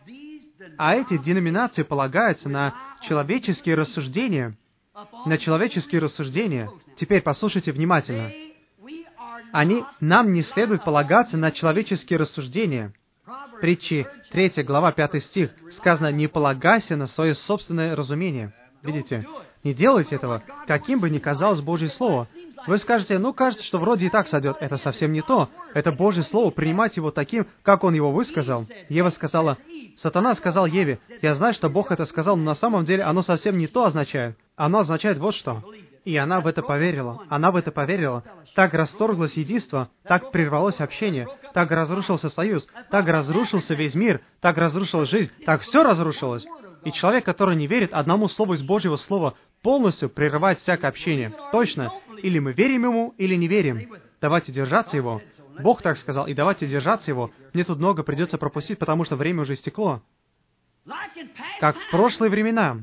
А эти деноминации полагаются на человеческие рассуждения, на человеческие рассуждения. Теперь послушайте внимательно. Они, нам не следует полагаться на человеческие рассуждения. Притчи, третья глава, пятый стих, сказано, «Не полагайся на свое собственное разумение». Видите? Не делайте этого, каким бы ни казалось Божье Слово. Вы скажете, ну, кажется, что вроде и так сойдет. Это совсем не то. Это Божье Слово, принимать его таким, как Он его высказал. Ева сказала, Сатана сказал Еве, «Я знаю, что Бог это сказал, но на самом деле оно совсем не то означает. Оно означает вот что». И она в это поверила. Она в это поверила. Так расторглось единство, так прервалось общение, так разрушился союз, так разрушился весь мир, так разрушилась жизнь, так все разрушилось. И человек, который не верит одному слову из Божьего Слова, полностью прерывает всякое общение. Точно. Или мы верим Ему, или не верим. Давайте держаться Его. Бог так сказал, и давайте держаться Его. Мне тут много придется пропустить, потому что время уже истекло. Как в прошлые времена.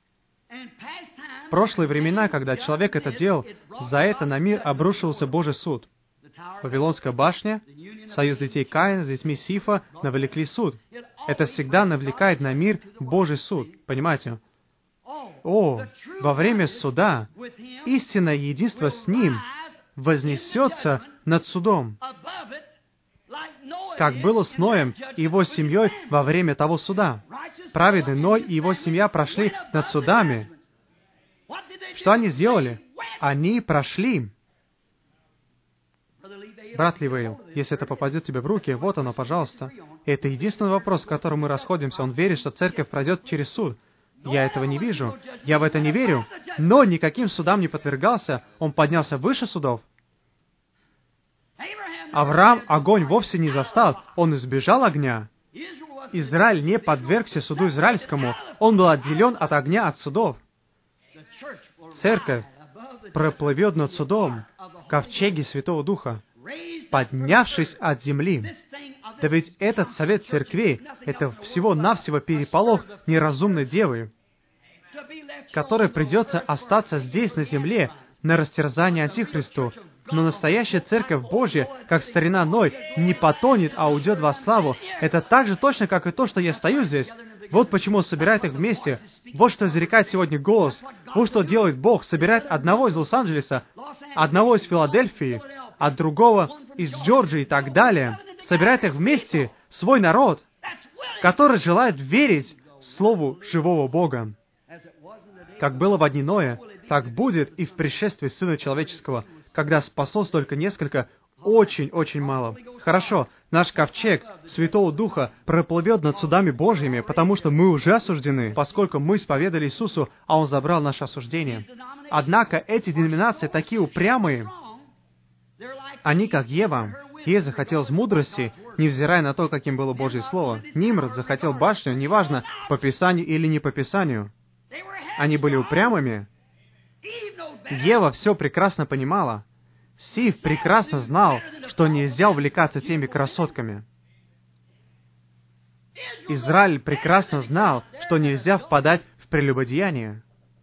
В прошлые времена, когда человек это делал, за это на мир обрушился Божий суд. Вавилонская башня, союз детей Каина с детьми Сифа навлекли суд. Это всегда навлекает на мир Божий суд. Понимаете? О, во время суда истинное единство с Ним вознесется над судом, как было с Ноем и его семьей во время того суда. Праведный Ной и его семья прошли над судами. Что они сделали? Они прошли. Брат Ливейл, если это попадет тебе в руки, вот оно, пожалуйста. И это единственный вопрос, с которым мы расходимся. Он верит, что церковь пройдет через суд. Я этого не вижу. Я в это не верю. Но никаким судам не подвергался. Он поднялся выше судов. Авраам огонь вовсе не застал. Он избежал огня. Израиль не подвергся суду израильскому. Он был отделен от огня, от судов. Церковь проплывет над судом в ковчеге Святого Духа, поднявшись от земли. Да ведь этот совет церквей — это всего-навсего переполох неразумной девы, которой придется остаться здесь, на земле, на растерзание Антихристу. Но настоящая Церковь Божья, как старина Ной, не потонет, а уйдет во славу. Это так же точно, как и то, что я стою здесь. Вот почему он собирает их вместе. Вот что изрекает сегодня голос. Вот что делает Бог. Собирает одного из Лос-Анджелеса, одного из Филадельфии, а другого из Джорджии и так далее. Собирает их вместе, свой народ, который желает верить Слову живого Бога. Как было во дни Ноя, так будет и в пришествии Сына Человеческого, когда спаслось только несколько, очень-очень мало. Хорошо, наш ковчег Святого Духа проплывет над судами Божьими, потому что мы уже осуждены, поскольку мы исповедали Иисусу, а Он забрал наше осуждение. Однако эти деноминации такие упрямые, они как Ева. Ей захотелось мудрости, невзирая на то, каким было Божье Слово. Нимрод захотел башню, неважно, по Писанию или не по Писанию. Они были упрямыми. Ева все прекрасно понимала. Сив прекрасно знал, что нельзя увлекаться теми красотками. Израиль прекрасно знал, что нельзя впадать в прелюбодеяние.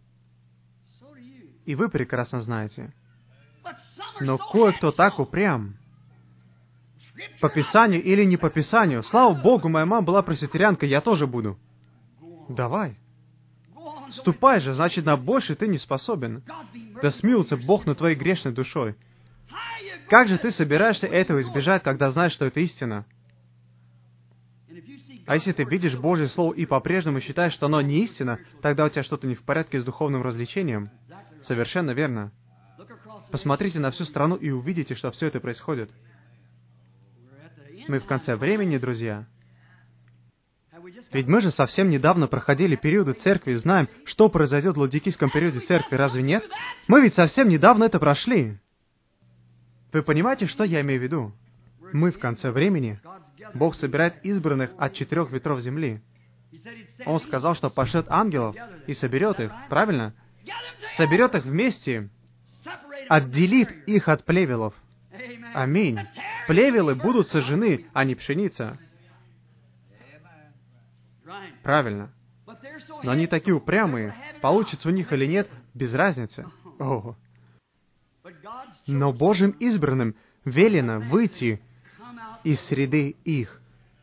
И вы прекрасно знаете. Но кое-кто так упрям. По Писанию или не по Писанию. Слава Богу, моя мама была пресвитерианкой, я тоже буду. Давай. Ступай же, значит, на больше ты не способен. Да смилуется Бог над твоей грешной душой. Как же ты собираешься этого избежать, когда знаешь, что это истина? А если ты видишь Божье Слово и по-прежнему считаешь, что оно не истина, тогда у тебя что-то не в порядке с духовным развлечением. Совершенно верно. Посмотрите на всю страну и увидите, что все это происходит. Мы в конце времени, друзья. Ведь мы же совсем недавно проходили периоды церкви и знаем, что произойдет в ладикийском периоде церкви, разве нет? Мы ведь совсем недавно это прошли. Вы понимаете, что я имею в виду? Мы в конце времени. Бог собирает избранных от четырех ветров земли. Он сказал, что пошлет ангелов и соберет их, правильно? Соберет их вместе, отделит их от плевелов. Аминь. Плевелы будут сожжены, а не пшеница. Правильно. Но они такие упрямые. Получится у них или нет, без разницы. О. Но Божьим избранным велено выйти из среды их.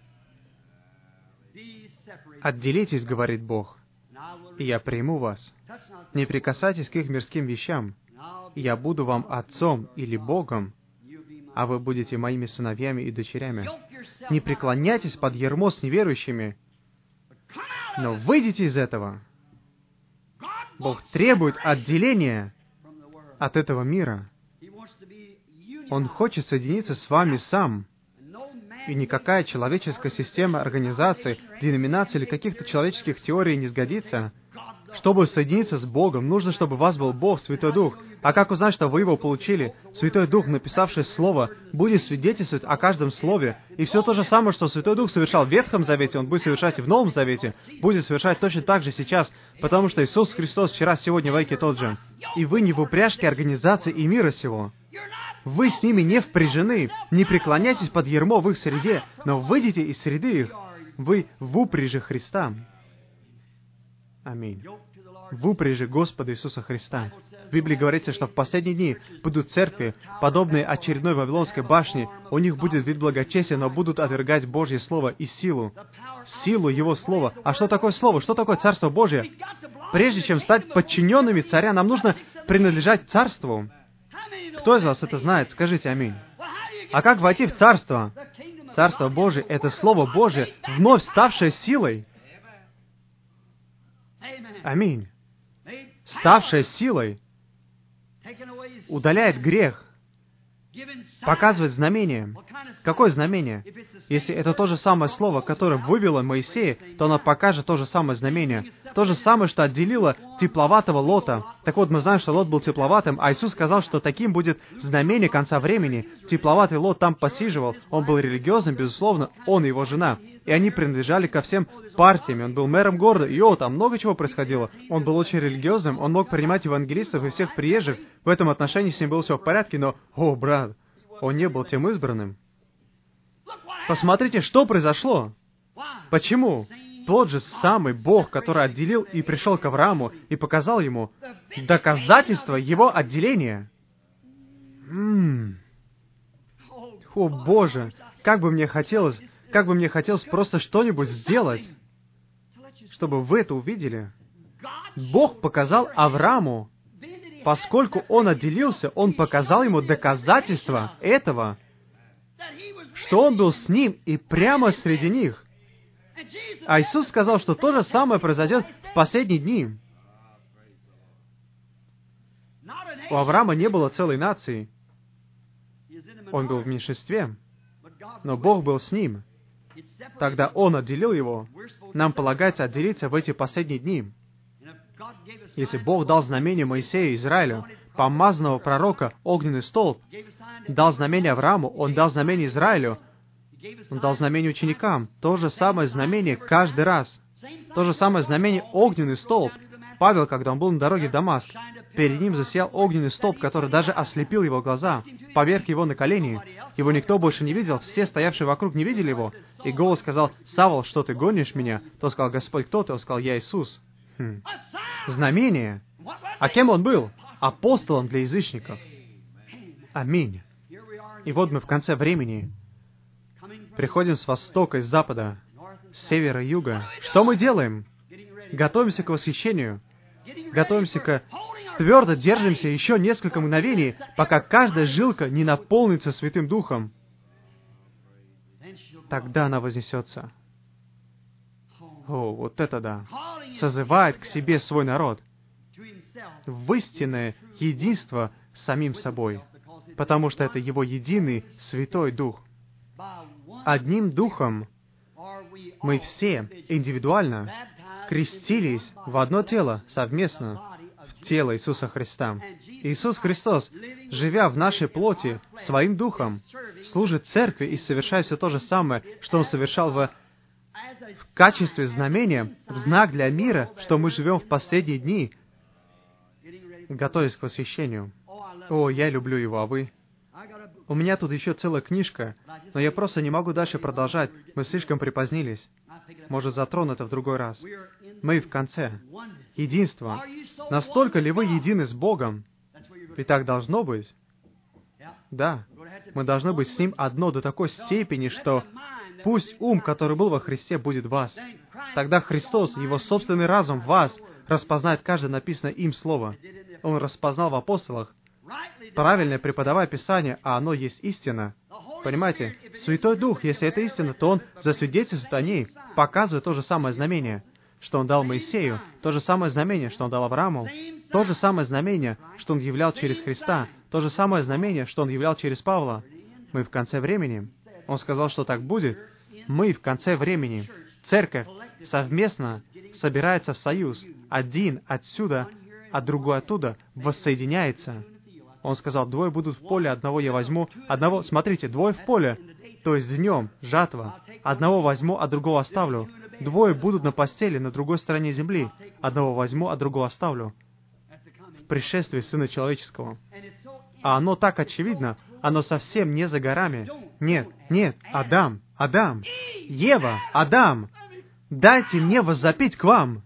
«Отделитесь, — говорит Бог, — и я приму вас. Не прикасайтесь к их мирским вещам, и я буду вам отцом или Богом, а вы будете моими сыновьями и дочерями. Не преклоняйтесь под ярмо с неверующими, но выйдите из этого». Бог требует отделения от этого мира. Он хочет соединиться с вами сам. И никакая человеческая система организаций, деноминаций или каких-то человеческих теорий не сгодится. Чтобы соединиться с Богом, нужно, чтобы у вас был Бог, Святой Дух. А как узнать, что вы Его получили? Святой Дух, написавший Слово, будет свидетельствовать о каждом Слове. И все то же самое, что Святой Дух совершал в Ветхом Завете, Он будет совершать и в Новом Завете. Будет совершать точно так же сейчас, потому что Иисус Христос вчера, сегодня, веки тот же. И вы не в упряжке организации и мира сего. Вы с ними не впряжены, не преклоняйтесь под ярмо в их среде, но выйдите из среды их. Вы в упряжи Христа. Аминь. В упряжи Господа Иисуса Христа. В Библии говорится, что в последние дни будут церкви, подобные очередной Вавилонской башне. У них будет вид благочестия, но будут отвергать Божье Слово и силу. Силу Его Слова. А что такое Слово? Что такое Царство Божие? Прежде чем стать подчиненными царя, нам нужно принадлежать Царству. Кто из вас это знает? Скажите аминь. А как войти в Царство? Царство Божие — это Слово Божие, вновь ставшее силой. Аминь. Ставшее силой удаляет грех, показывает знамение. Какое знамение? Если это то же самое слово, которое вывело Моисея, то оно покажет то же самое знамение. То же самое, что отделило тепловатого Лота. Так вот, мы знаем, что Лот был тепловатым, а Иисус сказал, что таким будет знамение конца времени. Тепловатый Лот там посиживал, он был религиозным, безусловно, он и его жена. И они принадлежали ко всем партиям. Он был мэром города, и о, там много чего происходило. Он был очень религиозным, он мог принимать евангелистов и всех приезжих. В этом отношении с ним было все в порядке, но, о, брат, он не был тем избранным. Посмотрите, что произошло. Почему? Тот же самый Бог, который отделил и пришел к Аврааму и показал ему доказательство его отделения. М-м. О, Боже, как бы мне хотелось, как бы мне хотелось просто что-нибудь сделать, чтобы вы это увидели. Бог показал Аврааму Поскольку он отделился, он показал ему доказательства этого, что он был с ним и прямо среди них. А Иисус сказал, что то же самое произойдет в последние дни. У Авраама не было целой нации. Он был в меньшинстве, но Бог был с ним. Тогда Он отделил его. Нам полагается отделиться в эти последние дни. Если Бог дал знамение Моисею и Израилю, помазанного пророка, огненный столб, дал знамение Аврааму, Он дал знамение Израилю, Он дал знамение ученикам. То же самое знамение каждый раз. То же самое знамение огненный столб. Павел, когда он был на дороге в Дамаск, перед ним засиял огненный столб, который даже ослепил его глаза, поверг его на колени. Его никто больше не видел, все стоявшие вокруг не видели его. И голос сказал: «Савл, что ты гонишь меня?» Тот сказал: «Господь, кто ты?» Он сказал: «Я Иисус». Хм. Знамение. А кем он был? Апостолом для язычников. Аминь. И вот мы в конце времени приходим с востока и с запада, с севера и юга. Что мы делаем? Готовимся к восхищению. Готовимся к... Твердо держимся еще несколько мгновений, пока каждая жилка не наполнится Святым Духом. Тогда она вознесется. О, вот это да. Созывает к себе свой народ в истинное единство с самим собой, потому что это Его единый Святой Дух. Одним Духом мы все индивидуально крестились в одно тело совместно, в тело Иисуса Христа. Иисус Христос, живя в нашей плоти Своим Духом, служит Церкви и совершает все то же самое, что Он совершал в, в качестве знамения, в знак для мира, что мы живем в последние дни, готовясь к восхищению. О, я люблю Его, а вы? У меня тут еще целая книжка, но я просто не могу дальше продолжать. Мы слишком припозднились. Может, затрону это в другой раз. Мы в конце. Единство. Настолько ли вы едины с Богом? Ведь так должно быть. Да. Мы должны быть с Ним одно до такой степени, что пусть ум, который был во Христе, будет в вас. Тогда Христос, Его собственный разум в вас, распознает каждое написанное им слово. Он распознал в апостолах, правильно преподавая Писание, а оно есть истина. Понимаете? Святой Дух, если это истина, то Он засвидетельствует о ней, показывает то же самое знамение, что Он дал Моисею, то же самое знамение, что Он дал Аврааму, то же самое знамение, что Он являл через Христа, то же самое знамение, что Он являл через Павла. Мы в конце времени. Он сказал, что так будет. Мы в конце времени. Церковь совместно собирается в союз. Один отсюда, а другой оттуда воссоединяется. Он сказал: двое будут в поле, одного я возьму. Одного, смотрите, двое в поле, то есть днем, жатва. Одного возьму, а другого оставлю. Двое будут на постели на другой стороне земли. Одного возьму, а другого оставлю. В пришествии Сына Человеческого. А оно так очевидно, оно совсем не за горами. Нет, нет, Адам, Адам, Ева, Адам, дайте мне воззапить к вам.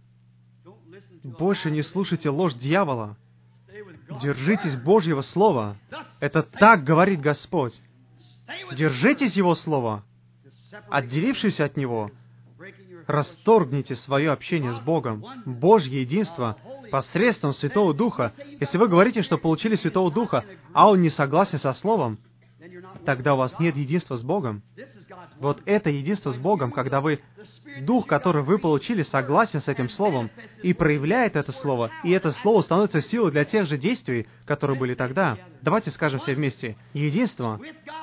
Больше не слушайте ложь дьявола. Держитесь Божьего Слова. Это так говорит Господь. Держитесь Его Слова. Отделившись от Него, расторгните свое общение с Богом. Божье единство посредством Святого Духа. Если вы говорите, что получили Святого Духа, а Он не согласен со Словом, тогда у вас нет единства с Богом. Вот это единство с Богом, когда вы, Дух, который вы получили, согласен с этим Словом и проявляет это Слово, и это Слово становится силой для тех же действий, которые были тогда. Давайте скажем все вместе. Единство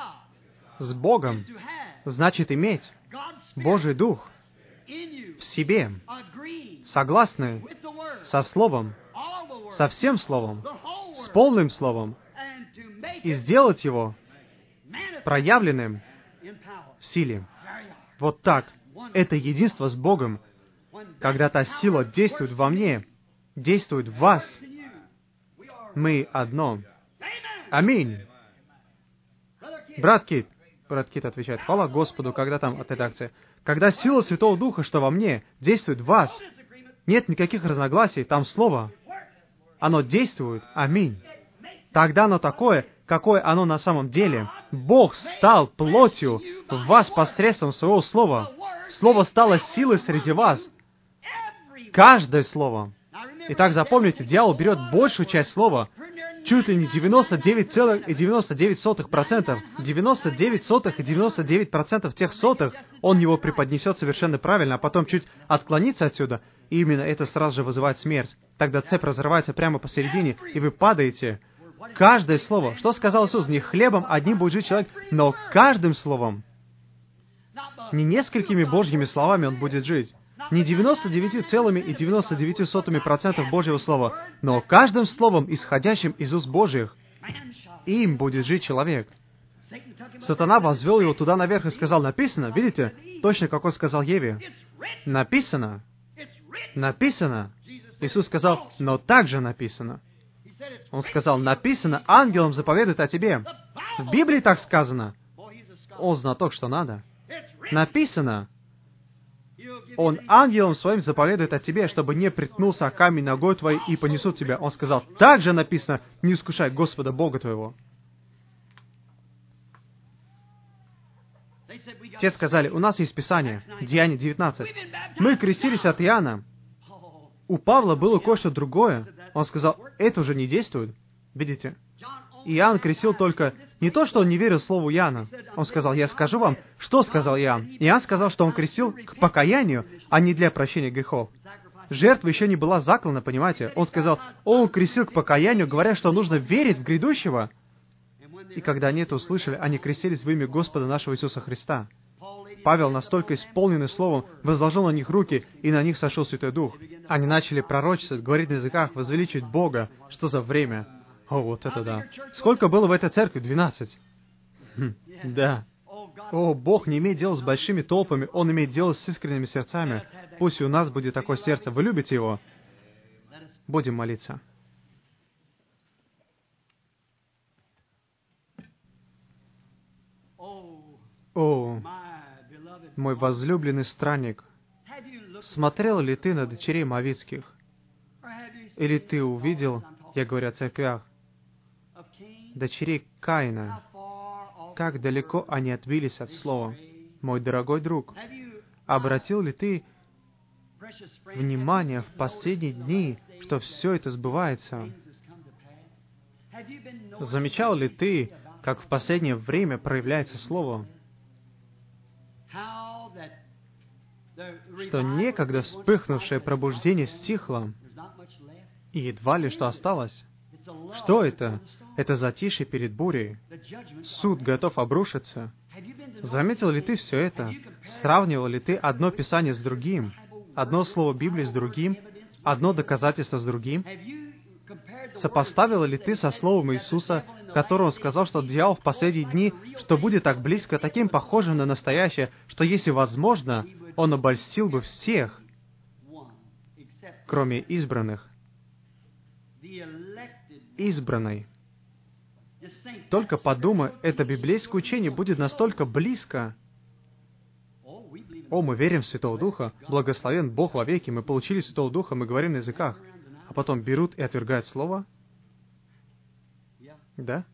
с Богом значит иметь Божий Дух в себе, согласный со Словом, со всем Словом, с полным Словом, и сделать его проявленным в силе. Вот так. Это единство с Богом, когда та сила действует во мне, действует в вас. Мы одно. Аминь. Брат Кит, брат Кит отвечает: хвала Господу, когда там от редакции. Когда сила Святого Духа, что во мне, действует в вас, нет никаких разногласий, там Слово. Оно действует. Аминь. Тогда оно такое, какое оно на самом деле. Бог стал плотью в вас посредством Своего Слова. Слово стало силой среди вас. Каждое слово. Итак, запомните, дьявол берет большую часть слова, чуть ли не девяносто девять целых девяносто девять сотых процента, девяносто девять сотых и девяносто девять процентов тех сотых, он его преподнесет совершенно правильно, а потом чуть отклонится отсюда, и именно это сразу же вызывает смерть. Тогда цепь разрывается прямо посередине, и вы падаете. Каждое слово, что сказал Иисус, не хлебом одним будет жить человек, но каждым словом. Не несколькими Божьими словами он будет жить. Не девяносто девять целыми и девяносто девять сотыми процентов Божьего Слова, но каждым словом, исходящим из уст Божьих, им будет жить человек. Сатана возвел его туда наверх и сказал, написано, видите, точно как он сказал Еве, написано, написано. Иисус сказал, но также написано. Он сказал, написано, ангелам заповедует о тебе. В Библии так сказано. Он знаток, что надо. Написано. Он ангелам своим заповедует о тебе, чтобы не приткнулся о камень ногой твоей и понесут тебя. Он сказал, также написано, не искушай Господа Бога твоего. Те сказали, у нас есть Писание, Деяния девятнадцать. Мы крестились от Иоанна. У Павла было кое-что другое. Он сказал, это уже не действует. Видите? Иоанн крестил только не то, что он не верил слову Иоанна. Он сказал, я скажу вам, что сказал Иоанн. Иоанн сказал, что он крестил к покаянию, а не для прощения грехов. Жертва еще не была заклана, понимаете? Он сказал, он крестил к покаянию, говоря, что нужно верить в грядущего. И когда они это услышали, они крестились в имя Господа нашего Иисуса Христа. Павел, настолько исполненный словом, возложил на них руки, и на них сошел Святой Дух. Они начали пророчествовать, говорить на языках, возвеличивать Бога. Что за время? О, вот это да. Сколько было в этой церкви? Двенадцать. Хм, да. О, Бог не имеет дела с большими толпами, Он имеет дело с искренними сердцами. Пусть и у нас будет такое сердце. Вы любите Его? Будем молиться. О, мой возлюбленный странник, смотрел ли ты на дочерей Моавитских? Или ты увидел, я говорю о церквях, дочерей Каина, как далеко они отбились от слова? Мой дорогой друг, обратил ли ты внимание в последние дни, что все это сбывается? Замечал ли ты, как в последнее время проявляется Слово? Что некогда вспыхнувшее пробуждение стихло, и едва ли что осталось. Что это? Это затишье перед бурей. Суд готов обрушиться. Заметил ли ты все это? Сравнивал ли ты одно Писание с другим? Одно слово Библии с другим? Одно доказательство с другим? Сопоставил ли ты со словом Иисуса, которое Он сказал, что дьявол в последние дни, что будет так близко, таким похожим на настоящее, что, если возможно, он обольстил бы всех, кроме избранных? Избранной. Только подумай, это библейское учение будет настолько близко. О, мы верим в Святого Духа, благословен Бог вовеки, мы получили Святого Духа, мы говорим на языках, а потом берут и отвергают Слово? Да?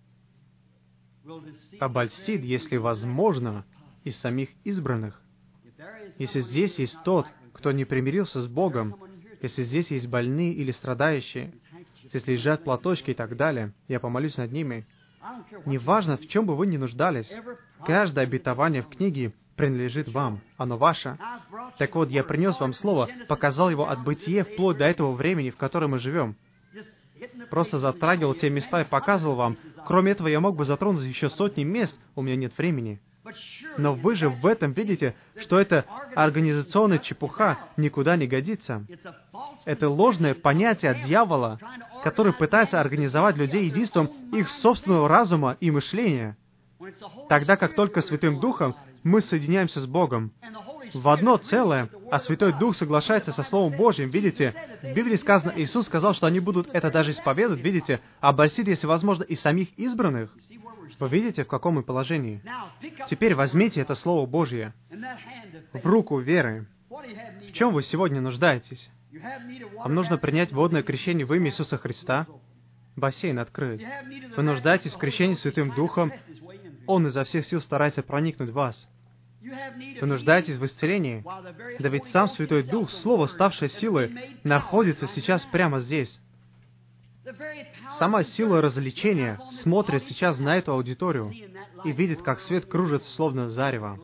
Обольстит, если возможно, из самих избранных. Если здесь есть тот, кто не примирился с Богом, если здесь есть больные или страдающие, если лежат платочки и так далее, я помолюсь над ними. Неважно, в чем бы вы ни нуждались, каждое обетование в книге принадлежит вам, оно ваше. Так вот, я принес вам слово, показал его от бытия вплоть до этого времени, в котором мы живем. Просто затрагивал те места и показывал вам. Кроме этого, я мог бы затронуть еще сотни мест, у меня нет времени. Но вы же в этом видите, что эта организационная чепуха никуда не годится. Это ложное понятие от дьявола, который пытается организовать людей единством их собственного разума и мышления. Тогда как только Святым Духом мы соединяемся с Богом в одно целое, а Святой Дух соглашается со Словом Божьим. Видите, в Библии сказано, Иисус сказал, что они будут это даже исповедовать, видите, обольстит, если возможно, и самих избранных. Вы видите, в каком мы положении? Теперь возьмите это Слово Божье в руку веры. В чем вы сегодня нуждаетесь? Вам нужно принять водное крещение в имя Иисуса Христа. Бассейн открыт. Вы нуждаетесь в крещении Святым Духом. Он изо всех сил старается проникнуть в вас. Вы нуждаетесь в исцелении. Да ведь сам Святой Дух, Слово, ставшее силой, находится сейчас прямо здесь. Сама сила развлечения смотрит сейчас на эту аудиторию и видит, как свет кружится, словно зарево.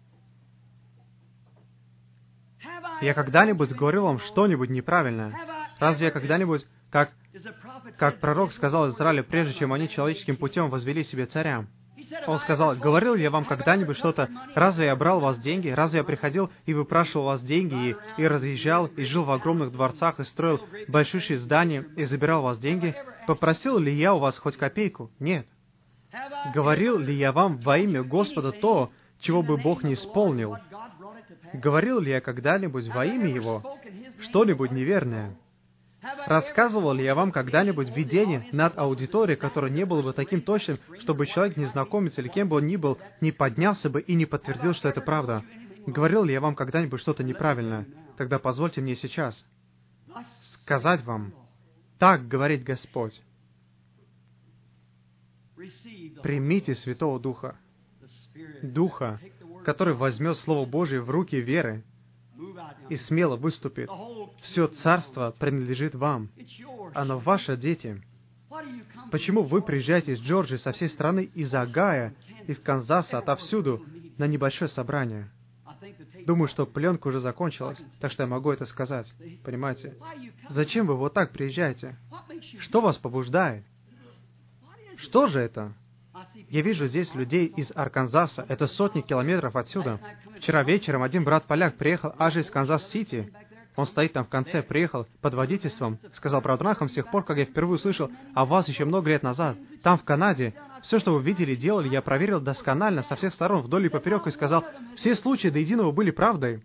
Я когда-нибудь говорил вам что-нибудь неправильное? Разве я когда-нибудь, как, как пророк сказал Израилю, прежде чем они человеческим путем возвели себе царя? Он сказал: говорил ли я вам когда-нибудь что-то? Разве я брал у вас деньги? Разве я приходил и выпрашивал у вас деньги, и, и разъезжал, и жил в огромных дворцах, и строил большущие здания, и забирал у вас деньги? Попросил ли я у вас хоть копейку? Нет. Говорил ли я вам во имя Господа то, чего бы Бог не исполнил? Говорил ли я когда-нибудь во имя Его что-нибудь неверное? Рассказывал ли я вам когда-нибудь видение над аудиторией, которое не было бы таким точным, чтобы человек, незнакомец или кем бы он ни был, не поднялся бы и не подтвердил, что это правда? Говорил ли я вам когда-нибудь что-то неправильное? Тогда позвольте мне сейчас сказать вам: так говорит Господь. Примите Святого Духа, Духа, который возьмет Слово Божие в руки веры и смело выступит. Все царство принадлежит вам. Оно ваше, дети. Почему вы приезжаете из Джорджии, со всей страны, из Огайо, из Канзаса, отовсюду, на небольшое собрание? Думаю, что пленка уже закончилась, так что я могу это сказать. Понимаете? Зачем вы вот так приезжаете? Что вас побуждает? Что же это? Я вижу здесь людей из Арканзаса. Это сотни километров отсюда. Вчера вечером один брат-поляк приехал аж из Канзас-Сити. Он стоит там в конце, приехал под водительством. Сказал: брат Брахам, с тех пор, как я впервые услышал о вас еще много лет назад, там, в Канаде, все, что вы видели и делали, я проверил досконально, со всех сторон, вдоль и поперек, и сказал: все случаи до единого были правдой.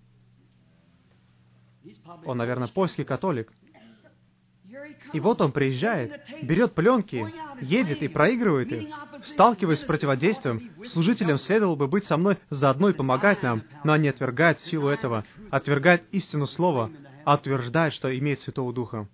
Он, наверное, польский католик. И вот он приезжает, берет пленки, едет и проигрывает их. Сталкиваясь с противодействием, служителям следовало бы быть со мной заодно и помогать нам, но они отвергают силу этого, отвергают истину Слова, а утверждают, что имеет Святого Духа.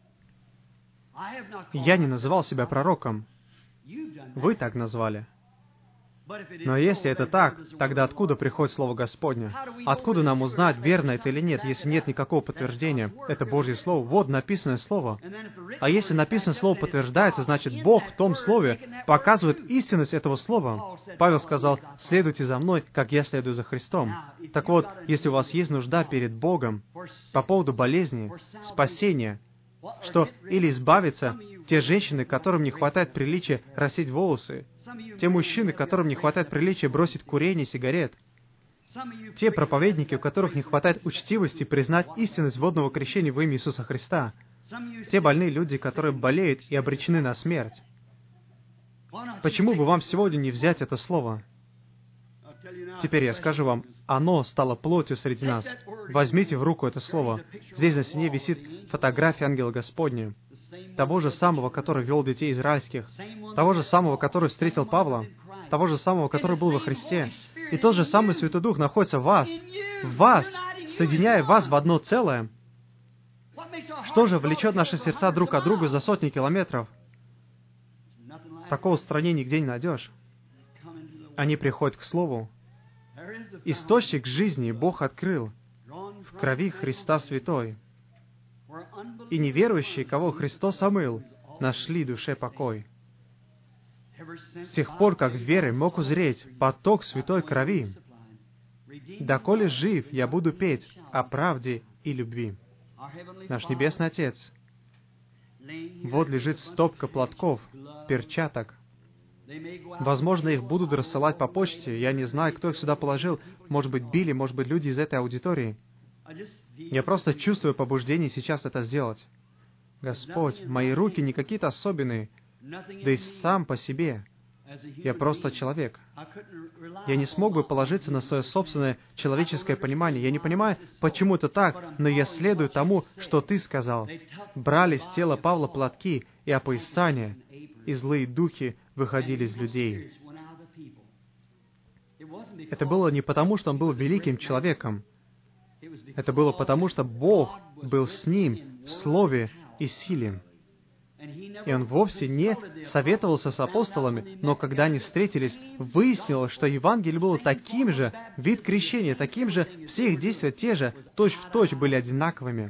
Я не называл себя пророком. Вы так назвали. Но если это так, тогда откуда приходит Слово Господне? Откуда нам узнать, верно это или нет, если нет никакого подтверждения? Это Божье Слово. Вот написанное Слово. А если написанное Слово подтверждается, значит, Бог в том Слове показывает истинность этого Слова. Павел сказал: «Следуйте за мной, как я следую за Христом». Так вот, если у вас есть нужда перед Богом по поводу болезни, спасения, что или избавиться, те женщины, которым не хватает приличия растить волосы, те мужчины, которым не хватает приличия бросить курение, сигарет, те проповедники, у которых не хватает учтивости признать истинность водного крещения во имя Иисуса Христа, те больные люди, которые болеют и обречены на смерть. Почему бы вам сегодня не взять это слово? Теперь я скажу вам, оно стало плотью среди нас. Возьмите в руку это слово. Здесь на стене висит фотография ангела Господня, того же самого, который вел детей израильских, того же самого, который встретил Павла, того же самого, который был во Христе. И тот же самый Святой Дух находится в вас, в вас, соединяя вас в одно целое. Что же влечет наши сердца друг от друга за сотни километров? Такого в стране нигде не найдешь. Они приходят к Слову. Источник жизни Бог открыл в крови Христа Святой. И неверующие, кого Христос омыл, нашли душе покой. С тех пор, как верой мог узреть поток святой крови, доколе жив, я буду петь о правде и любви. Наш Небесный Отец, вот лежит стопка платков, перчаток. Возможно, их будут рассылать по почте. Я не знаю, кто их сюда положил. Может быть, Билли, может быть, люди из этой аудитории. Я просто чувствую побуждение сейчас это сделать. Господь, мои руки не какие-то особенные, да и сам по себе. Я просто человек. Я не смог бы положиться на свое собственное человеческое понимание. Я не понимаю, почему это так, но я следую тому, что Ты сказал. Брали с тела Павла платки и опоясания, и злые духи выходили из людей. Это было не потому, что он был великим человеком. Это было потому, что Бог был с ним в слове и силе. И он вовсе не советовался с апостолами, но когда они встретились, выяснилось, что Евангелие было таким же, вид крещения таким же, все их действия те же, точь-в-точь были одинаковыми.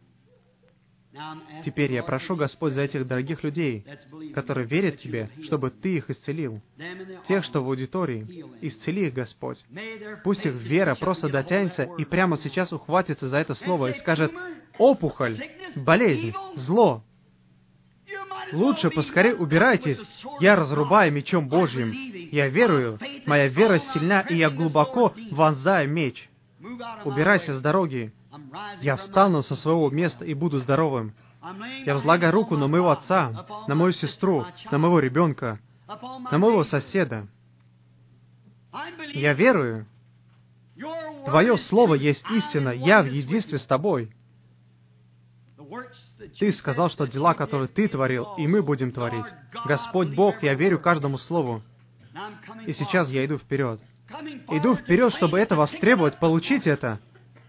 Теперь я прошу, Господь, за этих дорогих людей, которые верят Тебе, чтобы Ты их исцелил. Тех, что в аудитории, исцели их, Господь. Пусть их вера просто дотянется и прямо сейчас ухватится за это слово и скажет: «Опухоль, болезнь, зло, лучше поскорее убирайтесь, я разрубаю мечом Божьим. Я верую, моя вера сильна, и я глубоко вонзаю меч. Убирайся с дороги. Я встану со своего места и буду здоровым. Я возлагаю руку на моего отца, на мою сестру, на моего ребенка, на моего соседа. Я верую. Твое слово есть истина. Я в единстве с Тобой. Ты сказал, что дела, которые Ты творил, и мы будем творить. Господь Бог, я верю каждому слову. И сейчас я иду вперед. Иду вперед, чтобы это востребовать, получить это.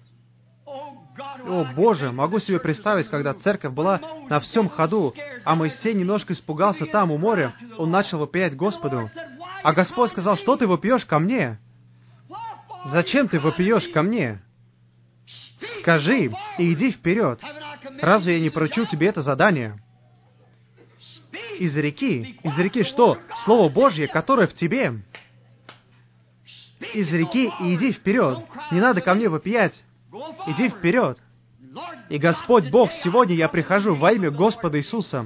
О, Боже, могу себе представить, когда церковь была на всем ходу, а Моисей немножко испугался там, у моря, он начал вопиять Господу. А Господь сказал: что ты вопиешь ко мне? Зачем ты вопиешь ко мне? Скажи и иди вперед. Разве я не поручил тебе это задание? Из реки. Из реки что? Слово Божье, которое в тебе. Из реки и иди вперед. Не надо ко мне вопиять. Иди вперед. И Господь Бог, сегодня я прихожу во имя Господа Иисуса.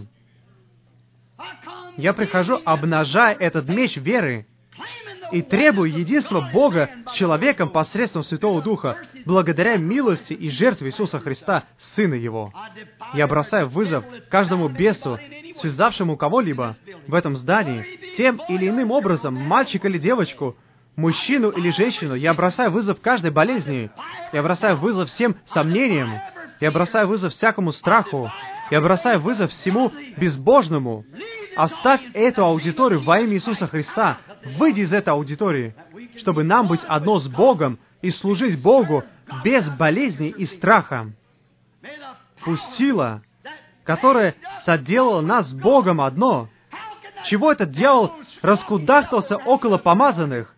Я прихожу, обнажая этот меч веры, и требую единства Бога с человеком посредством Святого Духа, благодаря милости и жертве Иисуса Христа, Сына Его. Я бросаю вызов каждому бесу, связавшему кого-либо в этом здании, тем или иным образом, мальчик или девочку, мужчину или женщину. Я бросаю вызов каждой болезни. Я бросаю вызов всем сомнениям. Я бросаю вызов всякому страху. Я бросаю вызов всему безбожному. Оставь эту аудиторию во имя Иисуса Христа. Выйди из этой аудитории, чтобы нам быть одно с Богом и служить Богу без болезней и страха. Пусть сила, которая соделала нас с Богом одно. Чего этот дьявол раскудахтался около помазанных?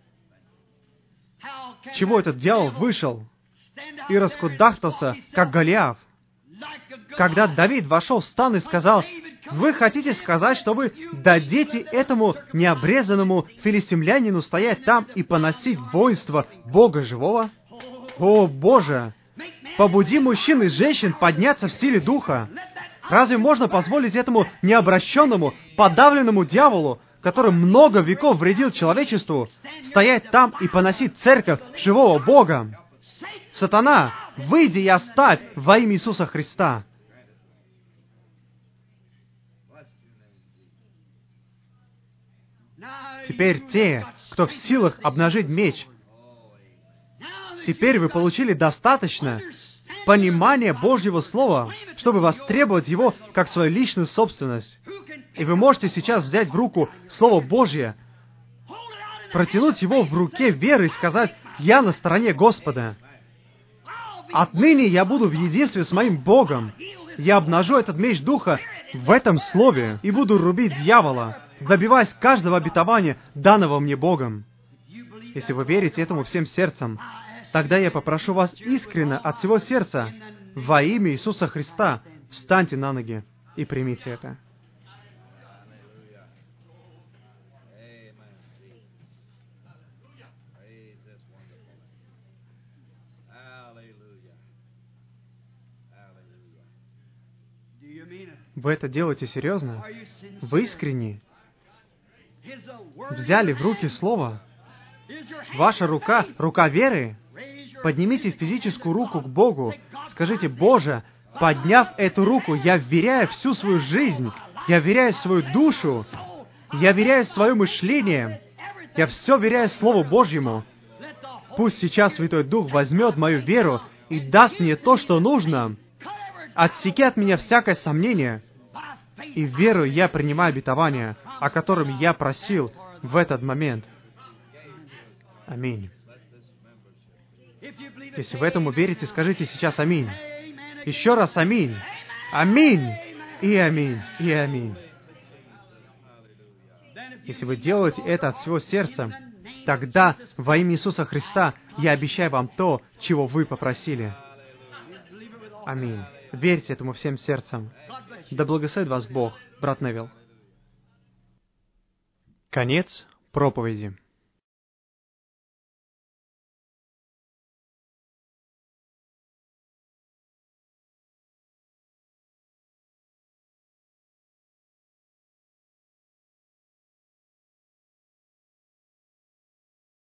Чего этот дьявол вышел и раскудахтался, как Голиаф? Когда Давид вошел в стан и сказал: «Вы хотите сказать, что вы дадите этому необрезанному филистимлянину стоять там и поносить воинство Бога живого? О, Боже! Побуди мужчин и женщин подняться в силе Духа. Разве можно позволить этому необращенному, подавленному дьяволу, который много веков вредил человечеству, стоять там и поносить церковь живого Бога? Сатана, выйди и оставь во имя Иисуса Христа!» Теперь те, кто в силах обнажить меч, теперь вы получили достаточно понимания Божьего Слова, чтобы востребовать его как свою личную собственность. И вы можете сейчас взять в руку Слово Божье, протянуть его в руке веры и сказать: «Я на стороне Господа. Отныне я буду в единстве с моим Богом. Я обнажу этот меч Духа в этом Слове и буду рубить дьявола, добиваясь каждого обетования, данного мне Богом». Если вы верите этому всем сердцем, тогда я попрошу вас искренне от всего сердца, во имя Иисуса Христа, встаньте на ноги и примите это. Вы это делаете серьезно? Вы искренни? Взяли в руки Слово? Ваша рука, рука веры? Поднимите физическую руку к Богу. Скажите: «Боже, подняв эту руку, я вверяю всю свою жизнь, я вверяю свою душу, я вверяю свое мышление, я все вверяю Слову Божьему. Пусть сейчас Святой Дух возьмет мою веру и даст мне то, что нужно. Отсеки от меня всякое сомнение, и верою я принимаю обетование, о котором я просил в этот момент». Аминь. Если вы этому верите, скажите сейчас аминь. Еще раз аминь. Аминь. И аминь, и аминь. Если вы делаете это от всего сердца, тогда во имя Иисуса Христа я обещаю вам то, чего вы попросили. Аминь. Верьте этому всем сердцем. Да благословит вас Бог, брат Невилл. Конец проповеди.